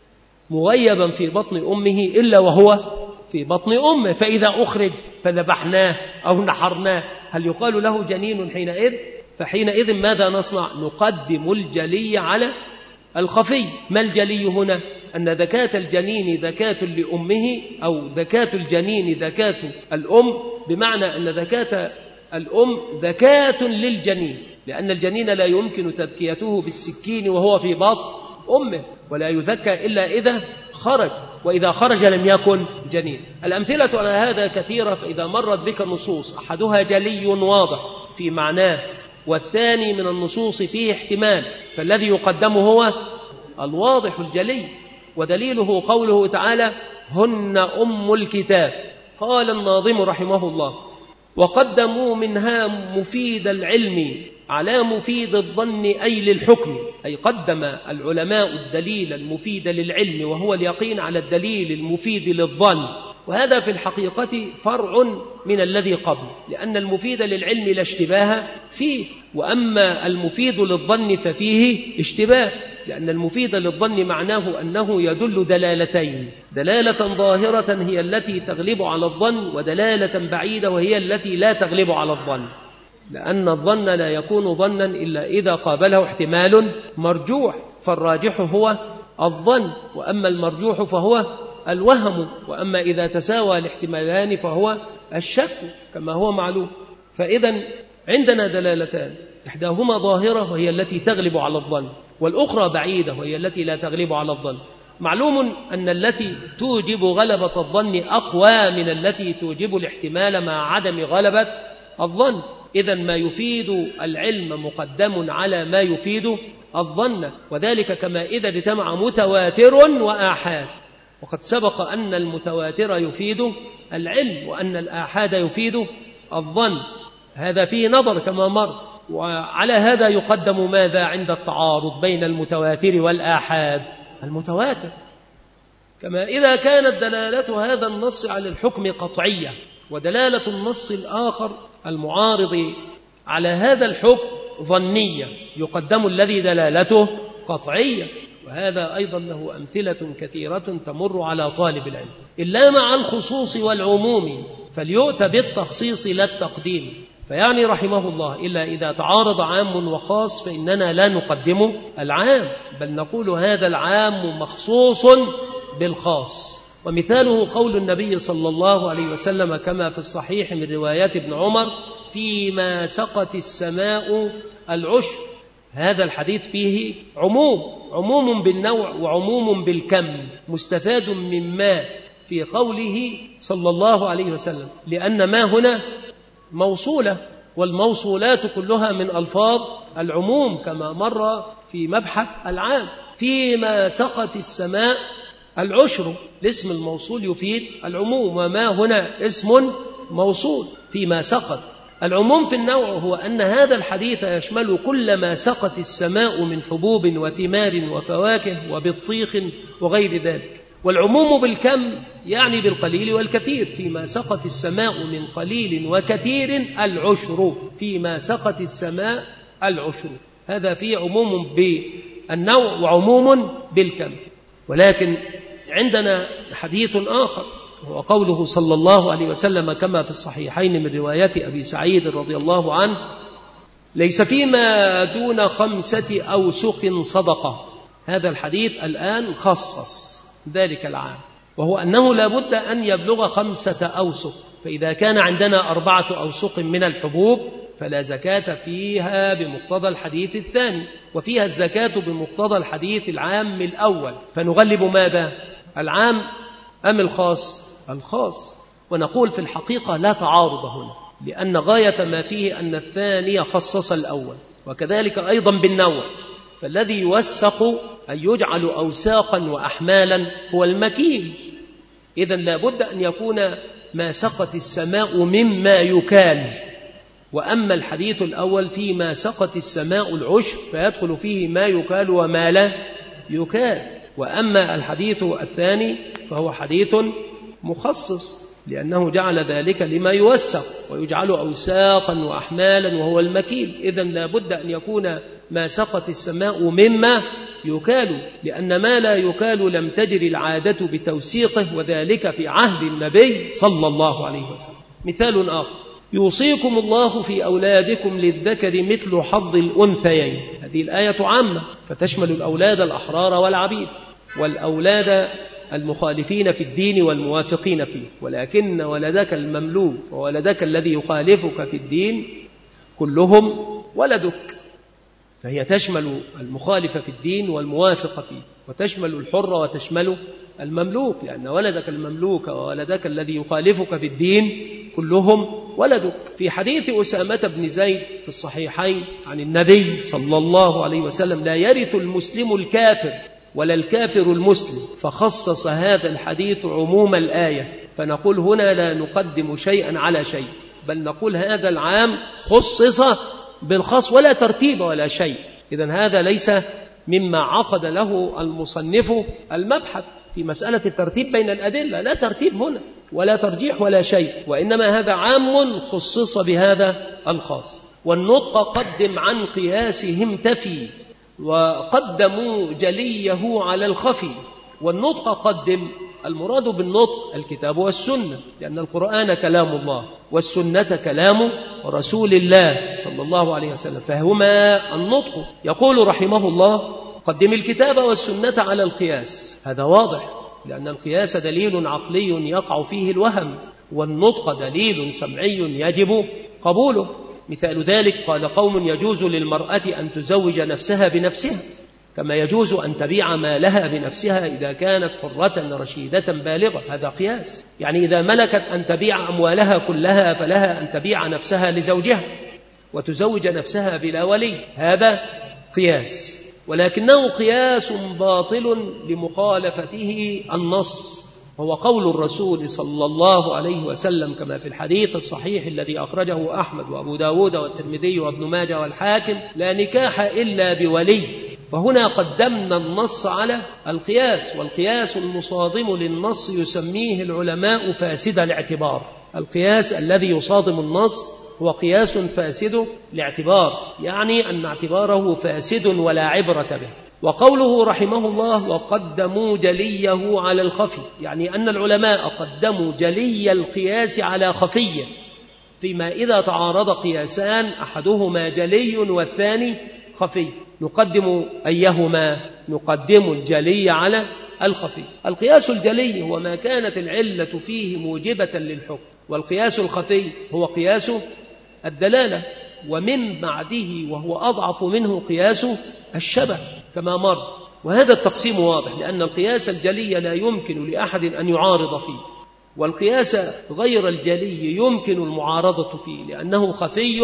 مغيبا في بطن أمه إلا وهو في بطن أمه، فإذا أخرج فذبحناه أو نحرناه هل يقال له جنين حينئذ؟ فحينئذ ماذا نصنع؟ نقدم الجلي على الخفي. ما الجلي هنا؟ أن زكاة الجنين زكاة لأمه، أو زكاة الجنين زكاة الأم، بمعنى أن زكاة الأم زكاة للجنين، لأن الجنين لا يمكن تذكيته بالسكين وهو في بطن أمه، ولا يذكى إلا إذا خرج، وإذا خرج لم يكن جنين. الأمثلة على هذا كثيرة، فإذا مرت بك نصوص أحدها جلي واضح في معناه، والثاني من النصوص فيه احتمال، فالذي يقدم هو الواضح الجلي. ودليله قوله تعالى: هن أم الكتاب. قال الناظم رحمه الله: وقدموا منها مفيد العلم على مفيد الظن أي للحكم، أي قدم العلماء الدليل المفيد للعلم وهو اليقين على الدليل المفيد للظن، وهذا في الحقيقة فرع من الذي قبل، لأن المفيد للعلم لا اشتباه فيه، وأما المفيد للظن ففيه اشتباه، لأن المفيد للظن معناه أنه يدل دلالتين: دلالة ظاهرة هي التي تغلب على الظن، ودلالة بعيدة وهي التي لا تغلب على الظن، لأن الظن لا يكون ظنا إلا إذا قابله احتمال مرجوح، فالراجح هو الظن، وأما المرجوح فهو الوهم، وأما إذا تساوى الاحتمالان فهو الشك كما هو معلوم. فإذا عندنا دلالتان، إحداهما ظاهرة وهي التي تغلب على الظن، والأخرى بعيدة وهي التي لا تغلب على الظن. معلوم أن التي توجب غلبة الظن أقوى من التي توجب الاحتمال مع عدم غلبة الظن، إذن ما يفيد العلم مقدم على ما يفيد الظن، وذلك كما إذا اجتمع متواتر وآحاد، وقد سبق أن المتواتر يفيد العلم وأن الآحاد يفيد الظن، هذا فيه نظر كما مر. وعلى هذا يقدم ماذا عند التعارض بين المتواتر والآحاد؟ المتواتر، كما إذا كانت دلالة هذا النص على الحكم قطعية، ودلالة النص الآخر المعارض على هذا الحكم ظنية، يقدم الذي دلالته قطعية. وهذا أيضا له أمثلة كثيرة تمر على طالب العلم، إلا مع الخصوص والعموم فليؤتى بالتخصيص لا التقديم. فيعني رحمه الله: إلا إذا تعارض عام وخاص فإننا لا نقدم العام، بل نقول هذا العام مخصوص بالخاص. ومثاله قول النبي صلى الله عليه وسلم كما في الصحيح من روايات ابن عمر: فيما سقت السماء العشر. هذا الحديث فيه عموم بالنوع وعموم بالكم، مستفاد مما في قوله صلى الله عليه وسلم، لأن ما هنا موصولة، والموصولات كلها من ألفاظ العموم كما مر في مبحث العام. فيما سقت السماء العشر، الاسم الموصول يفيد العموم، وما هنا اسم موصول فيما سقط. العموم في النوع هو أن هذا الحديث يشمل كل ما سقط السماء من حبوب وثمار وفواكه وبطيخ وغير ذلك. والعموم بالكم يعني بالقليل والكثير، فيما سقط السماء من قليل وكثير العشر، فيما سقط السماء العشر، هذا فيه عموم بالنوع وعموم بالكم. ولكن عندنا حديث آخر هو قوله صلى الله عليه وسلم كما في الصحيحين من روايات أبي سعيد رضي الله عنه: ليس فيما دون 5 أوسق صدقة. هذا الحديث الآن خصص ذلك العام، وهو أنه لا بد أن يبلغ 5 أوسق، فإذا كان عندنا 4 أوسق من الحبوب فلا زكاة فيها بمقتضى الحديث الثاني، وفيها الزكاة بمقتضى الحديث العام الأول، فنغلب ماذا؟ العام أم الخاص؟ الخاص. ونقول في الحقيقة لا تعارض هنا، لأن غاية ما فيه أن الثاني خصص الأول، وكذلك أيضا بالنوع، فالذي يوسق أن يجعل أوساقا وأحمالا هو المكيل. إذن لا بد أن يكون ما سقت السماء مما يكال، وأما الحديث الأول فيما سقت السماء العشر فيدخل فيه ما يكال وما لا يكال. وأما الحديث الثاني فهو حديث مخصص لأنه جعل ذلك لما يوسق ويجعل أوساقا وأحمالا وهو المكيل. إذن لا بد أن يكون ما سقت السماء مما يكال، لأن ما لا يكال لم تجر العادة بتوسيقه، وذلك في عهد النبي صلى الله عليه وسلم. مثال آخر: يوصيكم الله في أولادكم للذكر مثل حظ الأنثيين. هذه الآية عامة فتشمل الأولاد الأحرار والعبيد والأولاد المخالفين في الدين والموافقين فيه، ولكن ولدك المملوك وولدك الذي يخالفك في الدين كلهم ولدك، فهي تشمل المخالف في الدين والموافق فيه، وتشمل الحر وتشمل المملوك، لأن ولدك المملوك وولدك الذي يخالفك في الدين كلهم ولدك. في حديث أسامة بن زيد في الصحيحين عن النبي صلى الله عليه وسلم: لا يرث المسلم الكافر ولا الكافر المسلم، فخصص هذا الحديث عموم الآية. فنقول هنا لا نقدم شيئا على شيء، بل نقول هذا العام خصص بالخاص ولا ترتيب ولا شيء. إذن هذا ليس مما عقد له المصنف المبحث في مسألة الترتيب بين الأدلة، لا ترتيب هنا ولا ترجيح ولا شيء، وإنما هذا عام خصص بهذا الخاص. والنطق قدم عن قياسهم تفي، وقدموا جليه على الخفي. والنطق قدم، المراد بالنطق الكتاب والسنة، لأن القرآن كلام الله والسنة كلام رسول الله صلى الله عليه وسلم، فهما النطق. يقول رحمه الله: قدم الكتاب والسنة على القياس. هذا واضح، لأن القياس دليل عقلي يقع فيه الوهم، والنطق دليل سمعي يجب قبوله. مثال ذلك: قال قوم: يجوز للمرأة أن تزوج نفسها بنفسها، كما يجوز أن تبيع مالها بنفسها إذا كانت حرة رشيدة بالغة. هذا قياس، يعني إذا ملكت أن تبيع أموالها كلها فلها أن تبيع نفسها لزوجها وتزوج نفسها بلا ولي. هذا قياس، ولكنه قياس باطل لمخالفته النص، وهو قول الرسول صلى الله عليه وسلم كما في الحديث الصحيح الذي أخرجه أحمد وأبو داود والترمذي وابن ماجه والحاكم: لا نكاح إلا بولي. فهنا قدمنا النص على القياس، والقياس المصادم للنص يسميه العلماء فاسد الاعتبار. القياس الذي يصادم النص هو قياس فاسد الاعتبار، يعني أن اعتباره فاسد ولا عبرة به. وقوله رحمه الله: وقدموا جليه على الخفي، يعني أن العلماء قدموا جلي القياس على خفيه، فيما إذا تعارض قياسان أحدهما جلي والثاني خفي نقدم أيهما؟ نقدم الجلي على الخفي. القياس الجلي هو ما كانت العلة فيه موجبة للحكم، والقياس الخفي هو قياس الدلالة، ومن بعده وهو أضعف منه قياس الشبه كما مر. وهذا التقسيم واضح، لأن القياس الجلي لا يمكن لأحد أن يعارض فيه، والقياس غير الجلي يمكن المعارضة فيه لأنه خفي،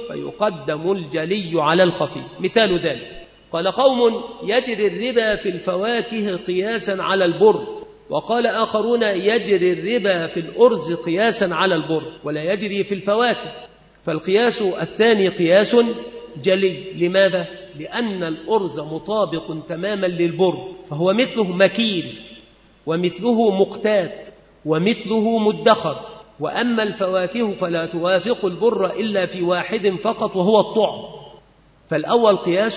فيقدم الجلي على الخفي. مثال ذلك: قال قوم: يجري الربا في الفواكه قياسا على البر، وقال آخرون: يجري الربا في الأرز قياسا على البر ولا يجري في الفواكه. فالقياس الثاني قياس جلي. لماذا؟ لأن الأرز مطابق تماما للبر، فهو مثله مكيل ومثله مقتات ومثله مدخر. وأما الفواكه فلا توافق البر إلا في واحد فقط وهو الطعم. فالأول قياس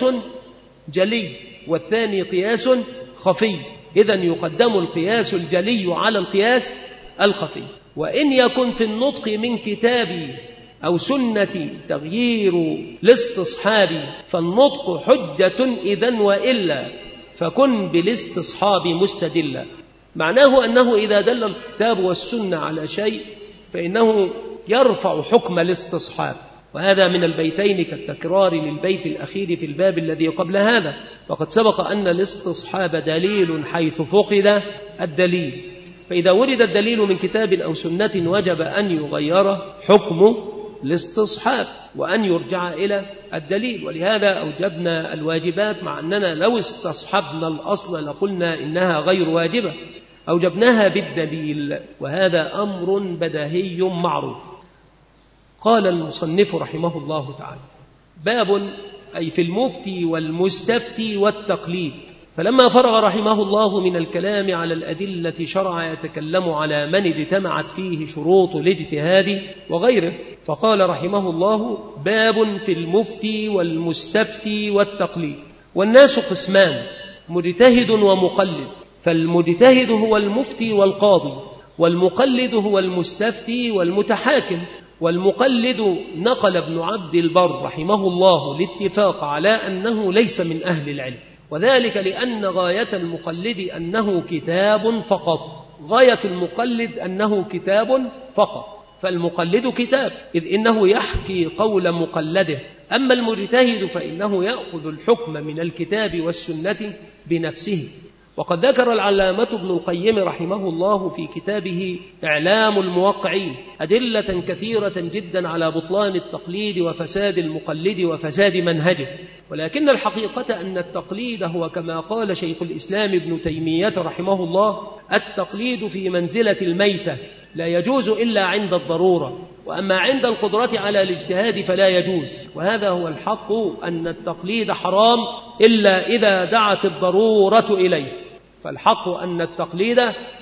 جلي والثاني قياس خفي، إذن يقدم القياس الجلي على القياس الخفي. وإن يكن في النطق من كتاب أو سنة تغيير الاستصحاب فالنطق حجة إذن، وإلا فكن بالاستصحاب مستدلا. معناه أنه إذا دل الكتاب والسنة على شيء فإنه يرفع حكم الاستصحاب، وهذا من البيتين كالتكرار للبيت الأخير في الباب الذي قبل هذا. وقد سبق أن الاستصحاب دليل حيث فقد الدليل، فإذا ورد الدليل من كتاب أو سنة وجب أن يغير حكم الاستصحاب وأن يرجع إلى الدليل. ولهذا أوجبنا الواجبات، مع أننا لو استصحبنا الأصل لقلنا إنها غير واجبة، أوجبناها بالدليل، وهذا أمر بديهي معروف. قال المصنف رحمه الله تعالى: باب أي في المفتي والمستفتي والتقليد. فلما فرغ رحمه الله من الكلام على الأدلة شرع يتكلم على من اجتمعت فيه شروط الاجتهاد وغيره، فقال رحمه الله: باب في المفتي والمستفتي والتقليد. والناس قسمان: مجتهد ومقلد، فالمجتهد هو المفتي والقاضي، والمقلد هو المستفتي والمتحاكم. والمقلد نقل ابن عبد البر رحمه الله الاتفاق على أنه ليس من أهل العلم، وذلك لأن غاية المقلد أنه كتاب فقط، غاية المقلد أنه كتاب فقط، فالمقلد كتاب إذ إنه يحكي قول مقلده. أما المجتهد فإنه يأخذ الحكم من الكتاب والسنة بنفسه. وقد ذكر العلامة ابن القيم رحمه الله في كتابه إعلام الموقعين أدلة كثيرة جدا على بطلان التقليد وفساد المقلد وفساد منهجه، ولكن الحقيقة أن التقليد هو كما قال شيخ الإسلام ابن تيمية رحمه الله: التقليد في منزلة الميتة، لا يجوز إلا عند الضرورة، وأما عند القدرة على الاجتهاد فلا يجوز. وهذا هو الحق، أن التقليد حرام إلا إذا دعت الضرورة إليه، فالحق أن التقليد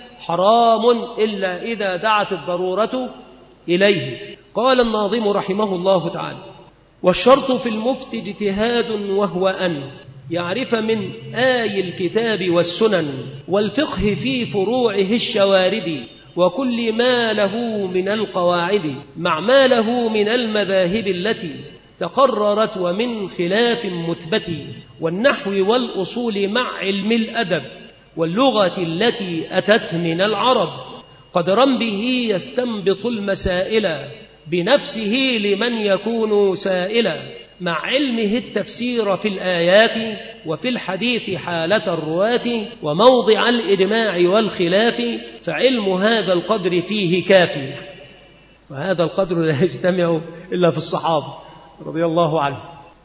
حرام إلا إذا دعت الضرورة إليه. قال الناظم رحمه الله تعالى: والشرط في المفتي اجتهاد، وهو أن يعرف من آي الكتاب والسنن والفقه في فروعه الشوارد، وكل ما له من القواعد، مع ما له من المذاهب التي تقررت ومن خلاف مثبت، والنحو والأصول مع علم الأدب، واللغة التي أتت من العرب، قدرا به يستنبط المسائل بنفسه لمن يكون سائلا، مع علمه التفسير في الآيات وفي الحديث حالة الرواة، وموضع الإجماع والخلاف، فعلم هذا القدر فيه كافي. وهذا القدر لا يجتمع إلا في الصحابة رضي الله عنه.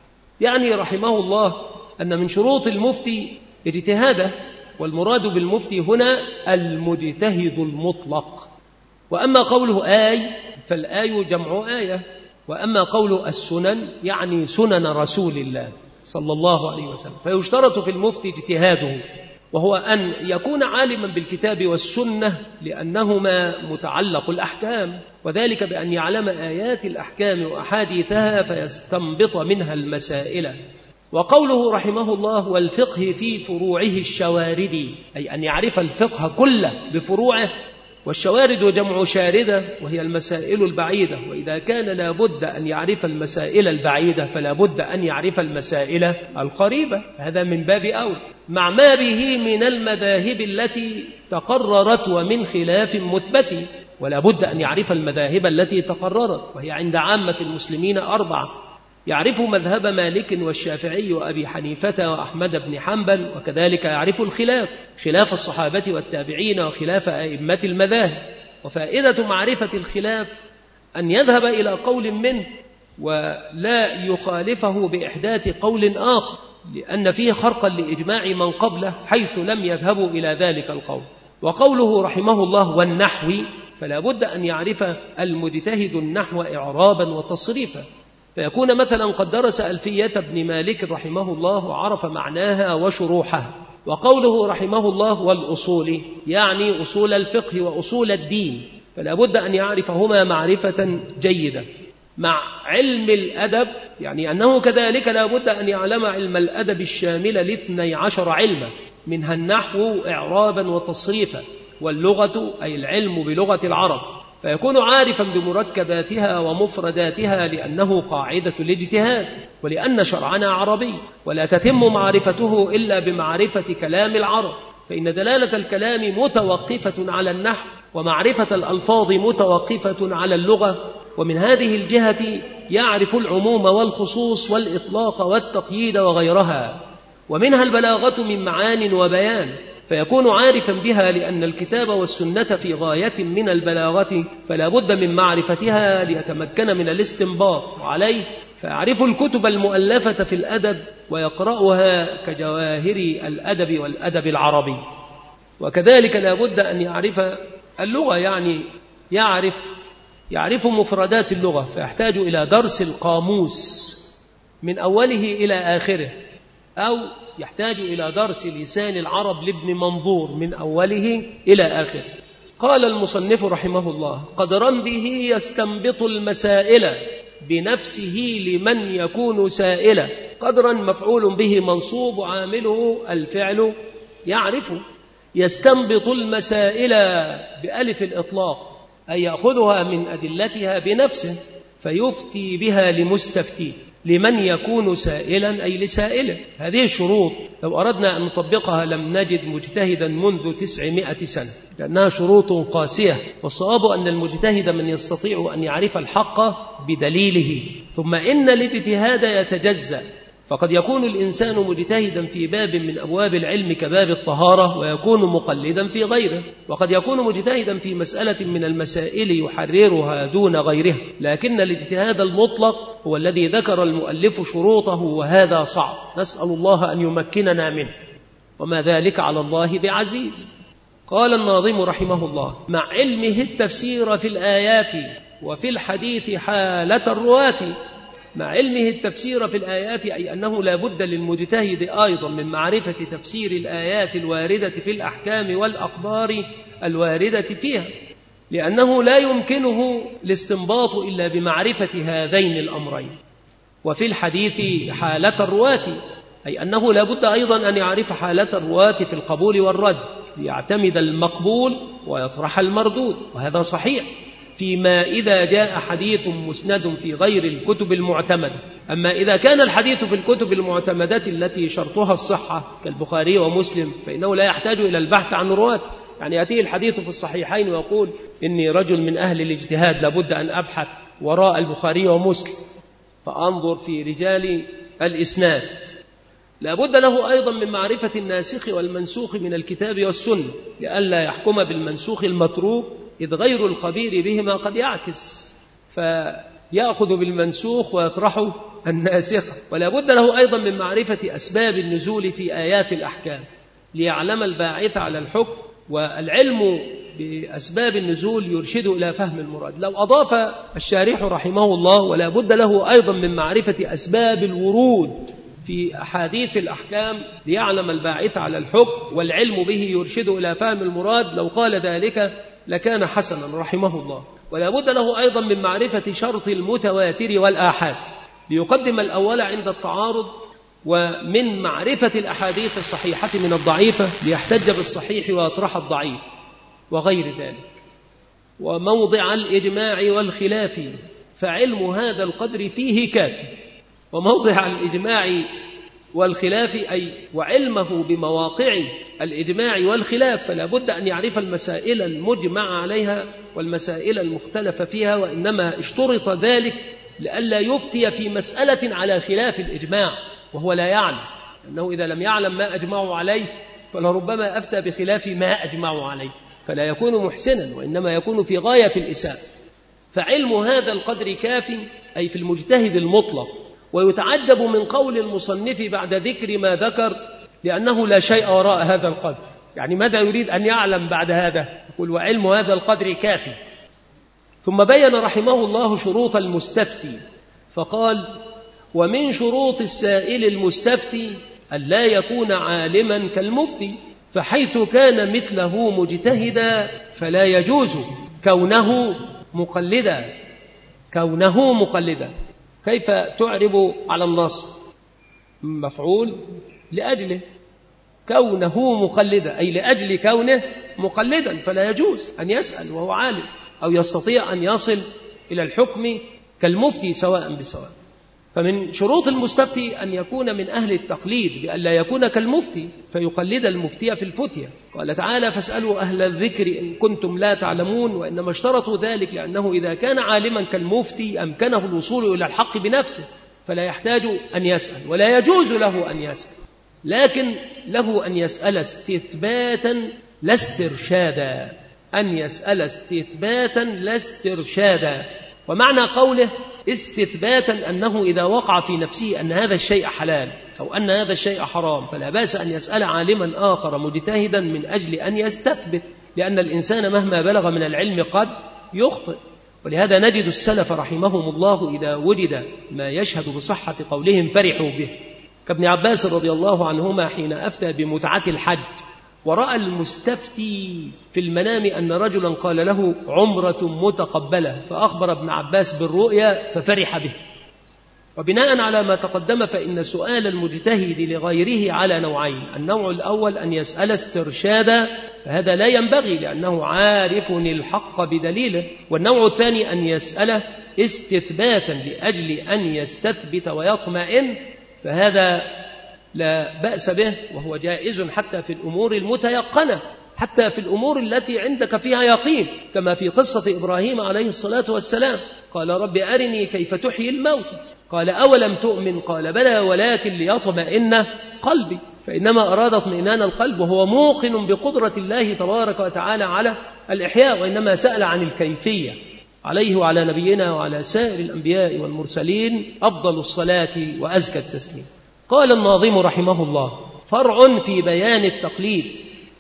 يعني رحمه الله أن من شروط المفتي اجتهاده، والمراد بالمفتي هنا المجتهد المطلق. وأما قوله آي فالآي جمع آية، وأما قوله السنن يعني سنن رسول الله صلى الله عليه وسلم. فيشترط في المفتي اجتهاده، وهو أن يكون عالما بالكتاب والسنة لأنهما متعلق الأحكام، وذلك بأن يعلم آيات الأحكام وأحاديثها فيستنبط منها المسائل. وقوله رحمه الله: والفقه في فروعه الشوارد، أي أن يعرف الفقه كله بفروعه. والشوارد جمع شاردة، وهي المسائل البعيدة، وإذا كان لا بد أن يعرف المسائل البعيدة فلا بد أن يعرف المسائل القريبة، هذا من باب أول، مع ما به من المذاهب التي تقررت ومن خلاف مثبت، ولا بد أن يعرف المذاهب التي تقررت، وهي عند عامة المسلمين 4: يعرف مذهب مالك والشافعي وأبي حنيفة وأحمد بن حنبل، وكذلك يعرف الخلاف، خلاف الصحابة والتابعين وخلاف أئمة المذاهب. وفائدة معرفة الخلاف أن يذهب إلى قول منه ولا يخالفه بإحداث قول آخر، لأن فيه خرقا لإجماع من قبله حيث لم يذهبوا إلى ذلك القول. وقوله رحمه الله: والنحو، فلا بد أن يعرف المجتهد النحو إعرابا وتصريفا، فيكون مثلا قد درس ألفية ابن مالك رحمه الله وعرف معناها وشروحها. وقوله رحمه الله: والأصول، يعني أصول الفقه وأصول الدين، فلا بد أن يعرفهما معرفة جيدة، مع علم الأدب، يعني أنه كذلك لا بد أن يعلم علم الأدب الشامل ل12 علما، منها النحو إعرابا وتصريفا، واللغة أي العلم بلغة العرب، فيكون عارفا بمركباتها ومفرداتها لأنه قاعدة الاجتهاد، ولأن شرعنا عربي، ولا تتم معرفته إلا بمعرفة كلام العرب، فإن دلالة الكلام متوقفة على النحو، ومعرفة الألفاظ متوقفة على اللغة. ومن هذه الجهة يعرف العموم والخصوص والإطلاق والتقييد وغيرها، ومنها البلاغة من معان وبيان، فيكون عارفا بها لأن الكتاب والسنة في غاية من البلاغة، فلا بد من معرفتها ليتمكن من الاستنباط، وعليه فيعرف الكتب المؤلفة في الأدب ويقرأها كجواهر الأدب والأدب العربي. وكذلك لا بد أن يعرف اللغة، يعني يعرف يعرف مفردات اللغة فيحتاج إلى درس القاموس من أوله إلى آخره، أو يحتاج إلى درس لسان العرب لابن منظور من أوله إلى آخره. قال المصنف رحمه الله: قدرا به يستنبط المسائل بنفسه لمن يكون سائلا. قدرا مفعول به منصوب وعامله الفعل يعرف. يستنبط المسائل بألف الإطلاق، أي يأخذها من أدلتها بنفسه فيفتي بها لمستفتيه، لمن يكون سائلا أي لسائله. هذه الشروط لو أردنا أن نطبقها لم نجد مجتهدا منذ 900 سنة، لأنها شروط قاسية. والصواب أن المجتهد من يستطيع أن يعرف الحق بدليله. ثم إن الاجتهاد يتجزأ، فقد يكون الإنسان مجتهدا في باب من أبواب العلم كباب الطهارة ويكون مقلدا في غيره، وقد يكون مجتهدا في مسألة من المسائل يحررها دون غيرها. لكن الاجتهاد المطلق هو الذي ذكر المؤلف شروطه، وهذا صعب، نسأل الله أن يمكننا منه، وما ذلك على الله بعزيز. قال الناظم رحمه الله: مع علمه التفسير في الآيات وفي الحديث حالة الرواة. مع علمه التفسير في الآيات أي أنه لا بد للمجتهد أيضا من معرفة تفسير الآيات الواردة في الأحكام والأخبار الواردة فيها، لأنه لا يمكنه الاستنباط إلا بمعرفة هذين الأمرين. وفي الحديث حالة الرواة أي أنه لا بد أيضا أن يعرف حالة الرواة في القبول والرد، ليعتمد المقبول ويطرح المردود، وهذا صحيح فيما إذا جاء حديث مسند في غير الكتب المعتمدة. أما إذا كان الحديث في الكتب المعتمدة التي شرطها الصحة كالبخاري ومسلم فإنه لا يحتاج إلى البحث عن رواة. يعني يأتي الحديث في الصحيحين ويقول إني رجل من أهل الاجتهاد لابد أن أبحث وراء البخاري ومسلم فأنظر في رجال الإسناد. لابد له أيضا من معرفة الناسخ والمنسوخ من الكتاب والسنة، لئلا يحكم بالمنسوخ المتروك، إذ غير الخبير بهما قد يعكس فيأخذ بالمنسوخ ويطرح الناسخ. ولا بد له أيضا من معرفة أسباب النزول في آيات الأحكام ليعلم الباعث على الحكم، والعلم بأسباب النزول يرشد إلى فهم المراد. لو أضاف الشارح رحمه الله: ولا بد له أيضا من معرفة أسباب الورود في أحاديث الأحكام ليعلم الباعث على الحكم والعلم به يرشد إلى فهم المراد، لو قال ذلك لكان حسنا رحمه الله. ولا بد له أيضا من معرفة شرط المتواتر والآحاد ليقدم الأول عند التعارض، ومن معرفة الأحاديث الصحيحة من الضعيفة ليحتج بالصحيح ويطرح الضعيف وغير ذلك. وموضع الإجماع والخلاف فعلم هذا القدر فيه كافي. وموضع الإجماع والخلاف أي وعلمه بمواقع الإجماع والخلاف، فلا بد أن يعرف المسائل المجمع عليها والمسائل المختلف فيها، وإنما اشترط ذلك لئلا يفتي في مسألة على خلاف الإجماع وهو لا يعلم، أنه إذا لم يعلم ما أجمعوا عليه فلربما أفتى بخلاف ما أجمعوا عليه فلا يكون محسنا، وإنما يكون في غاية الإساءة. فعلم هذا القدر كاف أي في المجتهد المطلق. ويتعجب من قول المصنف بعد ذكر ما ذكر لأنه لا شيء وراء هذا القدر، يعني ماذا يريد أن يعلم بعد هذا؟ يقول وعلم هذا القدر كافي. ثم بين رحمه الله شروط المستفتي فقال: ومن شروط السائل المستفتي أن لا يكون عالما كالمفتي، فحيث كان مثله مجتهدا فلا يجوز كونه مقلدا. كونه مقلدا كيف تعرب على النصب؟ مفعول لأجله، كونه مقلدا أي لأجل كونه مقلدا، فلا يجوز أن يسأل وهو عالم أو يستطيع أن يصل إلى الحكم كالمفتي سواء بسواء. فمن شروط المستفتي أن يكون من أهل التقليد بأن لا يكون كالمفتي فيقلد المفتي في الفتية. قال تعالى: فاسألوا أهل الذكر إن كنتم لا تعلمون. وإنما اشترطوا ذلك لأنه إذا كان عالما كالمفتي أمكنه الوصول إلى الحق بنفسه فلا يحتاج أن يسأل، ولا يجوز له أن يسأل، لكن له أن يسأل استثباتا لا استرشادا. أن يسأل استثباتا لا استرشادا. ومعنى قوله استثباتا أنه إذا وقع في نفسه أن هذا الشيء حلال أو أن هذا الشيء حرام فلا بأس أن يسأل عالما آخر مجتهدا من أجل أن يستثبت، لأن الإنسان مهما بلغ من العلم قد يخطئ. ولهذا نجد السلف رحمهم الله إذا وجد ما يشهد بصحة قولهم فرحوا به، كابن عباس رضي الله عنهما حين أفتى بمتعة الحج ورأى المستفتي في المنام أن رجلا قال له عمرة متقبلة، فأخبر ابن عباس بالرؤيا ففرح به. وبناء على ما تقدم فإن سؤال المجتهد لغيره على نوعين: النوع الأول أن يسأل استرشادا، فهذا لا ينبغي لأنه عارف الحق بدليله، والنوع الثاني أن يسأل استثباتا لأجل أن يستثبت ويطمئن، فهذا لا بأس به وهو جائز حتى في الأمور المتيقنة، حتى في الأمور التي عندك فيها يقين، كما في قصة إبراهيم عليه الصلاة والسلام قال رب أرني كيف تحيي الموت، قال أولم تؤمن، قال بلى ولكن ليطمئن قلبي، فإنما أراد اطمئنان القلب وهو موقن بقدرة الله تبارك وتعالى على الإحياء، وإنما سأل عن الكيفية. عليه وعلى نبينا وعلى سائر الأنبياء والمرسلين أفضل الصلاة وأزكى التسليم. قال الناظم رحمه الله: فرع في بيان التقليد: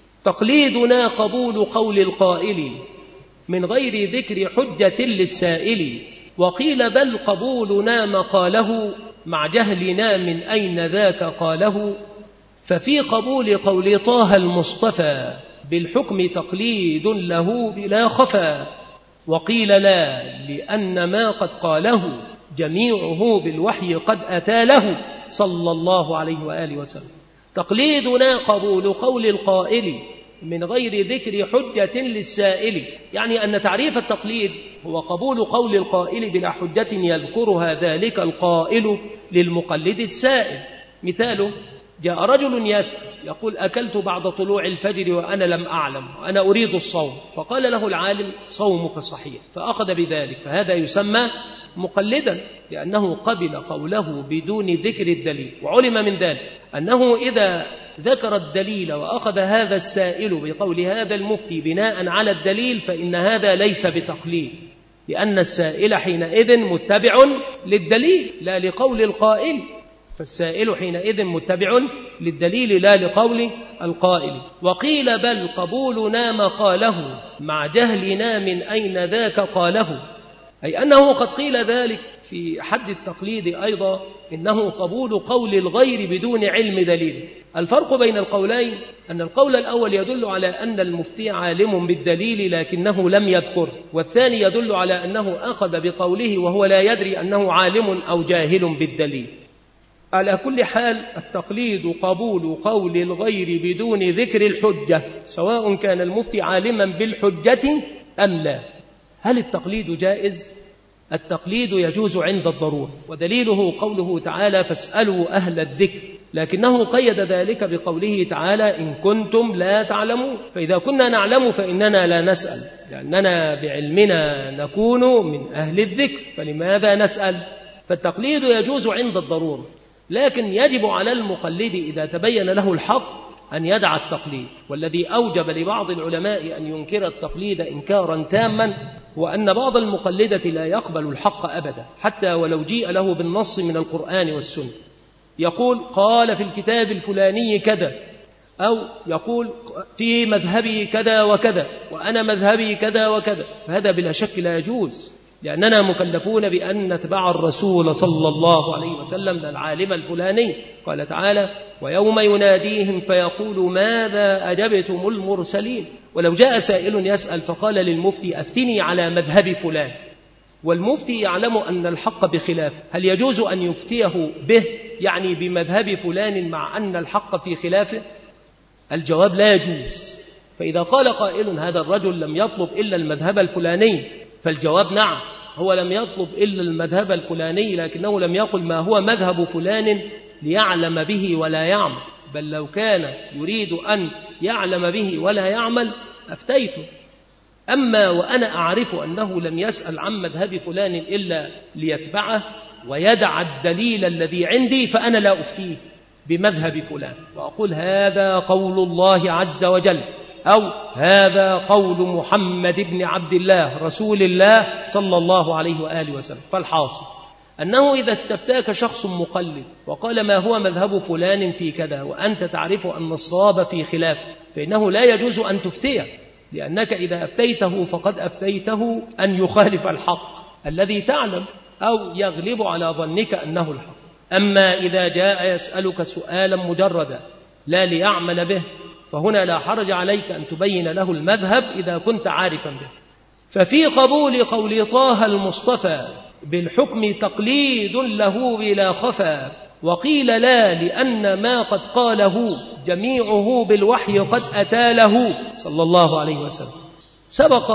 تقليدنا قبول قول القائل من غير ذكر حجة للسائل، وقيل بل قبولنا مقاله مع جهلنا من أين ذاك قاله، ففي قبول قول طه المصطفى بالحكم تقليد له بلا خفا، وقيل لا لأن ما قد قاله جميعه بالوحي قد أتى له صلى الله عليه وآله وسلم. تقليدنا قبول قول القائل من غير ذكر حجة للسائل، يعني أن تعريف التقليد هو قبول قول القائل بلا حجة يذكرها ذلك القائل للمقلد السائل. مثاله: جاء رجل يسأل يقول أكلت بعد طلوع الفجر وأنا لم أعلم وأنا أريد الصوم، فقال له العالم صومك صحيح، فأخذ بذلك، فهذا يسمى مقلدا لأنه قبل قوله بدون ذكر الدليل. وعلم من ذلك أنه إذا ذكر الدليل وأخذ هذا السائل بقول هذا المفتي بناء على الدليل فإن هذا ليس بتقليد، لأن السائل حينئذ متبع للدليل لا لقول القائل، فالسائل حينئذ متبع للدليل لا لقول القائل. وقيل بل قبولنا مقاله مع جهلنا من أين ذاك قاله، أي أنه قد قيل ذلك في حد التقليد أيضا، إنه قبول قول الغير بدون علم دليل. الفرق بين القولين أن القول الأول يدل على أن المفتي عالم بالدليل لكنه لم يذكر، والثاني يدل على أنه أخذ بقوله وهو لا يدري أنه عالم أو جاهل بالدليل. على كل حال التقليد قبول قول الغير بدون ذكر الحجة، سواء كان المفتي عالما بالحجة أم لا. هل التقليد جائز؟ التقليد يجوز عند الضرورة، ودليله قوله تعالى فاسألوا أهل الذكر، لكنه قيد ذلك بقوله تعالى إن كنتم لا تعلمون، فإذا كنا نعلم فإننا لا نسأل، لأننا بعلمنا نكون من أهل الذكر، فلماذا نسأل؟ فالتقليد يجوز عند الضرورة، لكن يجب على المقلد إذا تبين له الحق أن يدع التقليد. والذي أوجب لبعض العلماء أن ينكر التقليد إنكارا تاما هو أن بعض المقلدة لا يقبل الحق أبدا حتى ولو جيء له بالنص من القرآن والسنة، يقول قال في الكتاب الفلاني كذا، أو يقول في مذهبي كذا وكذا وأنا مذهبي كذا وكذا، فهذا بلا شك لا يجوز، لأننا مكلفون بأن نتبع الرسول صلى الله عليه وسلم العالم الفلاني. قال تعالى ويوم يناديهم فيقول ماذا أجبتم المرسلين. ولو جاء سائل يسأل فقال للمفتي أفتني على مذهب فلان، والمفتي يعلم أن الحق بخلافه، هل يجوز أن يفتيه به يعني بمذهب فلان مع أن الحق في خلافه؟ الجواب لا يجوز. فإذا قال قائل هذا الرجل لم يطلب إلا المذهب الفلاني، فالجواب نعم، هو لم يطلب إلا المذهب الفلاني، لكنه لم يقل ما هو مذهب فلان ليعلم به ولا يعمل، بل لو كان يريد أن يعلم به ولا يعمل أفتيته. أما وأنا أعرف أنه لم يسأل عن مذهب فلان إلا ليتبعه ويدع الدليل الذي عندي، فأنا لا أفتيه بمذهب فلان وأقول هذا قول الله عز وجل، أو هذا قول محمد بن عبد الله رسول الله صلى الله عليه وآله وسلم. فالحاصل أنه إذا استفتاك شخص مقلد وقال ما هو مذهب فلان في كذا وأنت تعرف أن الصواب في خلافه، فإنه لا يجوز أن تفتيه، لأنك إذا أفتيته فقد أفتيته أن يخالف الحق الذي تعلم أو يغلب على ظنك أنه الحق. أما إذا جاء يسألك سؤالا مجردا لا ليعمل به فهنا لا حرج عليك أن تبين له المذهب إذا كنت عارفا به. ففي قبول قول طه المصطفى بالحكم تقليد له بلا خفا، وقيل لا لأن ما قد قاله جميعه بالوحي قد أتى له صلى الله عليه وسلم. سبق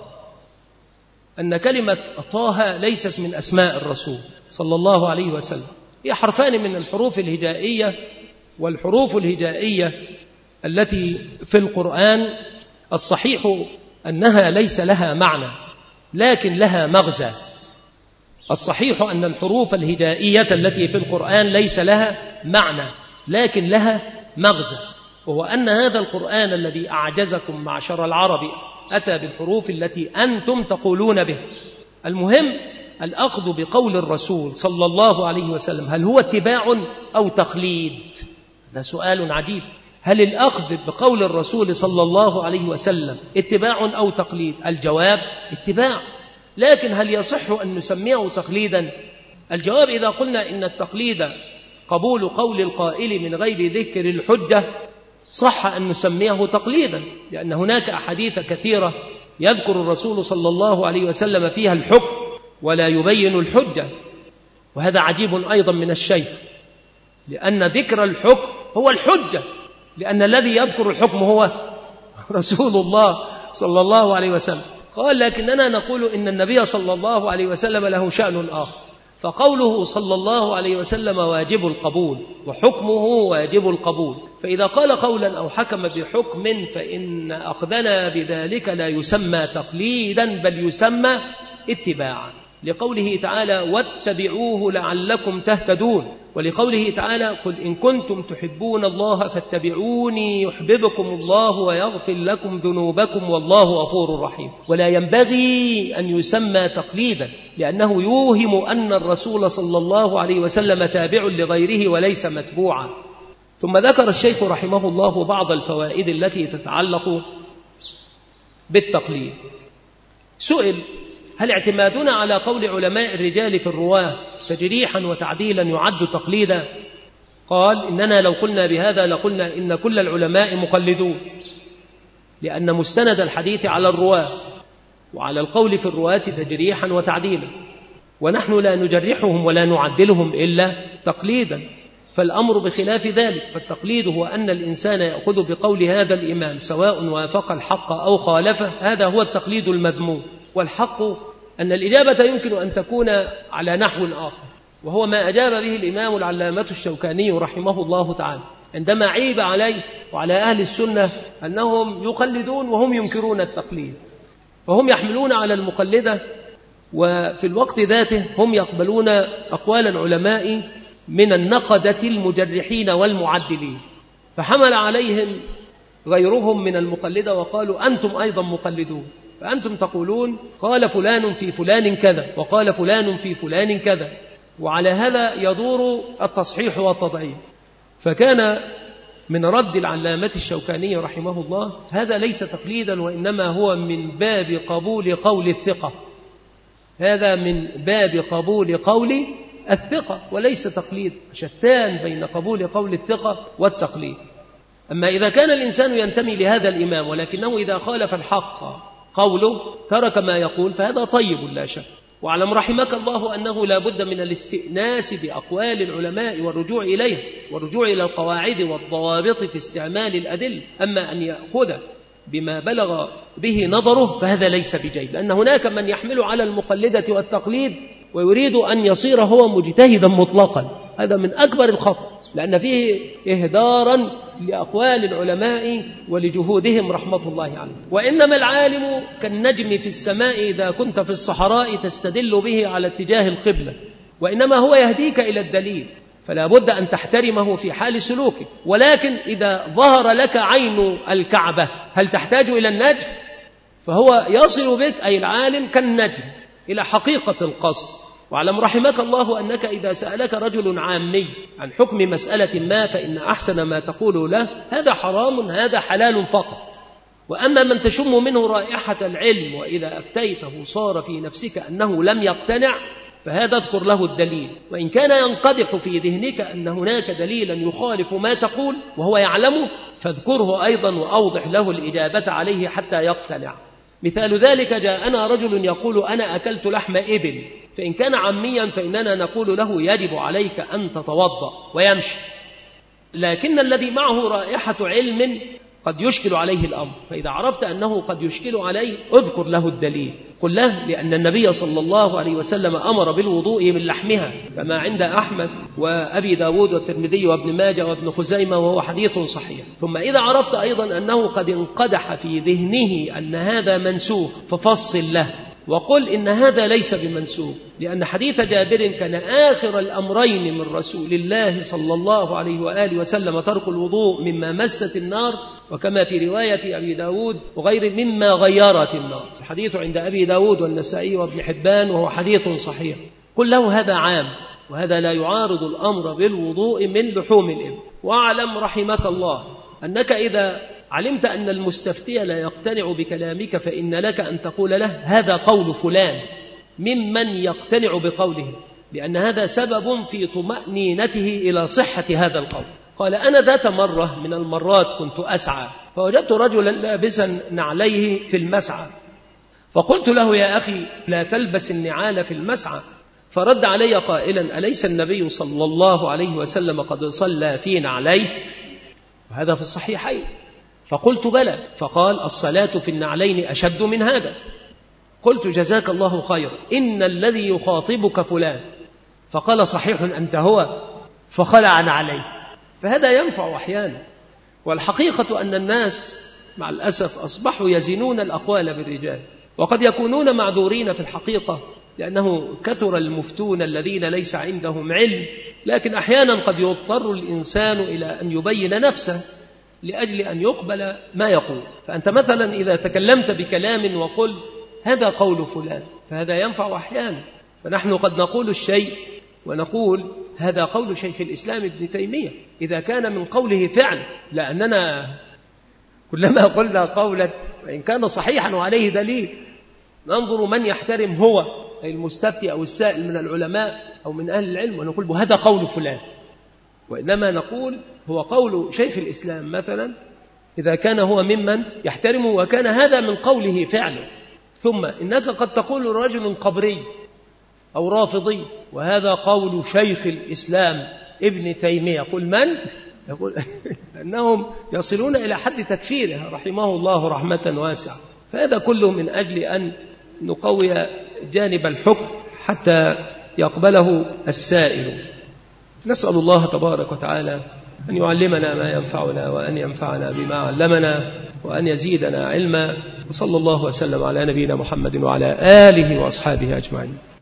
أن كلمة طه ليست من أسماء الرسول صلى الله عليه وسلم، هي حرفان من الحروف الهجائية، والحروف الهجائية التي في القرآن الصحيح أنها ليس لها معنى لكن لها مغزى. الصحيح أن الحروف الهجائية التي في القرآن ليس لها معنى لكن لها مغزى، وهو أن هذا القرآن الذي أعجزكم معشر العرب أتى بالحروف التي أنتم تقولون به. المهم الأخذ بقول الرسول صلى الله عليه وسلم هل هو اتباع أو تقليد؟ هذا سؤال عجيب. هل الأخذ بقول الرسول صلى الله عليه وسلم اتباع أو تقليد؟ الجواب اتباع، لكن هل يصح أن نسميه تقليدا؟ الجواب إذا قلنا إن التقليد قبول قول القائل من غير ذكر الحجة صح أن نسميه تقليدا، لأن هناك أحاديث كثيرة يذكر الرسول صلى الله عليه وسلم فيها الحكم ولا يبين الحجة، وهذا عجيب أيضا من الشيء، لأن ذكر الحكم هو الحجة، لأن الذي يذكر الحكم هو رسول الله صلى الله عليه وسلم. قال لكننا نقول إن النبي صلى الله عليه وسلم له شأن آخر، فقوله صلى الله عليه وسلم واجب القبول وحكمه واجب القبول، فإذا قال قولا أو حكم بحكم فإن أخذنا بذلك لا يسمى تقليدا بل يسمى اتباعا، لقوله تعالى واتبعوه لعلكم تهتدون، ولقوله تعالى قل إن كنتم تحبون الله فاتبعوني يحببكم الله ويغفر لكم ذنوبكم والله غفور رحيم. ولا ينبغي أن يسمى تقليدا لأنه يوهم أن الرسول صلى الله عليه وسلم تابع لغيره وليس متبوعا. ثم ذكر الشيخ رحمه الله بعض الفوائد التي تتعلق بالتقليد. سئل هل اعتمادنا على قول علماء الرجال في الرواة تجريحا وتعديلا يعد تقليدا؟ قال إننا لو قلنا بهذا لقلنا إن كل العلماء مقلدون، لأن مستند الحديث على الرواة وعلى القول في الرواة تجريحا وتعديلا، ونحن لا نجرحهم ولا نعدلهم إلا تقليدا، فالأمر بخلاف ذلك. فالتقليد هو أن الإنسان يأخذ بقول هذا الإمام سواء وافق الحق أو خالفه، هذا هو التقليد المذموم. والحق أن الإجابة يمكن أن تكون على نحو آخر، وهو ما أجاب به الإمام العلامة الشوكاني رحمه الله تعالى عندما عيب عليه وعلى أهل السنة أنهم يقلدون وهم ينكرون التقليد، فهم يحملون على المقلدة وفي الوقت ذاته هم يقبلون أقوال العلماء من النقدة المجرحين والمعدلين، فحمل عليهم غيرهم من المقلدة وقالوا أنتم أيضا مقلدون، فأنتم تقولون قال فلان في فلان كذا وقال فلان في فلان كذا، وعلى هذا يدور التصحيح والتضعيف. فكان من رد العلامة الشوكاني رحمه الله هذا ليس تقليدا وإنما هو من باب قبول قول الثقة، هذا من باب قبول قول الثقة وليس تقليد، شتان بين قبول قول الثقة والتقليد. أما إذا كان الإنسان ينتمي لهذا الإمام ولكنه إذا خالف الحق قوله ترك ما يقول فهذا طيب لا شك. واعلم رحمك الله أنه لا بد من الاستئناس بأقوال العلماء والرجوع إليه والرجوع إلى القواعد والضوابط في استعمال الأدلة. أما أن يأخذ بما بلغ به نظره فهذا ليس بجيد، لأن هناك من يحمل على المقلدة والتقليد ويريد أن يصير هو مجتهدا مطلقا، هذا من أكبر الخطأ، لأن فيه إهدارا لأقوال العلماء ولجهودهم رحمة الله عليه. وإنما العالم كالنجم في السماء إذا كنت في الصحراء تستدل به على اتجاه القبلة، وإنما هو يهديك إلى الدليل، فلا بد أن تحترمه في حال سلوكك. ولكن إذا ظهر لك عين الكعبة هل تحتاج إلى النجم؟ فهو يصل بك أي العالم كالنجم إلى حقيقة القصد. واعلم رحمك الله أنك إذا سألك رجل عامي عن حكم مسألة ما فإن أحسن ما تقول له هذا حرام هذا حلال فقط، وأما من تشم منه رائحة العلم وإذا أفتيته صار في نفسك أنه لم يقتنع فهذا اذكر له الدليل، وإن كان ينقدح في ذهنك أن هناك دليلا يخالف ما تقول وهو يعلمه فاذكره أيضا وأوضح له الإجابة عليه حتى يقتنع. مثال ذلك جاءنا رجل يقول أنا أكلت لحم إبل، فإن كان عميا فإننا نقول له يجب عليك أن تتوضأ ويمشي، لكن الذي معه رائحة علم قد يشكل عليه الأمر، فإذا عرفت أنه قد يشكل عليه اذكر له الدليل، قل له لأن النبي صلى الله عليه وسلم أمر بالوضوء من لحمها كما عند أحمد وأبي داود والترمذي وابن ماجه وابن خزيمة وهو حديث صحيح. ثم إذا عرفت أيضا أنه قد انقدح في ذهنه أن هذا منسوخ ففصل له وقل إن هذا ليس بمنسوخ، لأن حديث جابر كان آخر الأمرين من رسول الله صلى الله عليه وآله وسلم ترك الوضوء مما مست النار، وكما في رواية أبي داود وغير مما غيرت النار، الحديث عند أبي داود والنسائي وابن حبان وهو حديث صحيح. قل له هذا عام وهذا لا يعارض الأمر بالوضوء من لحوم الإبل. واعلم رحمك الله أنك إذا علمت أن المستفتي لا يقتنع بكلامك فإن لك أن تقول له هذا قول فلان ممن يقتنع بقوله، لأن هذا سبب في طمأنينته إلى صحة هذا القول. قال أنا ذات مرة من المرات كنت أسعى فوجدت رجلا لابسا نعليه في المسعى، فقلت له يا أخي لا تلبس النعال في المسعى، فرد علي قائلا أليس النبي صلى الله عليه وسلم قد صلى في نعليه؟ وهذا في الصحيحين. فقلت بلى، فقال الصلاة في النعلين أشد من هذا. قلت جزاك الله خيرا، إن الذي يخاطبك فلان، فقال صحيح أنت هو، فخلع عليه. فهذا ينفع أحيانا. والحقيقة أن الناس مع الأسف أصبحوا يزنون الأقوال بالرجال، وقد يكونون معذورين في الحقيقة لأنه كثر المفتون الذين ليس عندهم علم، لكن أحيانا قد يضطر الإنسان إلى أن يبين نفسه لأجل أن يقبل ما يقول. فأنت مثلا إذا تكلمت بكلام وقل هذا قول فلان فهذا ينفع أحيانا، فنحن قد نقول الشيء ونقول هذا قول شيخ الإسلام ابن تيمية إذا كان من قوله فعل، لأننا كلما قلنا قولا وإن كان صحيحا وعليه دليل ننظر من يحترم هو أي المستفتي أو السائل من العلماء أو من أهل العلم ونقول هذا قول فلان، وإنما نقول هو قول شيخ الإسلام مثلا إذا كان هو ممن يحترمه وكان هذا من قوله فعله. ثم إنك قد تقول رجل قبري أو رافضي وهذا قول شيخ الإسلام ابن تيمية، قل من؟ يقول أنهم يصلون إلى حد تكفيره رحمه الله رحمة واسعة. فهذا كله من أجل أن نقوي جانب الحكم حتى يقبله السائل. نسأل الله تبارك وتعالى أن يعلمنا ما ينفعنا وأن ينفعنا بما علمنا وأن يزيدنا علما، وصلى الله وسلم على نبينا محمد وعلى آله وأصحابه أجمعين.